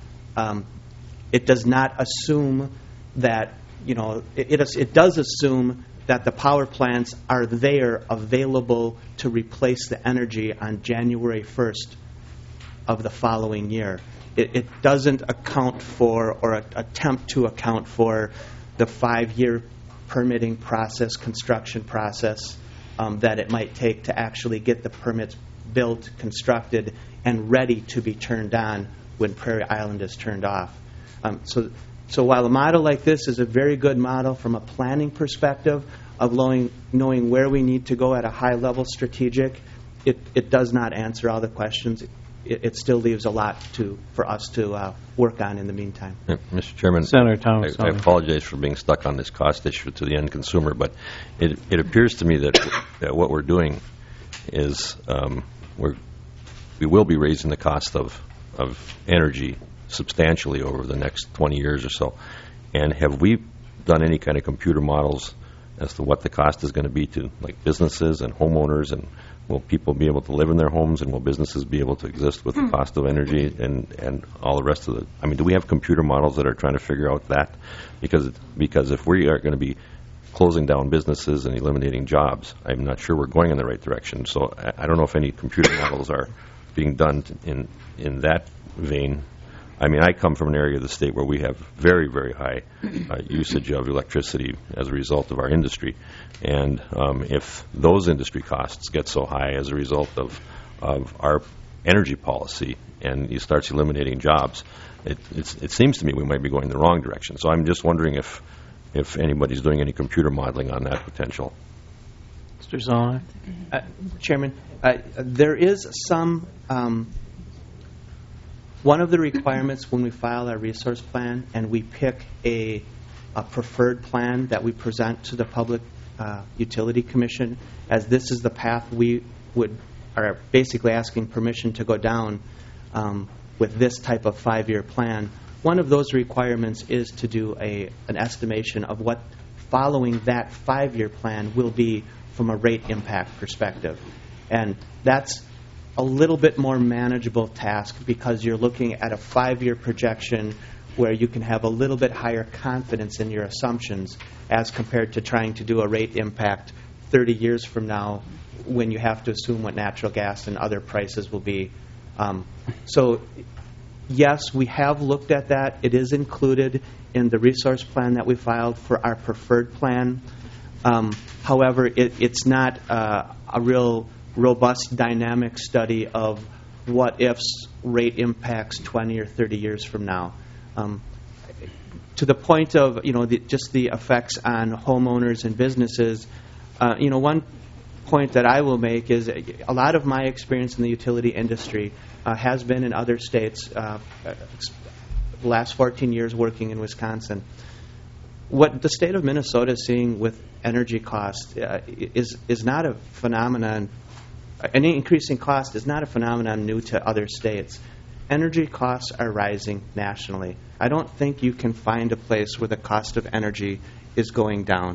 It does not assume that, it does assume that the power plants are there available to replace the energy on January 1st of the following year. It doesn't account for or attempt to account for the 5-year permitting process, construction process that it might take to actually get the permits built, constructed, and ready to be turned on when Prairie Island is turned off. So while a model like this is a very good model from a planning perspective of knowing where we need to go at a high-level strategic, it does not answer all the questions. It still leaves a lot for us to work on in the meantime.
Mr. Chairman,
Senator Thomas,
I apologize for being stuck on this cost issue to the end consumer, but it appears to me that what we're doing is we will be raising the cost of energy substantially over the next 20 years or so. And have we done any kind of computer models as to what the cost is going to be to businesses and homeowners, and will people be able to live in their homes, and will businesses be able to exist with the cost of energy and all the rest of it? I mean, do we have computer models that are trying to figure out that? Because if we are going to be closing down businesses and eliminating jobs, I'm not sure we're going in the right direction. So I don't know if any computer models are being done in that vein. I mean, I come from an area of the state where we have very, very high usage of electricity as a result of our industry. And if those industry costs get so high as a result of our energy policy and he starts eliminating jobs, it seems to me we might be going the wrong direction. So I'm just wondering if anybody's doing any computer modeling on that potential.
Mr. Zollner?
Chairman, there is some... one of the requirements when we file our resource plan and we pick a preferred plan that we present to the Public Utility Commission, as this is the path we are basically asking permission to go down with this type of 5-year plan, one of those requirements is to do an estimation of what following that 5-year plan will be from a rate impact perspective. And that's a little bit more manageable task because you're looking at a 5-year projection where you can have a little bit higher confidence in your assumptions as compared to trying to do a rate impact 30 years from now when you have to assume what natural gas and other prices will be. So, yes, we have looked at that. It is included in the resource plan that we filed for our preferred plan. However, it's not a real robust dynamic study of what ifs rate impacts 20 or 30 years from now. To the point of just the effects on homeowners and businesses, one point that I will make is a lot of my experience in the utility industry has been in other states. The last 14 years working in Wisconsin. What the state of Minnesota is seeing with energy costs is not a phenomenon. Any increasing cost is not a phenomenon new to other states. Energy costs are rising nationally. I don't think you can find a place where the cost of energy is going down.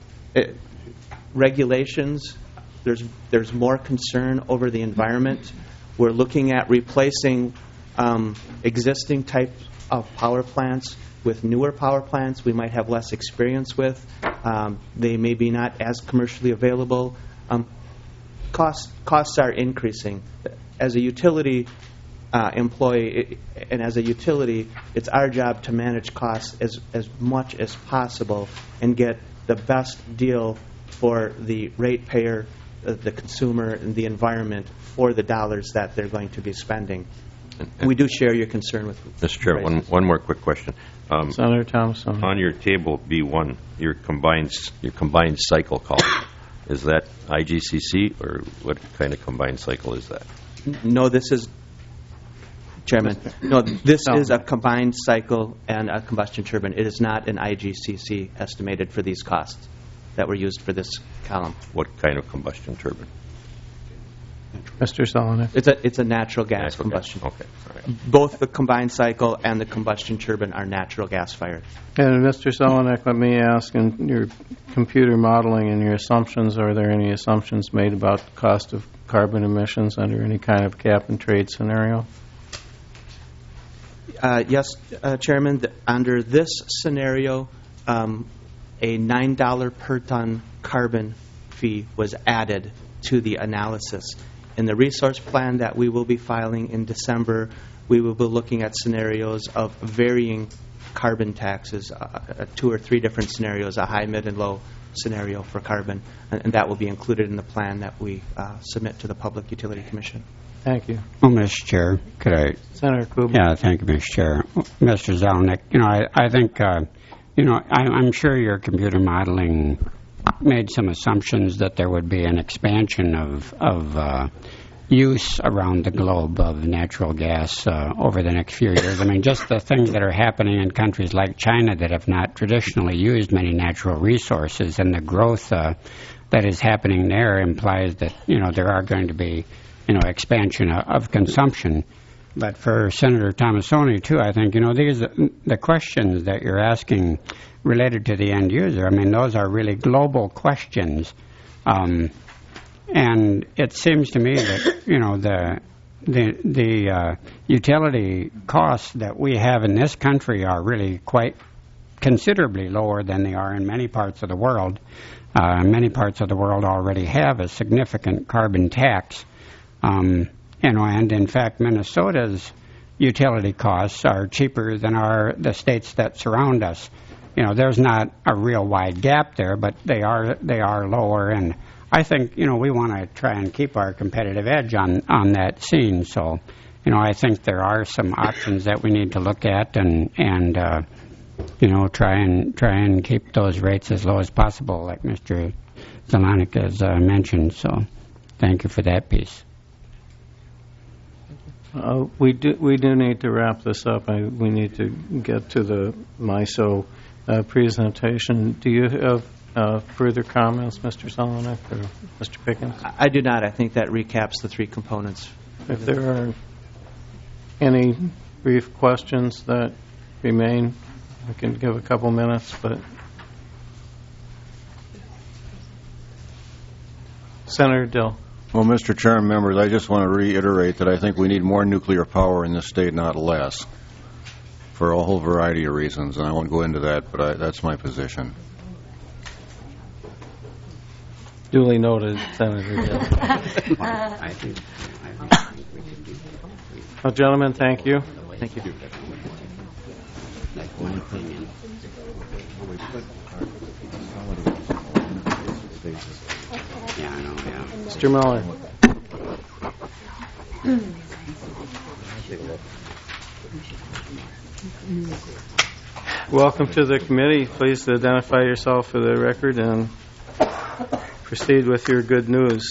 Regulations, there's more concern over the environment. We're looking at replacing existing types of power plants with newer power plants we might have less experience with. They may be not as commercially available. costs are increasing. As a utility employee and as a utility, it's our job to manage costs as much as possible and get the best deal for the ratepayer, the consumer, and the environment for the dollars that they're going to be spending. We do share your concern with
Mr. Chair, one more quick question.
Senator Thompson.
On your table B1, your combined cycle column, is that IGCC, or what kind of combined cycle is that?
No, this is, Chairman, no, this is a combined cycle and a combustion turbine. It is not an IGCC estimated for these costs that were used for this column.
What kind of combustion turbine?
Mr. Solonik.
It's a natural gas combustion.
Okay. All right.
Both the combined cycle and the combustion turbine are natural gas fired.
And Mr. Solonik, let me ask, in your computer modeling and your assumptions, are there any assumptions made about the cost of carbon emissions under any kind of cap-and-trade scenario?
Yes, Chairman. Under this scenario, a $9 per ton carbon fee was added to the analysis. In the resource plan that we will be filing in December, we will be looking at scenarios of varying carbon taxes, 2 or 3 different scenarios, a high, mid, and low scenario for carbon, and that will be included in the plan that we submit to the Public Utility Commission.
Thank you.
Well, Mr. Chair, could I?
Senator Kuba.
Yeah, thank you, Mr. Chair. Mr. Zelenik, I think, I'm sure your computer modeling made some assumptions that there would be an expansion of use around the globe of natural gas over the next few years. I mean, just the things that are happening in countries like China that have not traditionally used many natural resources, and the growth that is happening there implies that, there are going to be, expansion of consumption. But for Senator Tomassoni, too, I think, these the questions that you're asking related to the end user, I mean, those are really global questions. And it seems to me that, the utility costs that we have in this country are really quite considerably lower than they are in many parts of the world. Many parts of the world already have a significant carbon tax. And in fact, Minnesota's utility costs are cheaper than the states that surround us. There's not a real wide gap there, but they are lower. And I think, we want to try and keep our competitive edge on that scene. So, I think there are some options that we need to look at and try and keep those rates as low as possible, like Mr. Zelenik has mentioned. So, thank you for that piece.
We do need to wrap this up. We need to get to the MISO presentation. Do you have further comments, Mr. Solonik or Mr. Pickens?
I do not. I think that recaps the 3 components.
If there are any brief questions that remain, we can give a couple minutes. But Senator Dill.
Well, Mr. Chairman, members, I just want to reiterate that I think we need more nuclear power in this state, not less, for a whole variety of reasons, and I won't go into that, but that's my position.
Duly noted, Senator Dill. Well, gentlemen, thank you.
Thank you.
Yeah, I know, yeah.
Mr. Miller. Welcome to the committee. Please identify yourself for the record and proceed with your good news.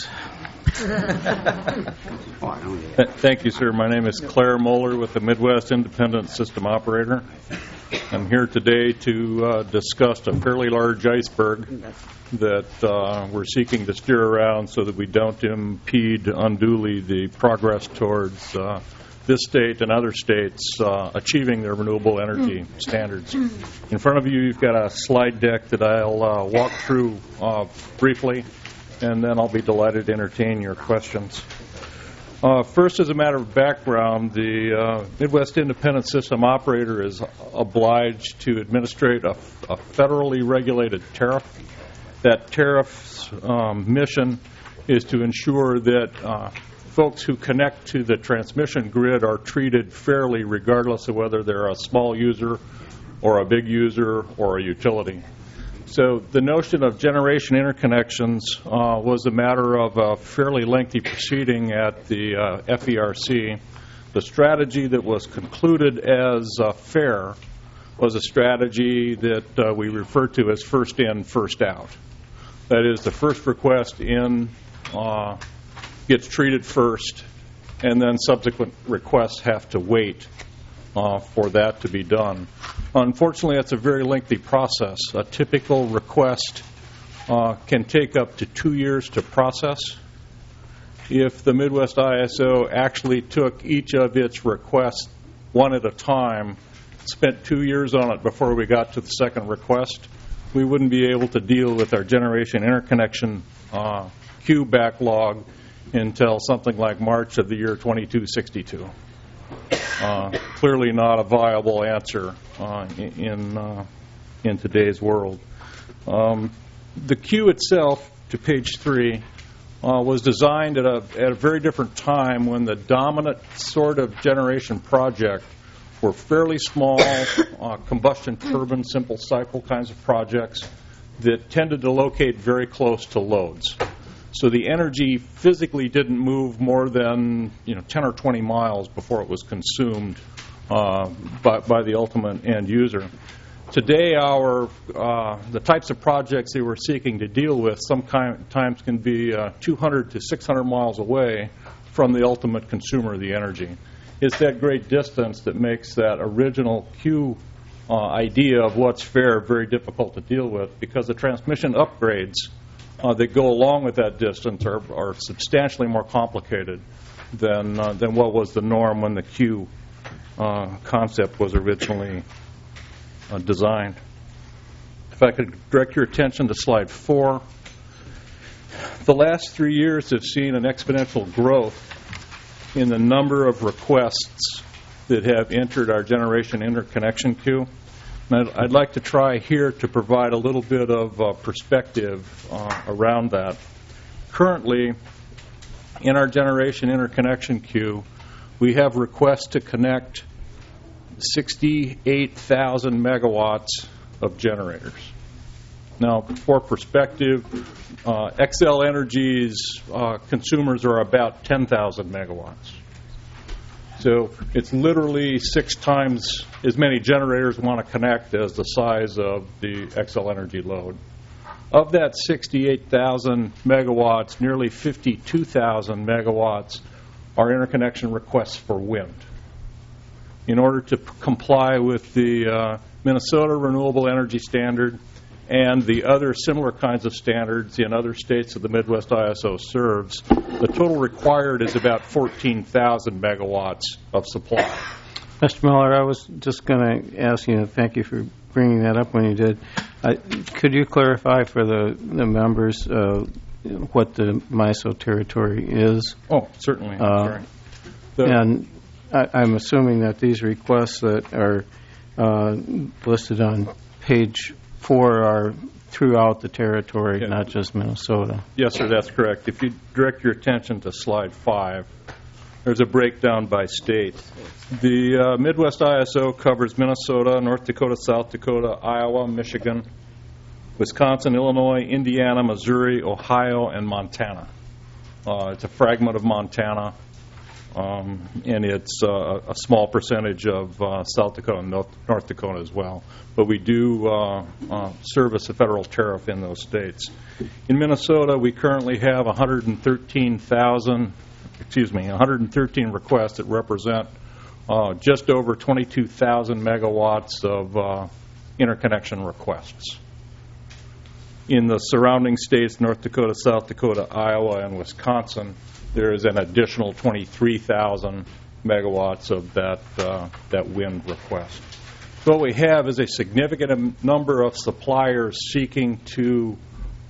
Thank you, sir. My name is Claire Moeller with the Midwest Independent System Operator. I'm here today to discuss a fairly large iceberg that we're seeking to steer around so that we don't impede unduly the progress towards this state and other states achieving their renewable energy standards. In front of you, you've got a slide deck that I'll walk through briefly, and then I'll be delighted to entertain your questions. First, as a matter of background, the Midwest Independent System Operator is obliged to administrate a federally regulated tariff. That tariff's mission is to ensure that folks who connect to the transmission grid are treated fairly regardless of whether they're a small user or a big user or a utility. So the notion of generation interconnections was a matter of a fairly lengthy proceeding at the FERC. The strategy that was concluded as fair was a strategy that we refer to as first in, first out. That is, the first request in gets treated first, and then subsequent requests have to wait for that to be done. Unfortunately, that's a very lengthy process. A typical request can take up to 2 years to process. If the Midwest ISO actually took each of its requests one at a time, spent 2 years on it before we got to the second request, we wouldn't be able to deal with our generation interconnection queue backlog until something like March of the year 2262. Clearly not a viable answer in today's world. The queue itself, to page 3, was designed at a very different time when the dominant sort of generation project were fairly small combustion turbine, simple cycle kinds of projects that tended to locate very close to loads. So the energy physically didn't move more than 10 or 20 miles before it was consumed by the ultimate end user. Today, the types of projects they were seeking to deal with sometimes can be 200 to 600 miles away from the ultimate consumer of the energy. It's that great distance that makes that original queue idea of what's fair very difficult to deal with, because the transmission upgrades that go along with that distance are substantially more complicated than what was the norm when the queue concept was originally designed. If I could direct your attention to slide 4. The last 3 years have seen an exponential growth in the number of requests that have entered our generation interconnection queue. And I'd like to try here to provide a little bit of perspective around that. Currently, in our generation interconnection queue, we have requests to connect 68,000 megawatts of generators. Now, for perspective, Xcel Energy's consumers are about 10,000 megawatts. So it's literally 6 times as many generators want to connect as the size of the Xcel Energy load. Of that 68,000 megawatts, nearly 52,000 megawatts are interconnection requests for wind. In order to comply with the Minnesota Renewable Energy Standard and the other similar kinds of standards in other states that the Midwest ISO serves, the total required is about 14,000 megawatts of supply.
Mr. Miller, I was just going to ask you, and thank you for bringing that up when you did. Could you clarify for the members what the MISO territory is?
Oh, certainly. Sorry.
And I'm assuming that these requests that are listed on page 4 are throughout the territory, not just Minnesota.
Yes, sir, that's correct. If you direct your attention to slide 5, there's a breakdown by state. The Midwest ISO covers Minnesota, North Dakota, South Dakota, Iowa, Michigan, Wisconsin, Illinois, Indiana, Missouri, Ohio, and Montana. It's a fragment of Montana, and it's a small percentage of South Dakota and North Dakota as well. But we do service a federal tariff in those states. In Minnesota, we currently have 113 requests that represent just over 22,000 megawatts of interconnection requests. In the surrounding states, North Dakota, South Dakota, Iowa, and Wisconsin, there is an additional 23,000 megawatts of that wind request. So what we have is a significant number of suppliers seeking to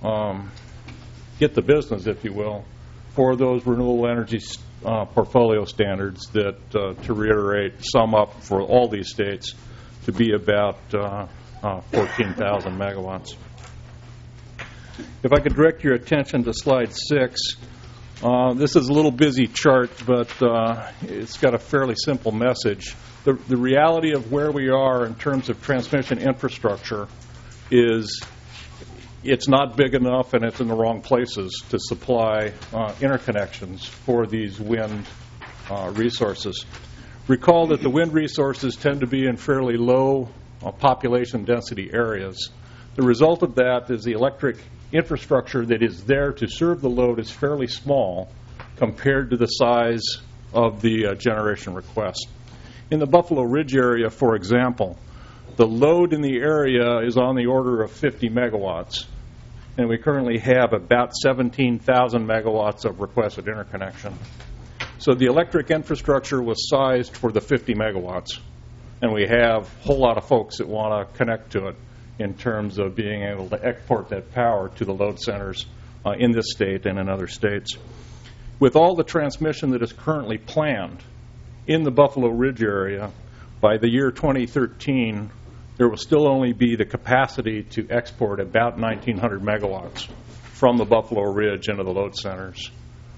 get the business, if you will, for those renewable energy portfolio standards that, to reiterate, sum up for all these states to be about 14,000 megawatts. If I could direct your attention to slide 6. This is a little busy chart, but it's got a fairly simple message. The reality of where we are in terms of transmission infrastructure is it's not big enough and it's in the wrong places to supply interconnections for these wind resources. Recall that the wind resources tend to be in fairly low population density areas. The result of that is the electric infrastructure that is there to serve the load is fairly small compared to the size of the generation request. In the Buffalo Ridge area, for example, the load in the area is on the order of 50 megawatts, and we currently have about 17,000 megawatts of requested interconnection. So the electric infrastructure was sized for the 50 megawatts, and we have a whole lot of folks that want to connect to it in terms of being able to export that power to the load centers in this state and in other states. With all the transmission that is currently planned in the Buffalo Ridge area, by the year 2013, there will still only be the capacity to export about 1,900 megawatts from the Buffalo Ridge into the load centers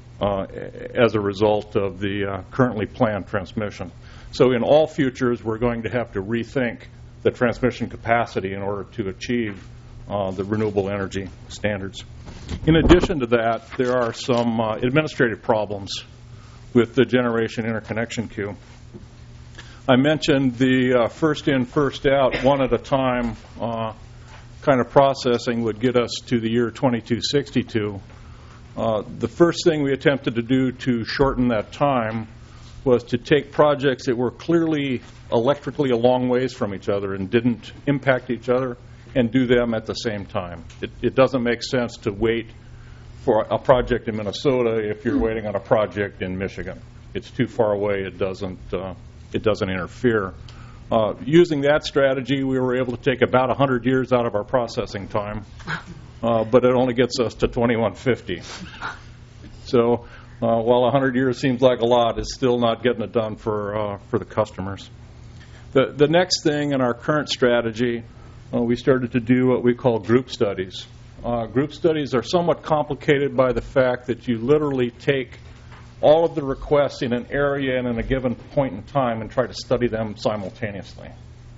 as a result of the currently planned transmission. So in all futures, we're going to have to rethink the transmission capacity in order to achieve the renewable energy standards. In addition to that, there are some administrative problems with the generation interconnection queue. I mentioned the first in, first out, one at a time kind of processing would get us to the year 2262. The first thing we attempted to do to shorten that time was to take projects that were clearly electrically a long ways from each other and didn't impact each other and do them at the same time. It doesn't make sense to wait for a project in Minnesota if you're waiting on a project in Michigan. It's too far away. It doesn't interfere. Using that strategy, we were able to take about 100 years out of our processing time, but it only gets us to 2150. So while 100 years seems like a lot, it's still not getting it done for the customers. The next thing in our current strategy, we started to do what we call group studies. Group studies are somewhat complicated by the fact that you literally take all of the requests in an area and in a given point in time and try to study them simultaneously.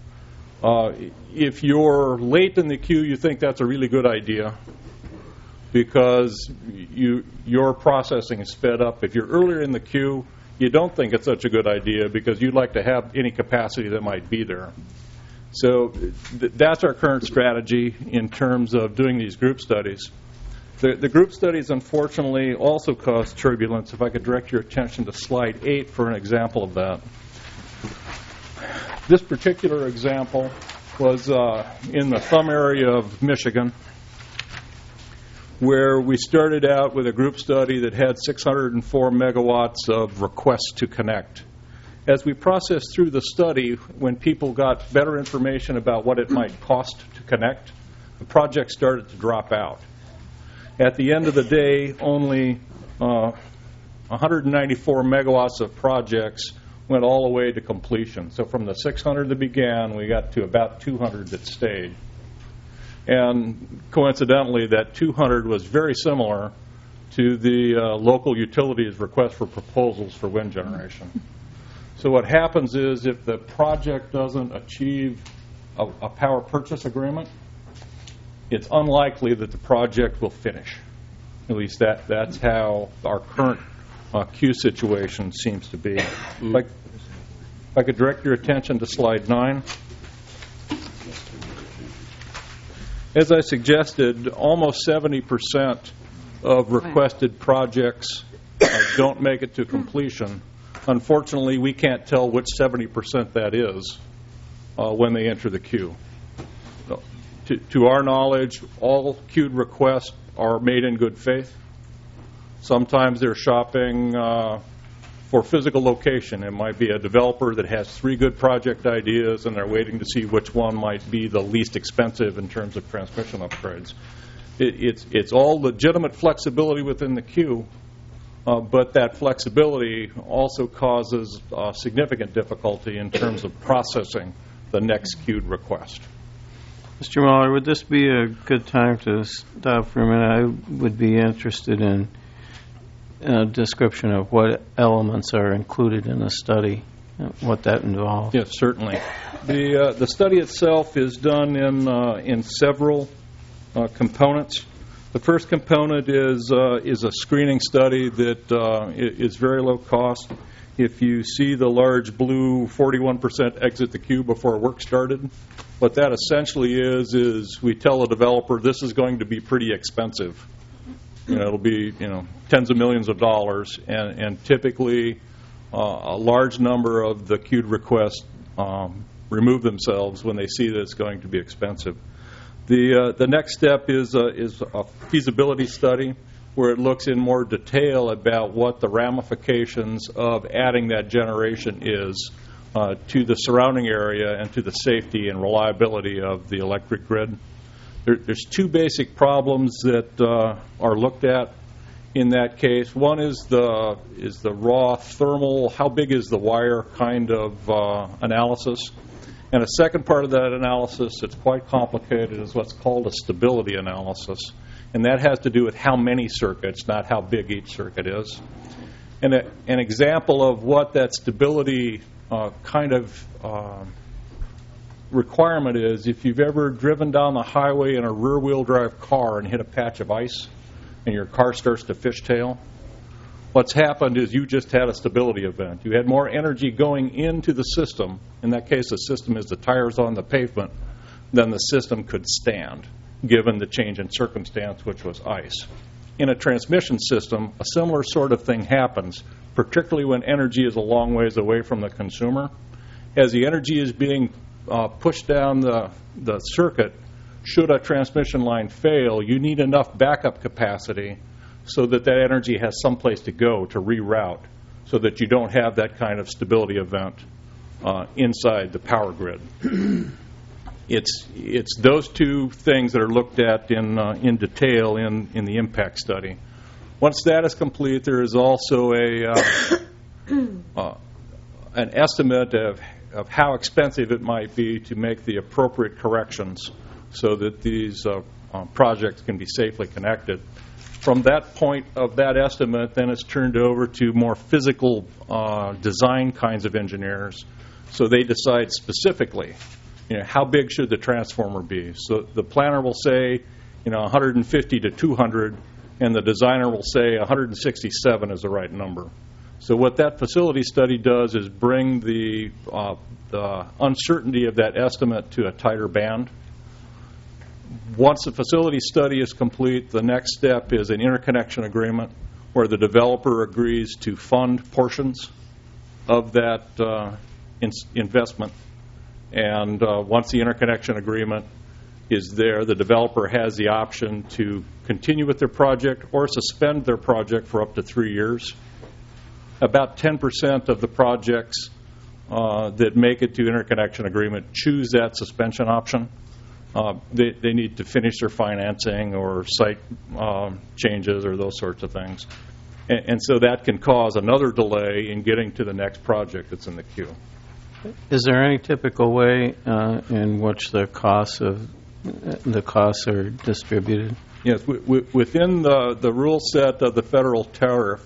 If you're late in the queue, you think that's a really good idea because your processing is sped up. If you're earlier in the queue, you don't think it's such a good idea because you'd like to have any capacity that might be there. So that's our current strategy in terms of doing these group studies. The group studies, unfortunately, also cause turbulence. If I could direct your attention to slide 8 for an example of that. This particular example was in the thumb area of Michigan, where we started out with a group study that had 604 megawatts of requests to connect. As we processed through the study, when people got better information about what it might cost to connect, the project started to drop out. At the end of the day, only 194 megawatts of projects went all the way to completion. So from the 600 that began, we got to about 200 that stayed. And coincidentally, that 200 was very similar to the local utilities' request for proposals for wind generation. So what happens is if the project doesn't achieve a power purchase agreement, it's unlikely that the project will finish. At least that's how our current queue situation seems to be. If I could direct your attention to slide 9. As I suggested, almost 70% of requested projects don't make it to completion. Unfortunately, we can't tell which 70% that is when they enter the queue. To our knowledge, all queued requests are made in good faith. Sometimes they're shopping for physical location. It might be a developer that has 3 good project ideas and they're waiting to see which one might be the least expensive in terms of transmission upgrades. It's all legitimate flexibility within the queue, but that flexibility also causes significant difficulty in terms of processing the next queued request.
Mr. Mueller, would this be a good time to stop for a minute? I would be interested in a description of what elements are included in the study, what that involves.
Yes, certainly. The study itself is done in several components. The first component is a screening study that is very low cost. If you see the large blue 41% exit the queue before work started, what that essentially is we tell the developer this is going to be pretty expensive. It'll be tens of millions of dollars, and typically a large number of the queued requests remove themselves when they see that it's going to be expensive. The next step is a feasibility study where it looks in more detail about what the ramifications of adding that generation is to the surrounding area and to the safety and reliability of the electric grid. There's two basic problems that are looked at in that case. One is the raw thermal, how big is the wire kind of analysis. And a second part of that analysis that's quite complicated is what's called a stability analysis. And that has to do with how many circuits, not how big each circuit is. And an example of what that stability kind of requirement is, if you've ever driven down the highway in a rear-wheel drive car and hit a patch of ice and your car starts to fishtail, what's happened is you just had a stability event. You had more energy going into the system. In that case, the system is the tires on the pavement than the system could stand, given the change in circumstance, which was ice. In a transmission system, a similar sort of thing happens, particularly when energy is a long ways away from the consumer. As the energy is being pushed down the circuit, should a transmission line fail, you need enough backup capacity so that that energy has someplace to go to reroute, so that you don't have that kind of stability event inside the power grid. It's those two things that are looked at in detail in the impact study. Once that is complete, there is also an estimate of how expensive it might be to make the appropriate corrections so that these projects can be safely connected. From that point of that estimate, then it's turned over to more physical design kinds of engineers, so they decide specifically, how big should the transformer be. So the planner will say, 150 to 200, and the designer will say 167 is the right number. So what that facility study does is bring the uncertainty of that estimate to a tighter band. Once the facility study is complete, the next step is an interconnection agreement where the developer agrees to fund portions of that investment. And once the interconnection agreement is there, the developer has the option to continue with their project or suspend their project for up to 3 years. About 10% of the projects that make it to interconnection agreement choose that suspension option. They need to finish their financing or site changes or those sorts of things. And so that can cause another delay in getting to the next project that's in the queue.
Is there any typical way in which the costs are distributed?
Yes, within the rule set of the federal tariff,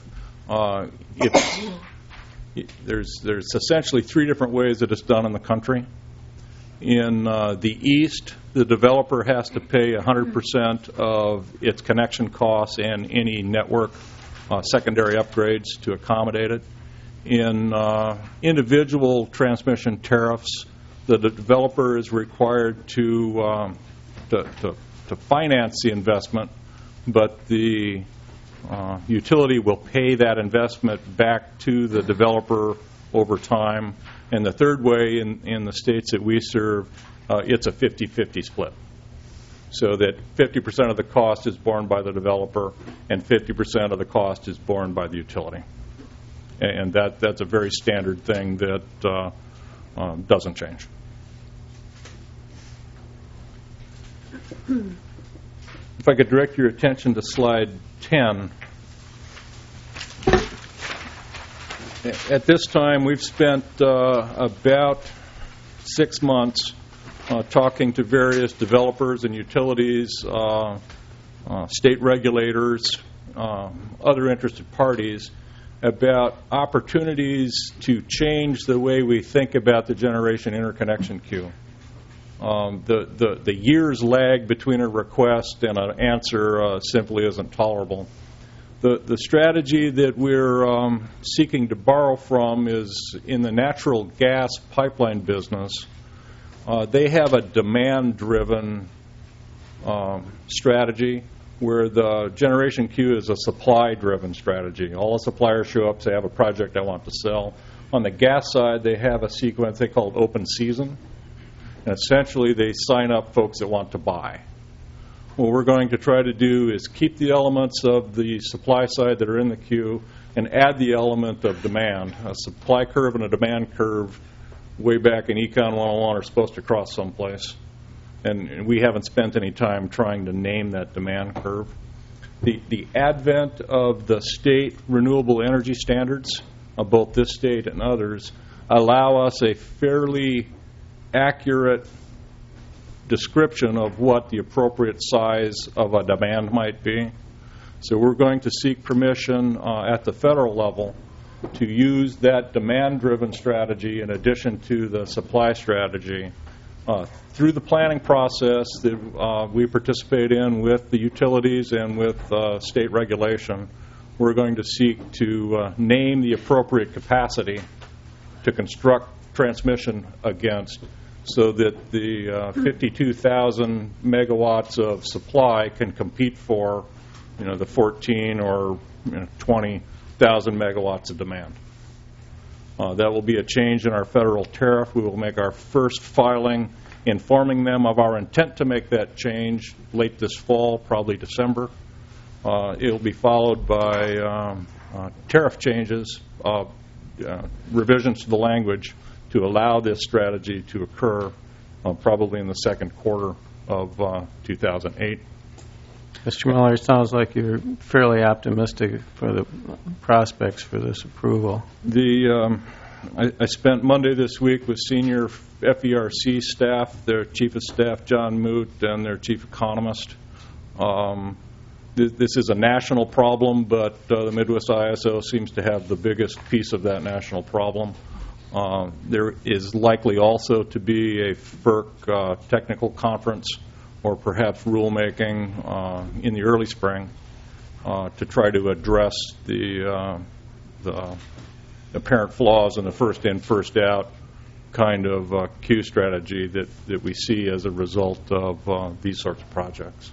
there's essentially 3 different ways that it's done in the country. In the East, the developer has to pay 100% of its connection costs and any network secondary upgrades to accommodate it. In individual transmission tariffs, the developer is required to finance the investment, but the utility will pay that investment back to the developer over time. And the third way, in the states that we serve, it's a 50-50 split. So that 50% of the cost is borne by the developer and 50% of the cost is borne by the utility. And that's a very standard thing that doesn't change. If I could direct your attention to slide 10. At this time, we've spent about 6 months talking to various developers and utilities, state regulators, other interested parties about opportunities to change the way we think about the generation interconnection queue. The years lag between a request and an answer simply isn't tolerable. The strategy that we're seeking to borrow from is in the natural gas pipeline business. They have a demand-driven strategy where the generation queue is a supply-driven strategy. All the suppliers show up, say, I have a project I want to sell. On the gas side, they have a sequence they call open season. And essentially, they sign up folks that want to buy. What we're going to try to do is keep the elements of the supply side that are in the queue and add the element of demand. A supply curve and a demand curve way back in Econ 101 are supposed to cross someplace. And we haven't spent any time trying to name that demand curve. The advent of the state renewable energy standards, of both this state and others, allow us a fairly accurate description of what the appropriate size of a demand might be. So we're going to seek permission at the federal level to use that demand-driven strategy in addition to the supply strategy through the planning process that we participate in with the utilities and with state regulation. We're going to seek to name the appropriate capacity to construct transmission against so that the 52,000 megawatts of supply can compete for the 14 or 20,000 megawatts of demand. That will be a change in our federal tariff. We will make our first filing informing them of our intent to make that change late this fall, probably December. It will be followed by tariff changes, revisions to the language to allow this strategy to occur probably in the second quarter of 2008.
Mr. Miller, it sounds like you're fairly optimistic for the prospects for this approval.
I spent Monday this week with senior FERC staff, their chief of staff, John Moot, and their chief economist. This is a national problem, but the Midwest ISO seems to have the biggest piece of that national problem. There is likely also to be a FERC technical conference or perhaps rulemaking in the early spring to try to address the apparent flaws in the first in, first out kind of queue strategy that we see as a result of these sorts of projects.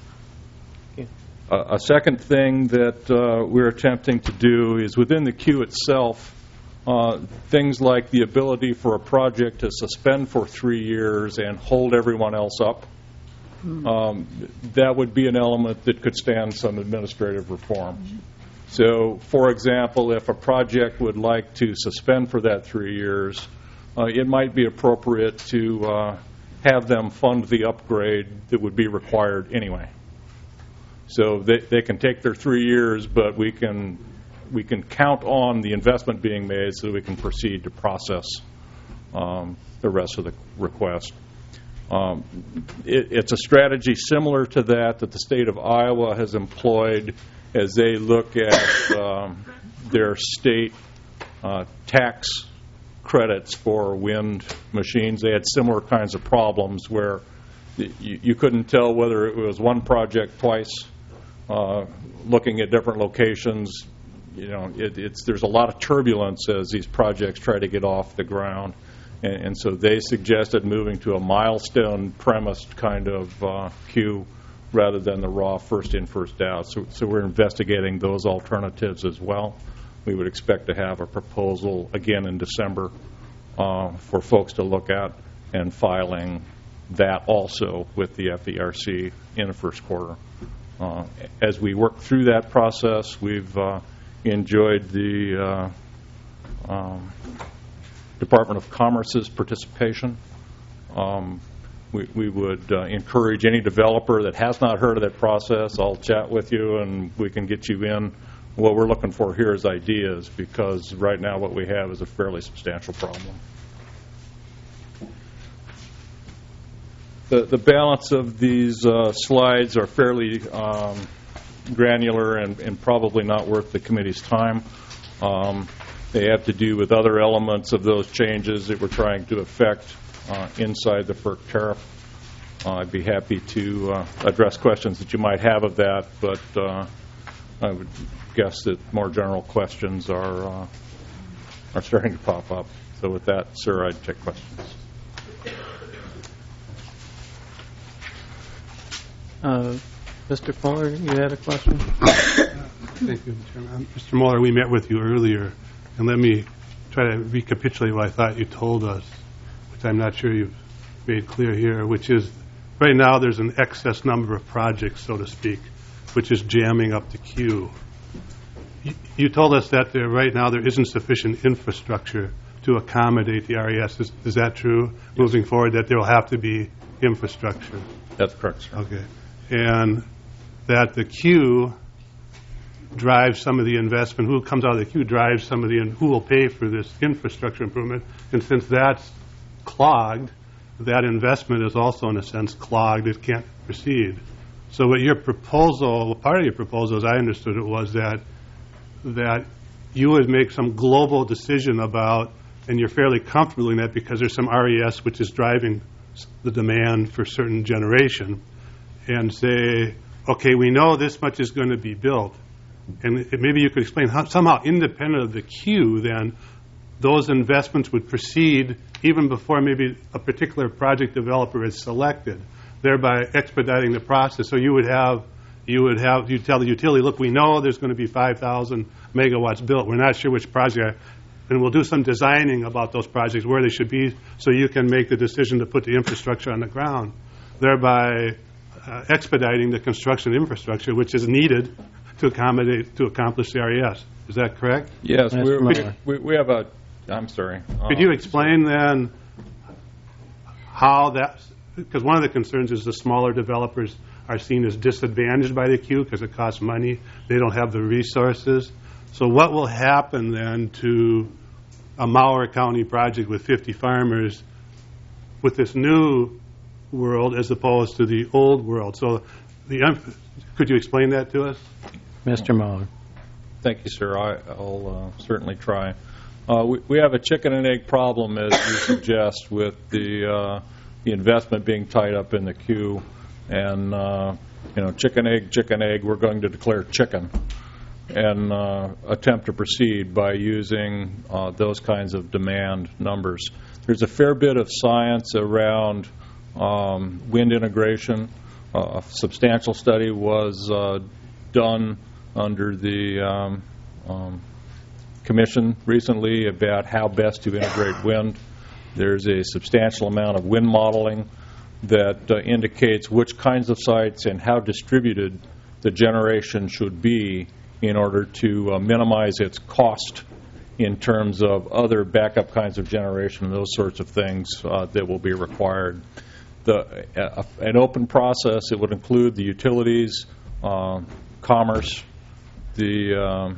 A second thing that we're attempting to do is within the queue itself, things like the ability for a project to suspend for 3 years and hold everyone else up. That would be an element that could stand some administrative reform. So, for example, if a project would like to suspend for that 3 years, it might be appropriate to have them fund the upgrade that would be required anyway. So they can take their 3 years, but we can count on the investment being made so that we can proceed to process the rest of the request. It's a strategy similar to that the state of Iowa has employed as they look at their state tax credits for wind machines. They had similar kinds of problems where you couldn't tell whether it was one project twice, looking at different locations. There's a lot of turbulence as these projects try to get off the ground. And so they suggested moving to a milestone premised kind of queue rather than the raw first in, first out. So we're investigating those alternatives as well. We would expect to have a proposal again in December for folks to look at and filing that also with the FERC in the first quarter. As we work through that process, we've enjoyed the Department of Commerce's participation. We would encourage any developer that has not heard of that process. I'll chat with you and we can get you in. What we're looking for here is ideas, because right now what we have is a fairly substantial problem. The balance of these slides are fairly granular and probably not worth the committee's time. They have to do with other elements of those changes that we're trying to affect inside the FERC tariff. I'd be happy to address questions that you might have of that, but I would guess that more general questions are starting to pop up. So with that, sir, I'd take questions.
Mr. Fuller, you had a question?
Thank you, Chairman. Mr. Mueller, we met with you earlier, and let me try to recapitulate what I thought you told us, which I'm not sure you've made clear here, which is right now there's an excess number of projects, so to speak, which is jamming up the queue. You told us that right now there isn't sufficient infrastructure to accommodate the RES. Is that true? Yes. Moving forward, that there will have to be infrastructure.
That's correct, sir.
Okay. And that the queue drives some of the investment. Who comes out of the queue drives some of who will pay for this infrastructure improvement. And since that's clogged, that investment is also, in a sense, clogged. It can't proceed. So what your proposal, part of your proposal, as I understood it, was that you would make some global decision about, and you're fairly comfortable in that because there's some RES which is driving the demand for certain generation, and say, okay, we know this much is going to be built. And maybe you could explain how somehow independent of the queue, then, those investments would proceed even before maybe a particular project developer is selected, thereby expediting the process. So you'd tell the utility, look, we know there's going to be 5,000 megawatts built. We're not sure which project, and we'll do some designing about those projects, where they should be, so you can make the decision to put the infrastructure on the ground, thereby expediting the construction infrastructure, which is needed to accomplish the RES. Is that correct?
Yes. We have a... I'm sorry.
Could you explain then how that... Because one of the concerns is the smaller developers are seen as disadvantaged by the queue because it costs money. They don't have the resources. So what will happen then to a Mower County project with 50 farmers with this new world as opposed to the old world? So could you explain that to us?
Mr. Mueller.
Thank you, sir. I'll certainly try. We have a chicken and egg problem, as you suggest, with the investment being tied up in the queue. And, chicken, egg, we're going to declare chicken and attempt to proceed by using those kinds of demand numbers. There's a fair bit of science around wind integration. A substantial study was done under the commission recently about how best to integrate wind. There's a substantial amount of wind modeling that indicates which kinds of sites and how distributed the generation should be in order to minimize its cost in terms of other backup kinds of generation and those sorts of things that will be required. An open process, it would include the utilities, commerce, the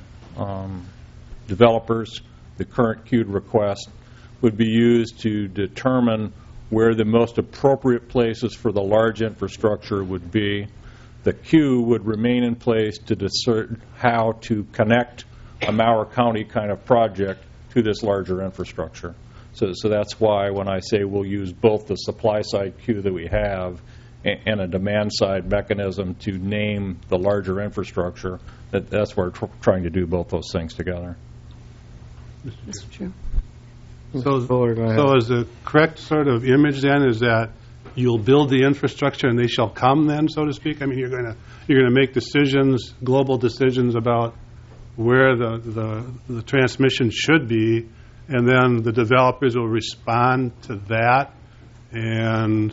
developers, the current queued request, would be used to determine where the most appropriate places for the large infrastructure would be. The queue would remain in place to discern how to connect a Mower County kind of project to this larger infrastructure. So that's why when I say we'll use both the supply side queue that we have and a demand side mechanism to name the larger infrastructure, that's where we're trying to do both those things together.
Mr. Chair.
So is the correct sort of image then is that you'll build the infrastructure and they shall come then, so to speak? I mean, you're going to make decisions, global decisions about where the transmission should be, and then the developers will respond to that, and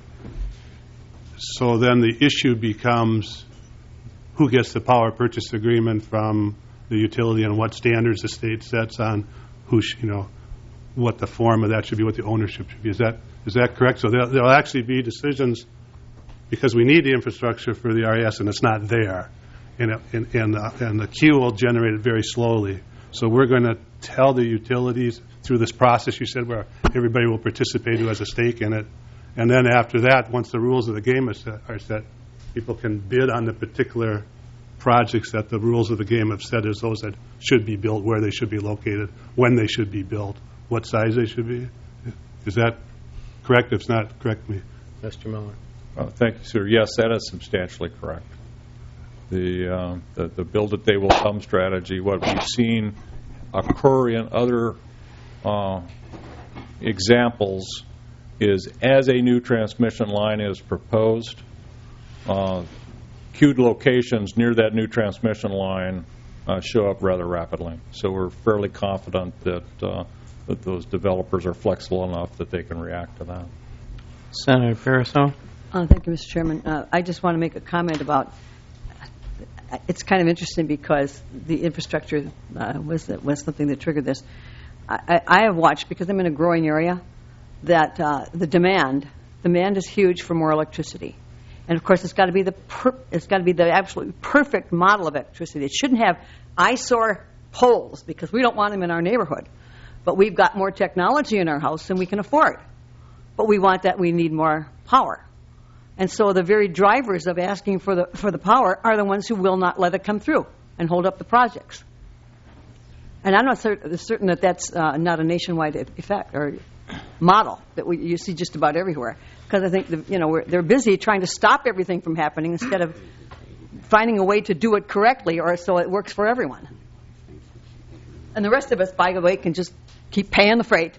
so then the issue becomes who gets the power purchase agreement from the utility and what standards the state sets on who what the form of that should be, what the ownership should be. Is that correct? So there'll actually be decisions because we need the infrastructure for the RES and it's not there, and the queue will generate it very slowly. So we're going to tell the utilities through this process you said where everybody will participate who has a stake in it, And then after that, once the rules of the game are set, people can bid on the particular projects that the rules of the game have set as those that should be built, where they should be located, when they should be built, what size they should be. Is that correct? If it's not, correct me.
Mr. Miller.
Thank you, sir. Yes, that is substantially correct. The build it, they will come strategy, what we've seen occur in other examples is as a new transmission line is proposed, queued locations near that new transmission line show up rather rapidly. So we're fairly confident that those developers are flexible enough that they can react to that.
Senator Farrisell.
Thank you, Mr. Chairman. I just want to make a comment about, it's kind of interesting because the infrastructure was something that triggered this. I have watched, because I'm in a growing area, that the demand is huge for more electricity. And of course, it's got to be the absolutely perfect model of electricity. It shouldn't have eyesore poles because we don't want them in our neighborhood. But we've got more technology in our house than we can afford. But we want that. We need more power. And so the very drivers of asking for the power are the ones who will not let it come through and hold up the projects. And I'm not certain that that's not a nationwide effect or model that you see just about everywhere. Because I think they're busy trying to stop everything from happening instead of finding a way to do it correctly, or so it works for everyone. And the rest of us, by the way, can just keep paying the freight.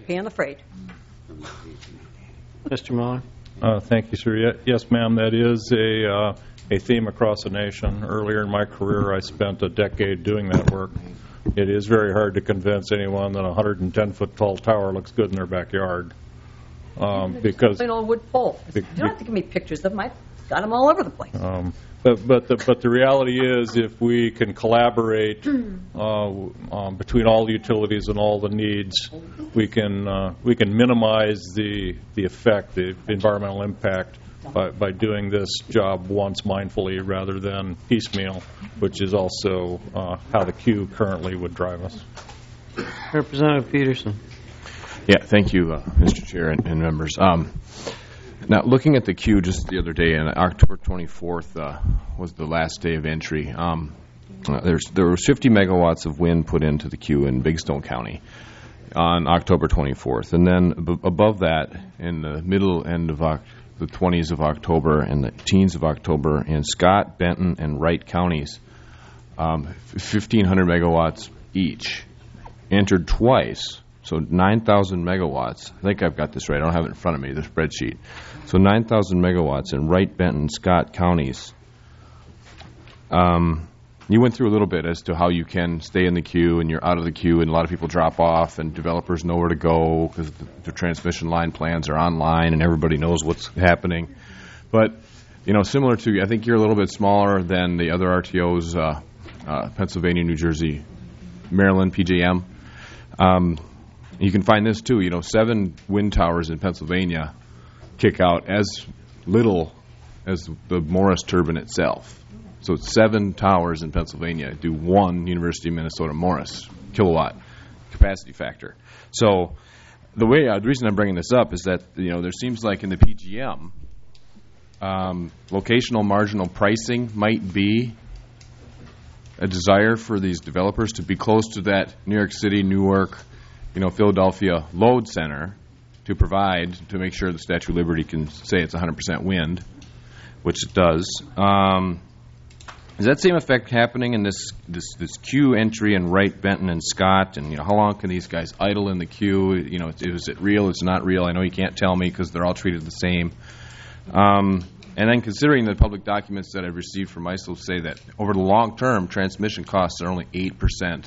Mr. Miller.
Thank you, sir. Yes, ma'am, that is a theme across the nation. Earlier in my career, I spent a decade doing that work. It is very hard to convince anyone that a 110-foot tall tower looks good in their backyard. Because
plain old wood pole. You don't have to give me pictures of them. I've got them all over the place.
But the reality is, if we can collaborate between all the utilities and all the needs, we can minimize the effect, the environmental impact, by doing this job once mindfully rather than piecemeal, which is also how the queue currently would drive us.
Representative Peterson.
Yeah, thank you, Mr. Chair and members. Now, looking at the queue just the other day, and October 24th was the last day of entry. There was 50 megawatts of wind put into the queue in Big Stone County on October 24th. And then above that, in the middle end of the 20s of October and the teens of October, in Scott, Benton, and Wright counties, 1,500 megawatts each entered twice. So 9,000 megawatts. I think I've got this right. I don't have it in front of me, the spreadsheet. So 9,000 megawatts in Wright, Benton, Scott counties. You went through a little bit as to how you can stay in the queue and you're out of the queue, and a lot of people drop off and developers know where to go because the transmission line plans are online and everybody knows what's happening. But, similar to, I think you're a little bit smaller than the other RTOs, Pennsylvania, New Jersey, Maryland, PJM. You can find this too. 7 wind towers in Pennsylvania kick out as little as the Morris turbine itself. So 7 towers in Pennsylvania do 1 University of Minnesota Morris kilowatt capacity factor. So the reason I'm bringing this up is that there seems like in the PJM, locational marginal pricing might be a desire for these developers to be close to that New York City, Newark, Philadelphia load center to make sure the Statue of Liberty can say it's 100% wind, which it does. Is that same effect happening in this queue entry in Wright, Benton, and Scott? And how long can these guys idle in the queue? Is it real? It's not real. I know you can't tell me because they're all treated the same. And then considering the public documents that I've received from ISO say that over the long term, transmission costs are only 8%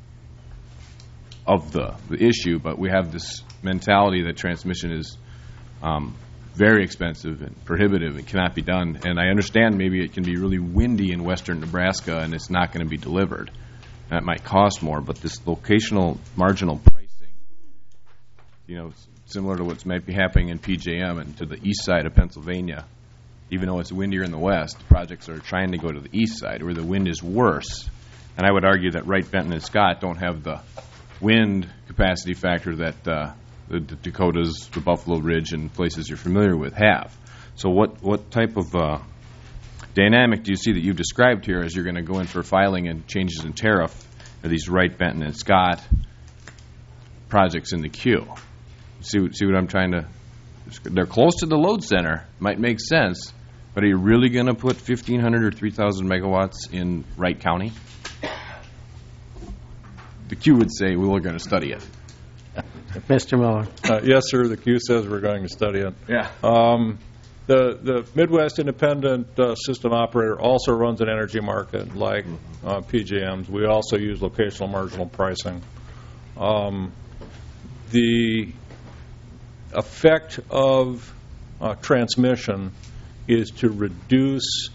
of the issue, but we have this mentality that transmission is very expensive and prohibitive and cannot be done. And I understand maybe it can be really windy in western Nebraska and it's not going to be delivered. That might cost more, but this locational marginal pricing, similar to what's might be happening in PJM and to the east side of Pennsylvania, even though it's windier in the west, projects are trying to go to the east side where the wind is worse. And I would argue that Wright, Benton, and Scott don't have the wind capacity factor that the Dakotas, the Buffalo Ridge, and places you're familiar with have. So what type of dynamic do you see that you've described here as you're going to go in for filing and changes in tariff? Are these Wright, Benton, and Scott projects in the queue? See what I'm trying to... They're close to the load center. Might make sense. But are you really going to put 1,500 or 3,000 megawatts in Wright County? The queue would say, well, we're going to study it.
Mr. Miller.
Yes, sir. The queue says we're going to study it.
Yeah.
The Midwest Independent System Operator also runs an energy market like PJM's. We also use locational marginal pricing. The effect of transmission is to reduce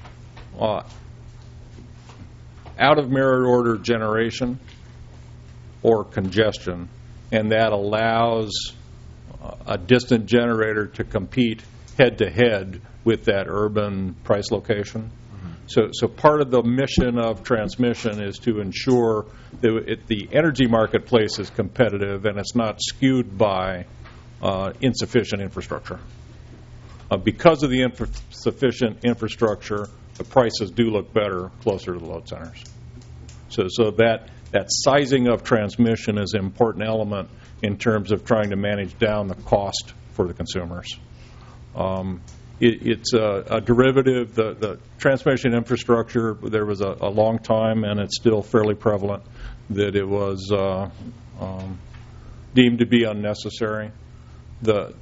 out-of-merit order generation or congestion, and that allows a distant generator to compete head-to-head with that urban price location. So part of the mission of transmission is to ensure that the energy marketplace is competitive and it's not skewed by insufficient infrastructure. Because of the insufficient infrastructure, the prices do look better closer to the load centers. So that sizing of transmission is an important element in terms of trying to manage down the cost for the consumers. It's a derivative. The transmission infrastructure, there was a long time, and it's still fairly prevalent, that it was deemed to be unnecessary. The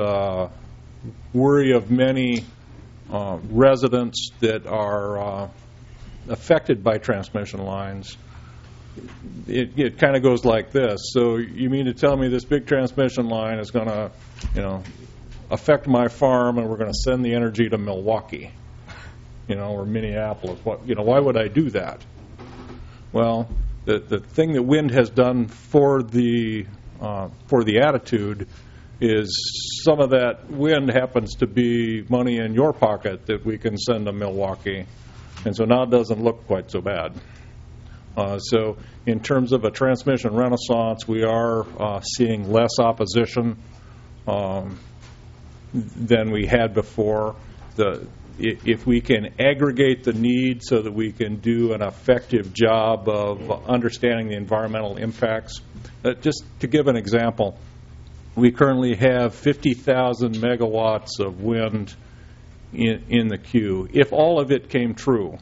worry of many residents that are affected by transmission lines, it kind of goes like this. So you mean to tell me this big transmission line is going to, affect my farm, and we're going to send the energy to Milwaukee, or Minneapolis? Why would I do that? Well, the thing that wind has done for the attitude is some of that wind happens to be money in your pocket that we can send to Milwaukee, and so now it doesn't look quite so bad. So in terms of a transmission renaissance, we are seeing less opposition than we had before. If we can aggregate the need so that we can do an effective job of understanding the environmental impacts. Just to give an example, we currently have 50,000 megawatts of wind in the queue. If all of it came true,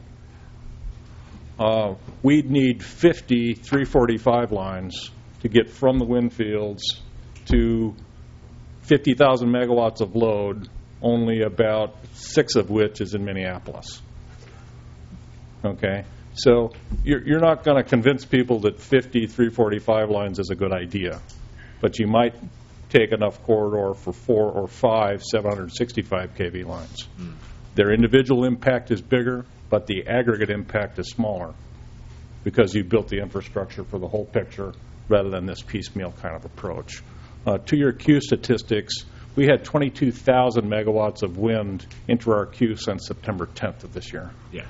we'd need 50 345 lines to get from the wind fields to 50,000 megawatts of load, only about 6 of which is in Minneapolis. Okay? So you're not going to convince people that 50 345 lines is a good idea, but you might take enough corridor for 4 or 5 765 kV lines. Their individual impact is bigger, but the aggregate impact is smaller because you built the infrastructure for the whole picture rather than this piecemeal kind of approach. To your queue statistics, we had 22,000 megawatts of wind into our queue since September 10th of this year.
Yeah.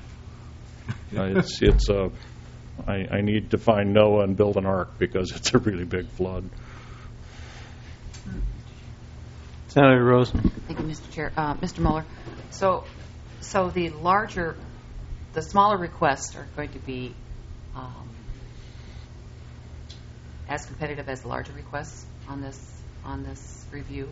I need to find Noah and build an ark because it's a really big flood.
Senator Rosen.
Thank you, Mr. Chair. Mr. Mueller, so the smaller requests are going to be as competitive as the larger requests on this review,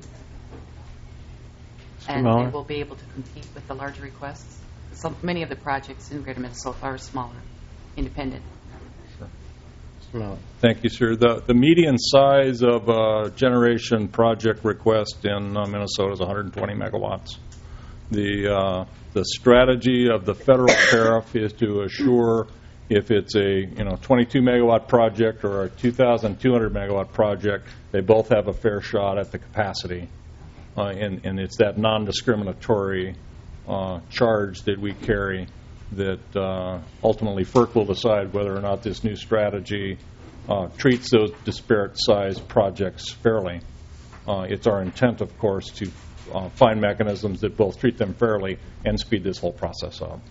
and they will be able to compete with the larger requests. So many of the projects in Greater Minnesota are smaller, independent.
Sure. Thank you, sir. The median size of a generation project request in Minnesota is 120 megawatts. The strategy of the federal tariff is to assure if it's a 22 megawatt project or a 2,200 megawatt project, they both have a fair shot at the capacity, and it's that non-discriminatory charge that we carry that ultimately FERC will decide whether or not this new strategy treats those disparate sized projects fairly. It's our intent, of course, to find mechanisms that both treat them fairly and speed this whole process up.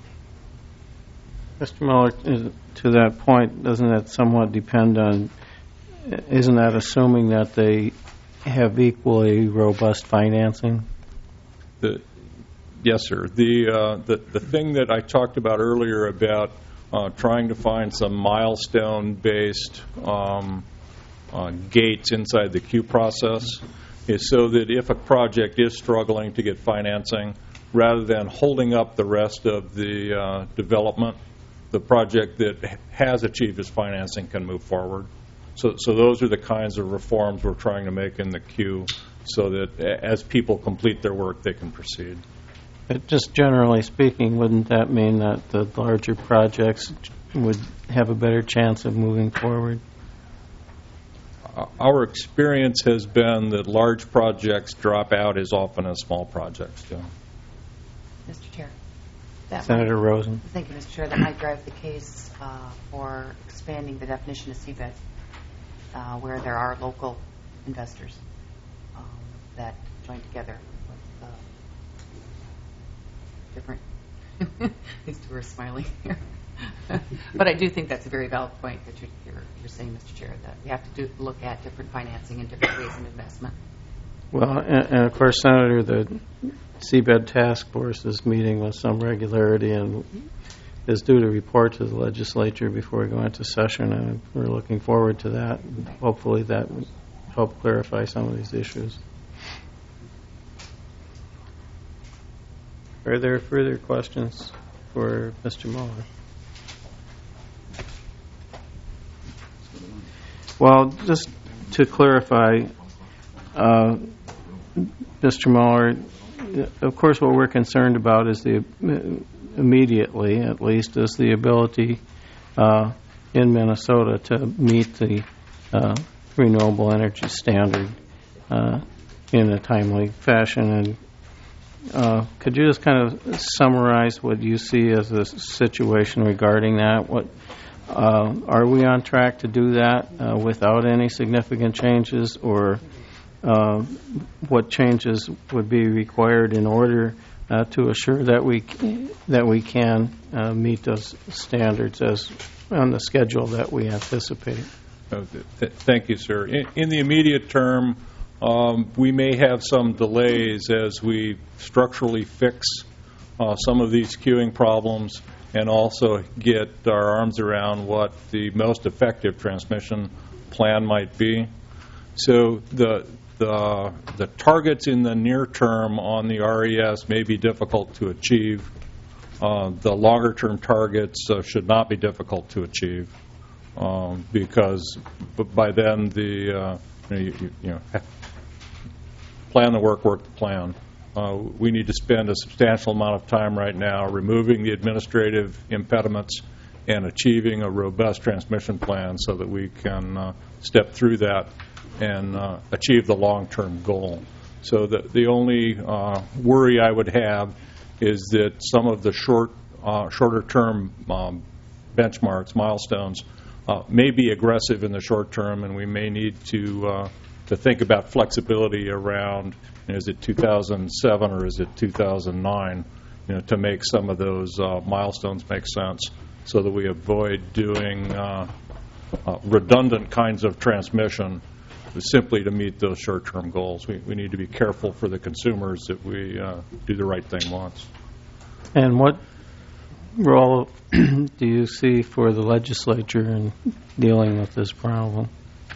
Mr. Mueller, to that point, doesn't that somewhat depend on, isn't that assuming that they have equally robust financing?
Yes, sir. The thing that I talked about earlier about trying to find some milestone-based gates inside the queue process is so that if a project is struggling to get financing, rather than holding up the rest of the development, the project that has achieved its financing can move forward. So those are the kinds of reforms we're trying to make in the queue so that as people complete their work, they can proceed.
But just generally speaking, wouldn't that mean that the larger projects would have a better chance of moving forward?
Our experience has been that large projects drop out as often as small projects do.
Mr. Chair.
Senator Rosen.
Thank you, Mr. Chair. That might drive the case for expanding the definition of seabed where there are local investors that join together with different... These two are smiling here. But I do think that's a very valid point that you're saying, Mr. Chair, that we have to look at different financing and different ways of investment.
Well, and of course, Senator, the Seabed Task Force is meeting with some regularity and is due to report to the legislature before we go into session, and we're looking forward to that. Hopefully that will help clarify some of these issues. Are there further questions for Mr. Muller? Well, just to clarify, Mr. Muller, of course what we're concerned about is immediately, at least, is the ability in Minnesota to meet the renewable energy standard in a timely fashion. And could you just kind of summarize what you see as the situation regarding that? Are we on track to do that without any significant changes, or what changes would be required in order to assure that we can meet those standards as on the schedule that we anticipate?
Thank you, sir. In the immediate term, we may have some delays as we structurally fix some of these queuing problems and also get our arms around what the most effective transmission plan might be. So the targets in the near term on the RES may be difficult to achieve. The longer term targets should not be difficult to achieve because by then plan the work the plan. We need to spend a substantial amount of time right now removing the administrative impediments and achieving a robust transmission plan so that we can step through that and achieve the long-term goal. So the only worry I would have is that some of the shorter-term benchmarks, milestones, may be aggressive in the short term, and we may need to think about flexibility around, is it 2007 or is it 2009, to make some of those milestones make sense so that we avoid doing redundant kinds of transmission simply to meet those short-term goals. We need to be careful for the consumers that we do the right thing once.
And what role do you see for the legislature in dealing with this problem?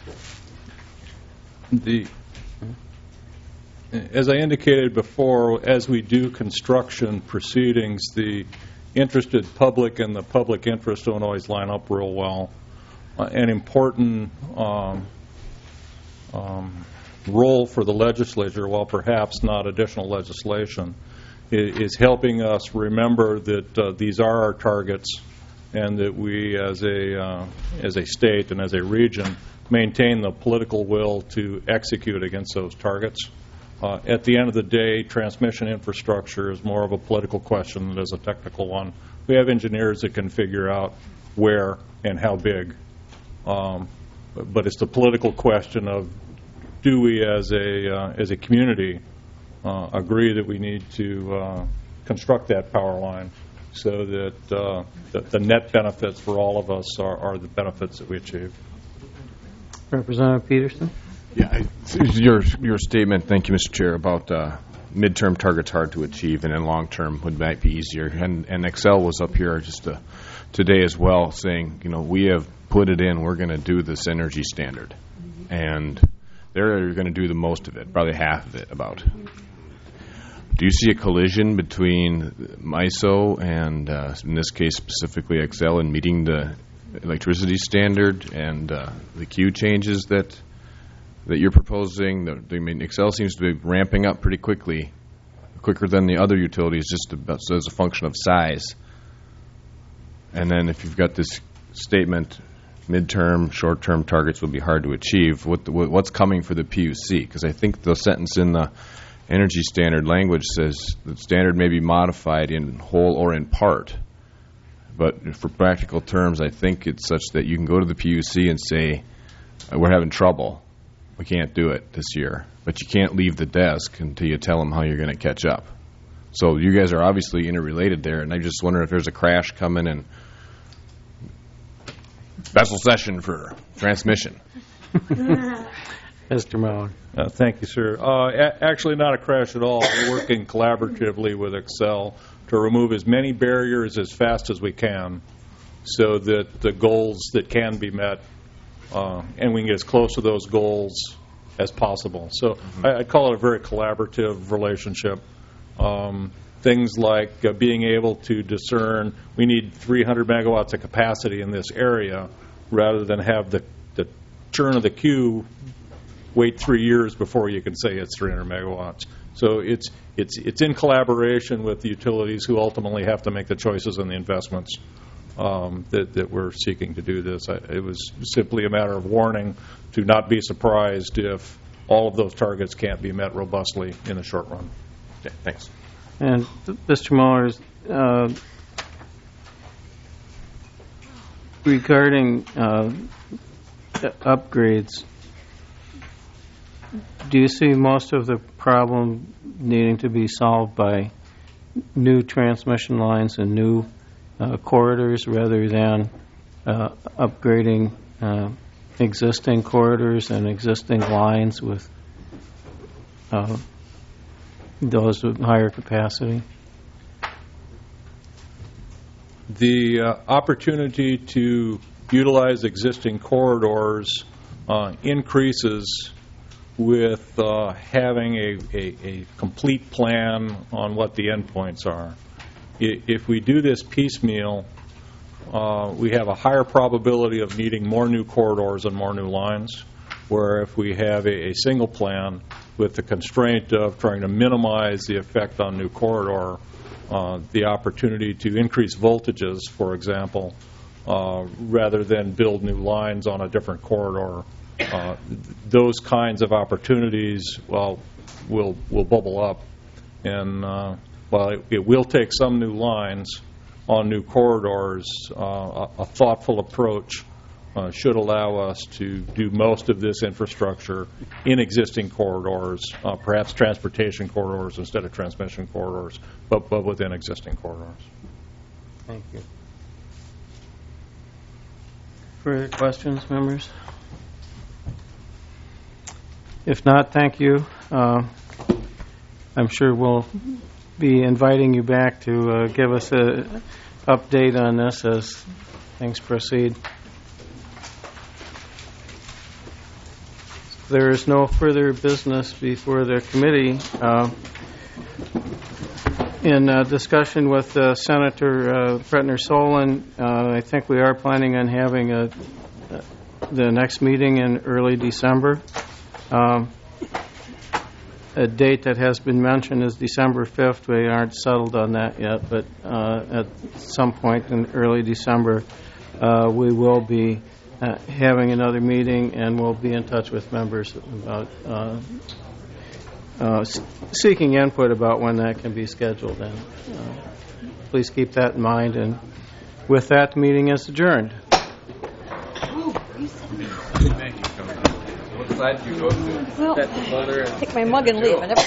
As I indicated before, as we do construction proceedings, the interested public and the public interest don't always line up real well. An important role for the legislature, while perhaps not additional legislation, is helping us remember that these are our targets and that we as a state and as a region maintain the political will to execute against those targets. At the end of the day, transmission infrastructure is more of a political question than it is a technical one. We have engineers that can figure out where and how big. But it's the political question of, do we as a community agree that we need to construct that power line so that the net benefits for all of us are the benefits that we achieve.
Representative Peterson?
Yeah, your statement, thank you, Mr. Chair, about midterm targets hard to achieve, and then long-term might be easier. And Excel was up here just today as well, saying, we have put it in, we're going to do this energy standard. And they're going to do the most of it, probably half of it about. Do you see a collision between MISO and, in this case specifically Excel, in meeting the electricity standard and the queue changes that you're proposing? Excel seems to be ramping up pretty quickly, quicker than the other utilities, just as a function of size. And then if you've got this statement, midterm, short-term targets will be hard to achieve, what's coming for the PUC? Because I think the sentence in the energy standard language says the standard may be modified in whole or in part. But for practical terms, I think it's such that you can go to the PUC and say, we're having trouble. We can't do it this year. But you can't leave the desk until you tell them how you're going to catch up. So you guys are obviously interrelated there, and I just wonder if there's a crash coming and special session for transmission.
Mr. Miller.
Thank you, sir. Actually, not a crash at all. We're working collaboratively with Excel to remove as many barriers as fast as we can so that the goals that can be met, and we can get as close to those goals as possible. So I call it a very collaborative relationship. Things like being able to discern we need 300 megawatts of capacity in this area rather than have the turn of the queue wait 3 years before you can say it's 300 megawatts. So it's in collaboration with the utilities who ultimately have to make the choices and the investments that we're seeking to do this. It was simply a matter of warning to not be surprised if all of those targets can't be met robustly in the short run.
Okay, thanks.
And Mr. Muller, regarding upgrades, do you see most of the problem needing to be solved by new transmission lines and new corridors rather than upgrading existing corridors and existing lines with those with higher capacity?
The opportunity to utilize existing corridors increases with having a complete plan on what the endpoints are. If we do this piecemeal, we have a higher probability of needing more new corridors and more new lines, where if we have a single plan with the constraint of trying to minimize the effect on new corridor, the opportunity to increase voltages, for example, rather than build new lines on a different corridor, those kinds of opportunities, will bubble up. And while it will take some new lines on new corridors, a thoughtful approach should allow us to do most of this infrastructure in existing corridors, perhaps transportation corridors instead of transmission corridors, but within existing corridors.
Thank you. Further questions, members? If not, thank you. I'm sure we'll be inviting you back to give us an update on this as things proceed. There is no further business before the committee. In discussion with Senator Pretner-Solon, I think we are planning on having the next meeting in early December. A date that has been mentioned is December 5th. We aren't settled on that yet, but at some point in early December, we will be having another meeting, and we'll be in touch with members about seeking input about when that can be scheduled. And please keep that in mind. And with that, the meeting is adjourned.
Well, take my mug and leave.